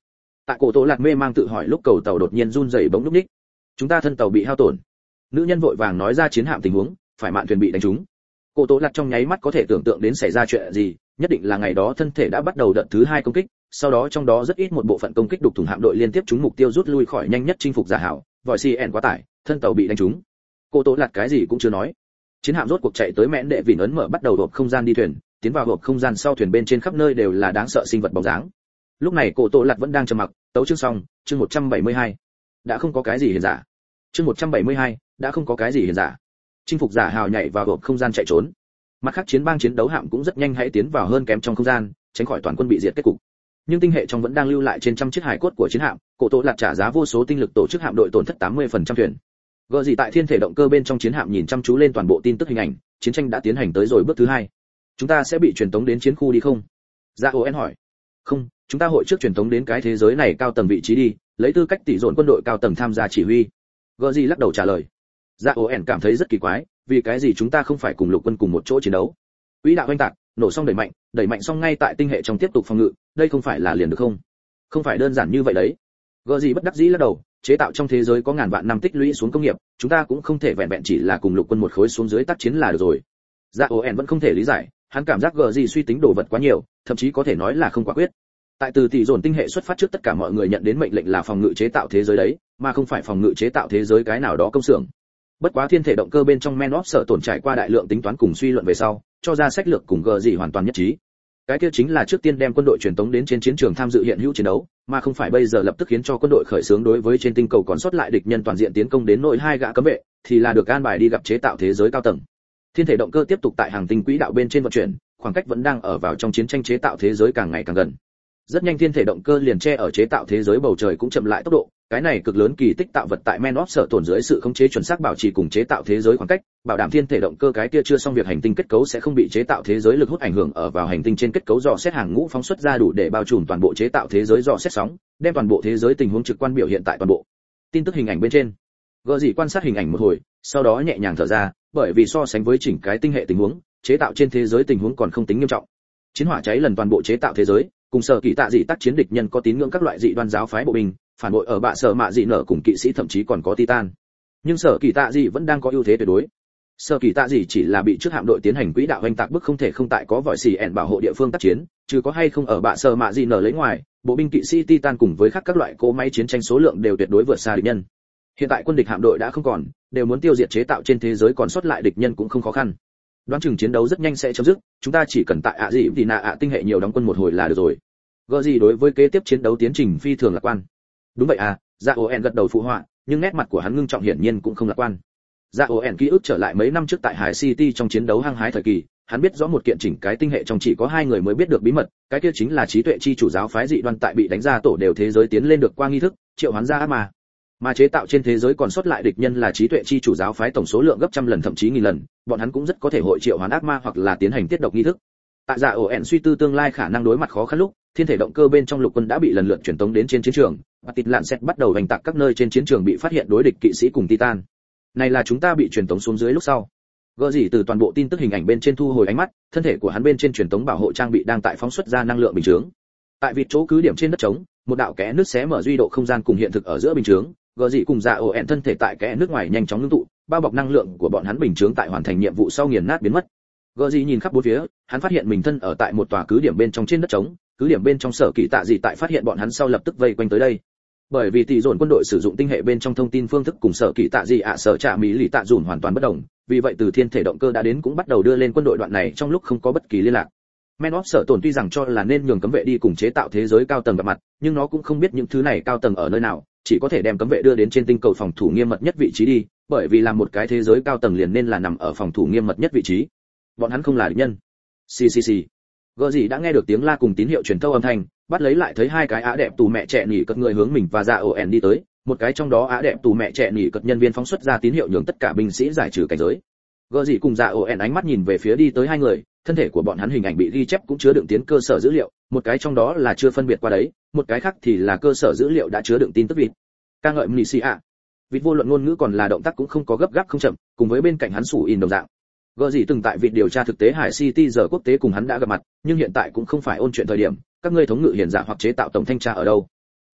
Tại cổ Tố Lạt mê mang tự hỏi lúc cầu tàu đột nhiên run rẩy bỗng lúc ních. Chúng ta thân tàu bị hao tổn. Nữ nhân vội vàng nói ra chiến hạm tình huống, phải mạn thuyền bị đánh trúng. Cổ Tố Lạt trong nháy mắt có thể tưởng tượng đến xảy ra chuyện gì, nhất định là ngày đó thân thể đã bắt đầu đợt thứ hai công kích, sau đó trong đó rất ít một bộ phận công kích đục thủng hạm đội liên tiếp trúng mục tiêu rút lui khỏi nhanh nhất chinh phục giả hảo, vòi xê en quá tải, thân tàu bị đánh trúng. Cổ Tố Lạt cái gì cũng chưa nói. Chiến hạm rốt cuộc chạy tới mẽn đệ vịn ấn mở bắt đầu hộp không gian đi thuyền, tiến vào hộp không gian sau thuyền bên trên khắp nơi đều là đáng sợ sinh vật bóng dáng. Lúc này Cổ Tố Lạt vẫn đang trầm mặc, tấu chương xong, chương một trăm bảy mươi hai. Đã không có cái gì hiền giả. Chương một trăm bảy mươi hai, đã không có cái gì hiền giả. Chinh phục giả hào nhảy vào hộp không gian chạy trốn. Mặt khác chiến bang chiến đấu hạm cũng rất nhanh hãy tiến vào hơn kém trong không gian, tránh khỏi toàn quân bị diệt kết cục. Nhưng tinh hệ trong vẫn đang lưu lại trên trăm chiếc hải cốt của chiến hạm, Cổ Tố Lạt trả giá vô số tinh lực tổ chức hạm đội tổn thất tám mươi phần trăm thuyền. Gờ gì tại thiên thể động cơ bên trong chiến hạm nhìn chăm chú lên toàn bộ tin tức hình ảnh, chiến tranh đã tiến hành tới rồi bước thứ hai. Chúng ta sẽ bị truyền tống đến chiến khu đi không? Dạ Ôn hỏi. Không, chúng ta hội trước truyền tống đến cái thế giới này cao tầng vị trí đi, lấy tư cách tỷ dồn quân đội cao tầng tham gia chỉ huy. Gờ gì lắc đầu trả lời. Dạ Ôn cảm thấy rất kỳ quái, vì cái gì chúng ta không phải cùng lục quân cùng một chỗ chiến đấu? Quỹ đạo oanh tạc, nổ xong đẩy mạnh, đẩy mạnh xong ngay tại tinh hệ trong tiếp tục phòng ngự, đây không phải là liền được không? Không phải đơn giản như vậy đấy. Gờ gì bất đắc dĩ lắc đầu, chế tạo trong thế giới có ngàn vạn năm tích lũy xuống công nghiệp, chúng ta cũng không thể vẹn vẹn chỉ là cùng lục quân một khối xuống dưới tác chiến là được rồi. Dạ Ôn vẫn không thể lý giải, hắn cảm giác gờ gì suy tính đồ vật quá nhiều, thậm chí có thể nói là không quả quyết. Tại từ tỷ dồn tinh hệ xuất phát trước tất cả mọi người nhận đến mệnh lệnh là phòng ngự chế tạo thế giới đấy, mà không phải phòng ngự chế tạo thế giới cái nào đó công xưởng. Bất quá thiên thể động cơ bên trong Men of sợ tổn trải qua đại lượng tính toán cùng suy luận về sau, cho ra sách lược cùng gờ gì hoàn toàn nhất trí. Cái kia chính là trước tiên đem quân đội truyền tống đến trên chiến trường tham dự hiện hữu chiến đấu, mà không phải bây giờ lập tức khiến cho quân đội khởi xướng đối với trên tinh cầu còn sót lại địch nhân toàn diện tiến công đến nội hai gã cấm vệ, thì là được an bài đi gặp chế tạo thế giới cao tầng. Thiên thể động cơ tiếp tục tại hàng tinh quỹ đạo bên trên vận chuyển, khoảng cách vẫn đang ở vào trong chiến tranh chế tạo thế giới càng ngày càng gần. Rất nhanh thiên thể động cơ liền che ở chế tạo thế giới bầu trời cũng chậm lại tốc độ, cái này cực lớn kỳ tích tạo vật tại Men of sợ tổn dưới sự khống chế chuẩn xác bảo trì cùng chế tạo thế giới khoảng cách, bảo đảm thiên thể động cơ cái kia chưa xong việc hành tinh kết cấu sẽ không bị chế tạo thế giới lực hút ảnh hưởng ở vào hành tinh trên kết cấu dò xét hàng ngũ phóng xuất ra đủ để bao trùm toàn bộ chế tạo thế giới dò xét sóng, đem toàn bộ thế giới tình huống trực quan biểu hiện tại toàn bộ tin tức hình ảnh bên trên. Gờ gì quan sát hình ảnh một hồi, sau đó nhẹ nhàng thở ra, bởi vì so sánh với chỉnh cái tinh hệ tình huống, chế tạo trên thế giới tình huống còn không tính nghiêm trọng. Chiến hỏa cháy lần toàn bộ chế tạo thế giới, cùng sở kỳ tạ dị tác chiến địch nhân có tín ngưỡng các loại dị đoan giáo phái bộ binh, phản bội ở bạ sở mạ dị nở cùng kỵ sĩ thậm chí còn có titan. Nhưng sở kỳ tạ dị vẫn đang có ưu thế tuyệt đối. Sở kỳ tạ dị chỉ là bị trước hạm đội tiến hành quỹ đạo hoành tạc bức không thể không tại có vòi xì ẻn bảo hộ địa phương tác chiến, trừ có hay không ở bạ sở mạ dị nở lấy ngoài, bộ binh kỵ sĩ titan cùng với các các loại cỗ máy chiến tranh số lượng đều tuyệt đối vượt xa địch nhân. Hiện tại quân địch hạm đội đã không còn, đều muốn tiêu diệt chế tạo trên thế giới còn sót lại địch nhân cũng không khó khăn. Đoán chừng chiến đấu rất nhanh sẽ chấm dứt, chúng ta chỉ cần tại ạ dị thì nạ ạ tinh hệ nhiều đóng quân một hồi là được rồi. Gờ gì đối với kế tiếp chiến đấu tiến trình phi thường lạc quan. Đúng vậy à, Dạ Ôn gật đầu phụ họa, nhưng nét mặt của hắn ngưng trọng hiển nhiên cũng không lạc quan. Dạ Ôn ký ức trở lại mấy năm trước tại Hải City trong chiến đấu hăng hái thời kỳ, hắn biết rõ một kiện chỉnh cái tinh hệ trong chỉ có hai người mới biết được bí mật, cái kia chính là trí tuệ chi chủ giáo phái dị đoan tại bị đánh ra tổ đều thế giới tiến lên được qua nghi thức, triệu hoán ra ác ma. Mà chế tạo trên thế giới còn sót lại địch nhân là trí tuệ chi chủ giáo phái tổng số lượng gấp trăm lần thậm chí nghìn lần, bọn hắn cũng rất có thể hội triệu hoán ác ma hoặc là tiến hành tiết độc nghi thức. Tại Dạ Ôn suy tư tương lai khả năng đối mặt khó khăn lúc, thiên thể động cơ bên trong lục quân đã bị lần lượt chuyển tống đến trên chiến trường, và tịt lạn xét bắt đầu hành tạc các nơi trên chiến trường bị phát hiện đối địch kỵ sĩ cùng titan. Này là chúng ta bị chuyển tống xuống dưới lúc sau. Gỡ gì từ toàn bộ tin tức hình ảnh bên trên thu hồi ánh mắt, thân thể của hắn bên trên truyền tống bảo hộ trang bị đang tại phóng xuất ra năng lượng bình chướng. Tại vịt chỗ cứ điểm trên đất trống, một đạo kẽ nước xé mở duy độ không gian cùng hiện thực ở giữa bình chướng, gỡ gì cùng Dạ Ôn thân thể tại kẽ nước ngoài nhanh chóng ngưng tụ, bao bọc năng lượng của bọn hắn bình chướng tại hoàn thành nhiệm vụ sau nghiền nát biến mất. Gỡ gì nhìn khắp bốn phía, hắn phát hiện mình thân ở tại một tòa cứ điểm bên trong trên đất trống, cứ điểm bên trong sở kỳ tạ gì tại phát hiện bọn hắn sau lập tức vây quanh tới đây. Bởi vì tỷ dồn quân đội sử dụng tinh hệ bên trong thông tin phương thức cùng sở kỳ tạ gì ạ sở trả mỹ lì tạ dùn hoàn toàn bất đồng, vì vậy từ thiên thể động cơ đã đến cũng bắt đầu đưa lên quân đội đoạn này trong lúc không có bất kỳ liên lạc. Men of sở tổn tuy rằng cho là nên nhường cấm vệ đi cùng chế tạo thế giới cao tầng gặp mặt, nhưng nó cũng không biết những thứ này cao tầng ở nơi nào, chỉ có thể đem cấm vệ đưa đến trên tinh cầu phòng thủ nghiêm mật nhất vị trí đi, bởi vì làm một cái thế giới cao tầng liền nên là nằm ở phòng thủ nghiêm mật nhất vị trí. Bọn hắn không là địch nhân. Xì xì xì. Gờ gì đã nghe được tiếng la cùng tín hiệu truyền thâu âm thanh, bắt lấy lại thấy hai cái á đẹp tù mẹ trẻ nỉ cật người hướng mình và Dạ Ôn đi tới, một cái trong đó á đẹp tù mẹ trẻ nỉ cật nhân viên phóng xuất ra tín hiệu nhường tất cả binh sĩ giải trừ cảnh giới. Gờ gì cùng Dạ Ôn ánh mắt nhìn về phía đi tới hai người, thân thể của bọn hắn hình ảnh bị ghi chép cũng chứa đựng tiến cơ sở dữ liệu, một cái trong đó là chưa phân biệt qua đấy, một cái khác thì là cơ sở dữ liệu đã chứa đựng tin tức vịt. Ca ngợi Mnisia. Vịt vô luận ngôn ngữ còn là động tác cũng không có gấp gáp không chậm, cùng với bên cạnh hắn sủ in đồng dạng. Gờ gì từng tại việc điều tra thực tế Hải City giờ quốc tế cùng hắn đã gặp mặt, nhưng hiện tại cũng không phải ôn chuyện thời điểm, các ngươi thống ngự hiền giả hoặc chế tạo tổng thanh tra ở đâu?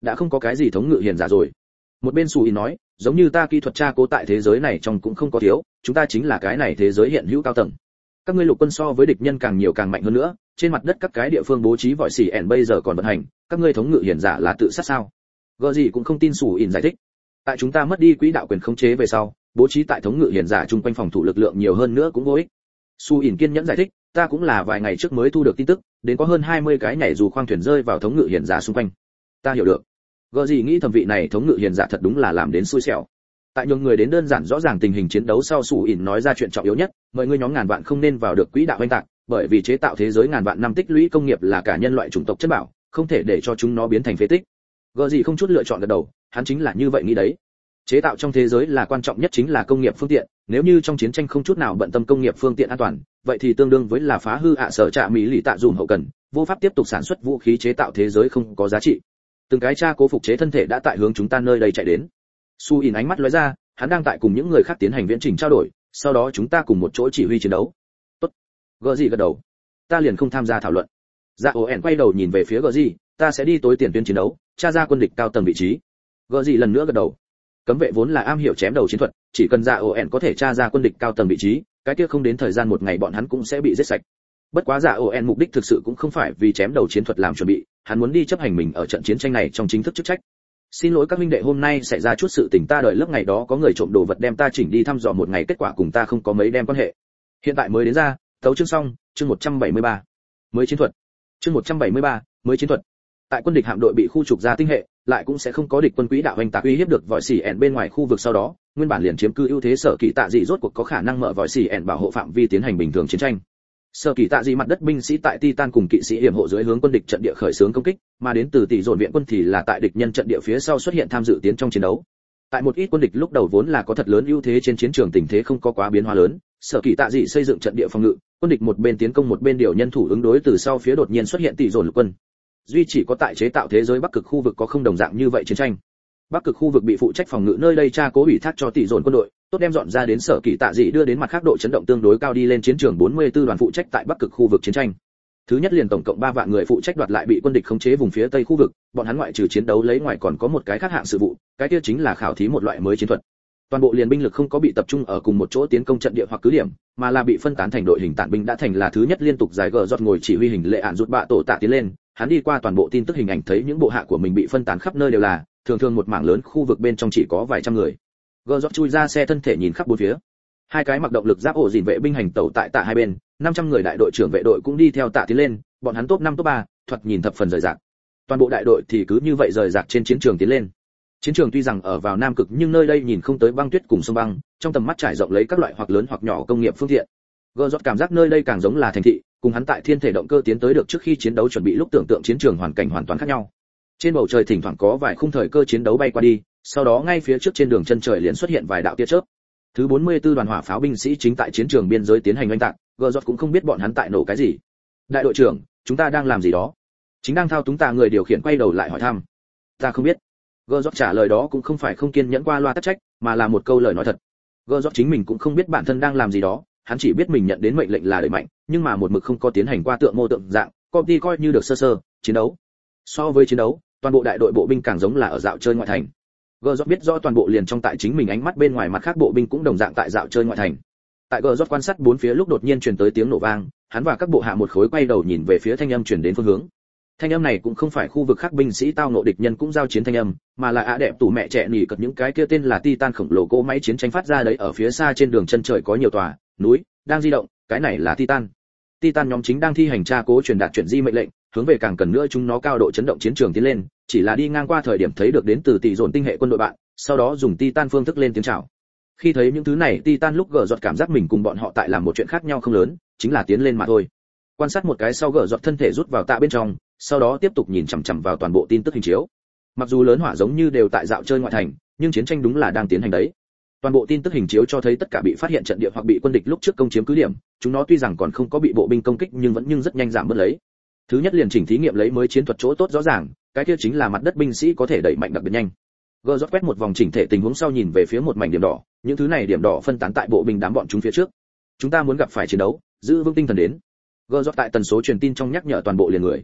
đã không có cái gì thống ngự hiền giả rồi. Một bên Sù ỉn nói, giống như ta kỹ thuật tra cố tại thế giới này trong cũng không có thiếu, chúng ta chính là cái này thế giới hiện hữu cao tầng. Các ngươi lục quân so với địch nhân càng nhiều càng mạnh hơn nữa, trên mặt đất các cái địa phương bố trí vòi xỉ ẻn bây giờ còn vận hành, các ngươi thống ngự hiền giả là tự sát sao? Gờ gì cũng không tin Sù ỉn giải thích. Tại chúng ta mất đi quỹ đạo quyền khống chế về sau, bố trí tại thống ngự hiền giả chung quanh phòng thủ lực lượng nhiều hơn nữa cũng vô ích. Sù ỉn kiên nhẫn giải thích, ta cũng là vài ngày trước mới thu được tin tức, đến có hơn hai mươi cái nhảy dù khoang thuyền rơi vào thống ngự hiền giả xung quanh. Ta hiểu được. Gờ gì nghĩ thẩm vị này thống ngự hiền giả thật đúng là làm đến xui xẻo. Tại nhường người đến đơn giản rõ ràng tình hình chiến đấu sau, Sù ỉn nói ra chuyện trọng yếu nhất, mọi người nhóm ngàn vạn không nên vào được quỹ đạo oanh tạc, bởi vì chế tạo thế giới ngàn vạn năm tích lũy công nghiệp là cả nhân loại chủng tộc chất bảo, không thể để cho chúng nó biến thành phế tích. Gờ gì không chút lựa chọn gật đầu, hắn chính là như vậy nghĩ đấy. Chế tạo trong thế giới là quan trọng nhất chính là công nghiệp phương tiện, nếu như trong chiến tranh không chút nào bận tâm công nghiệp phương tiện an toàn, vậy thì tương đương với là phá hư ạ sở trạ mỹ lì tạ dùm hậu cần, vô pháp tiếp tục sản xuất vũ khí, chế tạo thế giới không có giá trị. Từng cái tra cố phục chế thân thể đã tại hướng chúng ta nơi đây chạy đến. Su ỉn ánh mắt lóe ra, hắn đang tại cùng những người khác tiến hành viễn trình trao đổi, sau đó chúng ta cùng một chỗ chỉ huy chiến đấu. Tốt. Gờ gì gật đầu. Ta liền không tham gia thảo luận. Dạ ổ ẻn quay đầu nhìn về phía Gờ gì, ta sẽ đi tối tiền tuyến chiến đấu, tra ra quân địch cao tầng vị trí. Gờ gì lần nữa gật đầu. Cấm vệ vốn là am hiểu chém đầu chiến thuật, chỉ cần Dạ ổ ẻn có thể tra ra quân địch cao tầng vị trí, cái kia không đến thời gian một ngày bọn hắn cũng sẽ bị giết sạch. Bất quá Dạ ổ ẻn mục đích thực sự cũng không phải vì chém đầu chiến thuật làm chuẩn bị, hắn muốn đi chấp hành mình ở trận chiến tranh này trong chính thức chức trách. Xin lỗi các huynh đệ, hôm nay xảy ra chút sự tình, ta đợi lớp ngày đó có người trộm đồ vật đem ta chỉnh đi thăm dò một ngày, kết quả cùng ta không có mấy đem quan hệ. Hiện tại mới đến ra, tấu chương xong, chương một trăm bảy mươi ba. Mới chiến thuật. Chương một trăm bảy mươi ba, mới chiến thuật. Tại quân địch hạm đội bị khu trục ra tinh hệ, lại cũng sẽ không có địch quân quỹ đạo hoành tạc uy hiếp được vòi xỉ ẻn bên ngoài khu vực, sau đó, nguyên bản liền chiếm cư ưu thế Sở Kỳ Tạ Dị rốt cuộc có khả năng mở vòi xỉ ẻn bảo hộ phạm vi tiến hành bình thường chiến tranh. Sở Kỳ Tạ Dị mặt đất binh sĩ tại Titan cùng kỵ sĩ hiểm hộ dưới hướng quân địch trận địa khởi xướng công kích, mà đến từ tỷ dồn viện quân thì là tại địch nhân trận địa phía sau xuất hiện tham dự tiến trong chiến đấu. Tại một ít quân địch lúc đầu vốn là có thật lớn ưu thế trên chiến trường, tình thế không có quá biến hóa lớn, Sở Kỳ Tạ Dị xây dựng trận địa phòng ngự, quân địch một bên tiến công một bên điều nhân thủ ứng đối, từ sau phía đột nhiên xuất hiện tỷ dồn lục quân. Duy chỉ có tại chế tạo thế giới Bắc Cực khu vực có không đồng dạng như vậy chiến tranh. Bắc Cực khu vực bị phụ trách phòng ngự nơi đây tra cố ủy thác cho tỷ dồn quân đội, tốt đem dọn ra đến Sở Kỳ Tạ Dị đưa đến mặt khác độ chấn động tương đối cao đi lên chiến trường. bốn mươi tư đoàn phụ trách tại Bắc Cực khu vực chiến tranh. Thứ nhất liền tổng cộng ba vạn người phụ trách đoạt lại bị quân địch khống chế vùng phía tây khu vực, bọn hắn ngoại trừ chiến đấu lấy ngoài còn có một cái khác hạng sự vụ, cái kia chính là khảo thí một loại mới chiến thuật. Toàn bộ liền binh lực không có bị tập trung ở cùng một chỗ tiến công trận địa hoặc cứ điểm, mà là bị phân tán thành đội hình tản binh, đã thành là thứ nhất liên tục dài gờ giọt ngồi chỉ huy hình lệ ản rút bạ tổ tạ tiến lên. Hắn đi qua toàn bộ tin tức hình ảnh, thấy những bộ hạ của mình bị phân tán khắp nơi đều là, thường thường một mảng lớn khu vực bên trong chỉ có vài trăm người. Gờ giọt chui ra xe thân thể nhìn khắp bốn phía. Hai cái mặc động lực giáp ổ dìn vệ binh hành tẩu tại tạ hai bên, năm trăm người đại đội trưởng vệ đội cũng đi theo tạ tiến lên, bọn hắn top năm top ba, thoạt nhìn thập phần rời rạc. Toàn bộ đại đội thì cứ như vậy rời rạc trên chiến trường tiến lên. Chiến trường tuy rằng ở vào Nam Cực, nhưng nơi đây nhìn không tới băng tuyết cùng sông băng, trong tầm mắt trải rộng lấy các loại hoặc lớn hoặc nhỏ công nghiệp phương tiện. Gờ giọt cảm giác nơi đây càng giống là thành thị, cùng hắn tại thiên thể động cơ tiến tới được trước khi chiến đấu chuẩn bị lúc tưởng tượng chiến trường hoàn cảnh hoàn toàn khác nhau. Trên bầu trời thỉnh thoảng có vài khung thời cơ chiến đấu bay qua đi, sau đó ngay phía trước trên đường chân trời liền xuất hiện vài đạo tia chớp. Thứ bốn mươi tư đoàn hỏa pháo binh sĩ chính tại chiến trường biên giới tiến hành oanh tạc, Gờ giọt cũng không biết bọn hắn tại nổ cái gì. Đại đội trưởng, chúng ta đang làm gì đó? Chính đang thao túng tạ người điều khiển quay đầu lại hỏi thăm. Ta không biết. Gờ giọt trả lời, đó cũng không phải không kiên nhẫn qua loa tắc trách, mà là một câu lời nói thật. Gờ giọt chính mình cũng không biết bản thân đang làm gì đó, hắn chỉ biết mình nhận đến mệnh lệnh là đẩy mạnh, nhưng mà một mực không có tiến hành qua tượng mô tượng dạng, công ty coi như được sơ sơ. Chiến đấu. So với chiến đấu, toàn bộ đại đội bộ binh càng giống là ở dạo chơi ngoại thành. Gờ giọt biết rõ toàn bộ liền trong tại chính mình ánh mắt bên ngoài mặt khác bộ binh cũng đồng dạng tại dạo chơi ngoại thành. Tại Gờ giọt quan sát bốn phía lúc đột nhiên truyền tới tiếng nổ vang, hắn và các bộ hạ một khối quay đầu nhìn về phía thanh âm truyền đến phương hướng. Thanh âm này cũng không phải khu vực khác binh sĩ tao nộ địch nhân cũng giao chiến thanh âm, mà là ạ đẹp tủ mẹ trẻ nỉ cật những cái kia tên là Titan khổng lồ cỗ máy chiến tranh phát ra đấy. Ở phía xa trên đường chân trời có nhiều tòa núi đang di động, cái này là Titan. Titan nhóm chính đang thi hành tra cố truyền đạt chuyển di mệnh lệnh, hướng về càng cần nữa chúng nó cao độ chấn động chiến trường tiến lên, chỉ là đi ngang qua thời điểm thấy được đến từ tỷ dồn tinh hệ quân đội bạn, sau đó dùng Titan phương thức lên tiếng chào. Khi thấy những thứ này Titan lúc Gờ giọt cảm giác mình cùng bọn họ tại làm một chuyện khác nhau không lớn, chính là tiến lên mà thôi. Quan sát một cái sau, Gờ giọt thân thể rút vào tạ bên trong, sau đó tiếp tục nhìn chằm chằm vào toàn bộ tin tức hình chiếu. Mặc dù lớn hỏa giống như đều tại dạo chơi ngoại thành, nhưng chiến tranh đúng là đang tiến hành đấy. Toàn bộ tin tức hình chiếu cho thấy tất cả bị phát hiện trận địa hoặc bị quân địch lúc trước công chiếm cứ điểm, chúng nó tuy rằng còn không có bị bộ binh công kích nhưng vẫn nhưng rất nhanh giảm bớt lấy. Thứ nhất liền chỉnh thí nghiệm lấy mới chiến thuật chỗ tốt rõ ràng, cái kia chính là mặt đất binh sĩ có thể đẩy mạnh đặc biệt nhanh. Gờ giọt quét một vòng chỉnh thể tình huống sau nhìn về phía một mảnh điểm đỏ, những thứ này điểm đỏ phân tán tại bộ binh đám bọn chúng phía trước. Chúng ta muốn gặp phải chiến đấu, giữ vững tinh thần đến. Gờ giọt tại tần số truyền tin trong nhắc nhở toàn bộ liền người.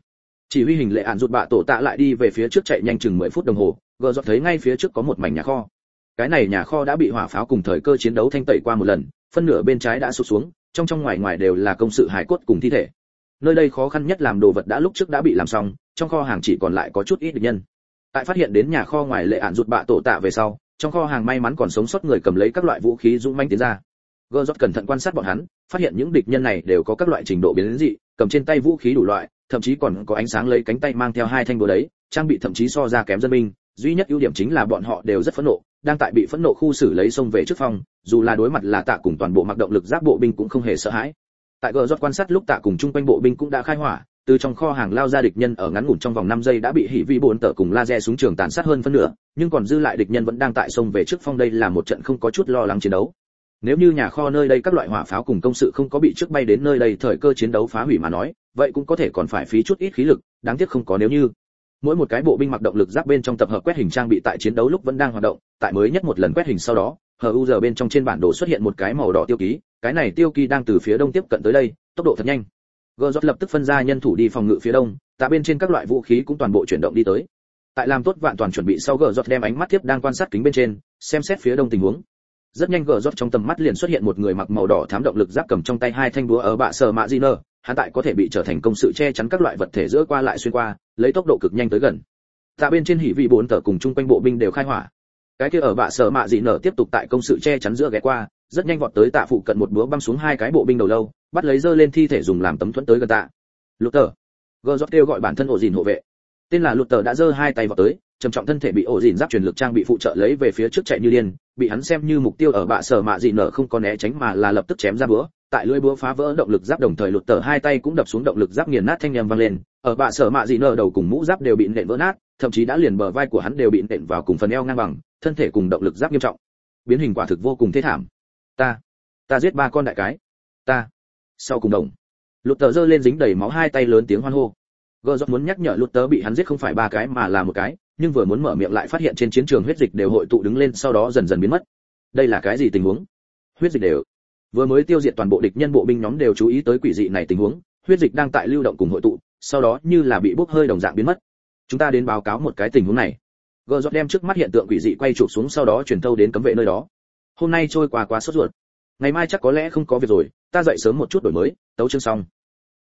Chỉ huy hình lệ ạn rụt bạ tổ tạ lại đi về phía trước chạy nhanh chừng mười phút đồng hồ, gờ giọt thấy ngay phía trước có một mảnh nhà kho. Cái này nhà kho đã bị hỏa pháo cùng thời cơ chiến đấu thanh tẩy qua một lần, phân nửa bên trái đã sụp xuống, trong trong ngoài ngoài đều là công sự hài cốt cùng thi thể. Nơi đây khó khăn nhất làm đồ vật đã lúc trước đã bị làm xong, trong kho hàng chỉ còn lại có chút ít địch nhân. Tại phát hiện đến nhà kho ngoài lệ ạn rụt bạ tổ tạ về sau, trong kho hàng may mắn còn sống sót người cầm lấy các loại vũ khí dũng mãnh tiến ra. Gờ giọt cẩn thận quan sát bọn hắn, phát hiện những địch nhân này đều có các loại trình độ biến dị, cầm trên tay vũ khí đủ loại, thậm chí còn có ánh sáng lấy cánh tay mang theo hai thanh búa đấy, trang bị thậm chí so ra kém dân binh, duy nhất ưu điểm chính là bọn họ đều rất phẫn nộ, đang tại bị phẫn nộ khu xử lấy xông về trước phòng, dù là đối mặt là Tạ cùng toàn bộ mặc động lực giáp bộ binh cũng không hề sợ hãi. Tại gờ giọt quan sát lúc Tạ cùng chung quanh bộ binh cũng đã khai hỏa, từ trong kho hàng lao ra địch nhân ở ngắn ngủn trong vòng năm giây đã bị hỉ vi bốn tờ cùng laser súng trường tàn sát hơn phân nửa, nhưng còn dư lại địch nhân vẫn đang tại xông về trước phong, đây là một trận không có chút lo lắng chiến đấu. Nếu như nhà kho nơi đây các loại hỏa pháo cùng công sự không có bị trước bay đến nơi đây thời cơ chiến đấu phá hủy mà nói, vậy cũng có thể còn phải phí chút ít khí lực, đáng tiếc không có nếu như. Mỗi một cái bộ binh mặc động lực giáp bên trong tập hợp quét hình trang bị tại chiến đấu lúc vẫn đang hoạt động, tại mới nhất một lần quét hình sau đó, hờ u giờ bên trong trên bản đồ xuất hiện một cái màu đỏ tiêu ký, cái này tiêu ký đang từ phía đông tiếp cận tới đây, tốc độ thật nhanh. Gờ giọt lập tức phân ra nhân thủ đi phòng ngự phía đông, tạ bên trên các loại vũ khí cũng toàn bộ chuyển động đi tới. Tại làm tốt vạn toàn chuẩn bị sau, gờ giọt đem ánh mắt tiếp đang quan sát kính bên trên, xem xét phía đông tình huống. Rất nhanh gờ giọt trong tầm mắt liền xuất hiện một người mặc màu đỏ thám động lực giáp cầm trong tay hai thanh búa ở bạ sở mạ di nơ, hắn tại có thể bị trở thành công sự che chắn các loại vật thể giữa qua lại xuyên qua, lấy tốc độ cực nhanh tới gần. Tạ bên trên hỉ vị bốn tờ cùng chung quanh bộ binh đều khai hỏa. Cái kia ở bạ sở mạ di nơ tiếp tục tại công sự che chắn giữa ghé qua, rất nhanh vọt tới Tạ phụ cận một búa băm xuống hai cái bộ binh đầu lâu, bắt lấy giơ lên thi thể dùng làm tấm thuẫn tới gần Tạ. Luther. Gờ giọt kêu gọi bản thân ổ dìn hộ vệ. Tên là Luther đã giơ hai tay vọt tới, trầm trọng thân thể bị ổ dìn giáp truyền lực trang bị phụ trợ lấy về phía trước chạy như điên, bị hắn xem như mục tiêu ở bạ sở mạ dị nở không có né tránh mà là lập tức chém ra búa, tại lưỡi búa phá vỡ động lực giáp đồng thời Luther hai tay cũng đập xuống động lực giáp nghiền nát thanh âm vang lên, ở bạ sở mạ dị nở đầu cùng mũ giáp đều bị nện vỡ nát, thậm chí đã liền bờ vai của hắn đều bị nện vào cùng phần eo ngang bằng, thân thể cùng động lực giáp nghiêm trọng. Biến hình quả thực vô cùng thê thảm. Ta, ta giết ba con đại cái. Ta. Sau cùng đồng. Luther giơ lên dính đầy máu hai tay lớn tiếng hoan hô. Gờ giọt muốn nhắc nhở Luther bị hắn giết không phải ba cái mà là một cái, nhưng vừa muốn mở miệng lại phát hiện trên chiến trường huyết dịch đều hội tụ đứng lên sau đó dần dần biến mất. Đây là cái gì tình huống? Huyết dịch đều. Vừa mới tiêu diệt toàn bộ địch nhân bộ binh nhóm đều chú ý tới quỷ dị này tình huống, huyết dịch đang tại lưu động cùng hội tụ, sau đó như là bị bốc hơi đồng dạng biến mất. Chúng ta đến báo cáo một cái tình huống này. Gờ giọt đem trước mắt hiện tượng quỷ dị quay chụp xuống sau đó truyền thâu đến cấm vệ nơi đó. Hôm nay trôi qua quá sốt ruột. Ngày mai chắc có lẽ không có việc rồi, ta dậy sớm một chút đổi mới, tấu chương xong.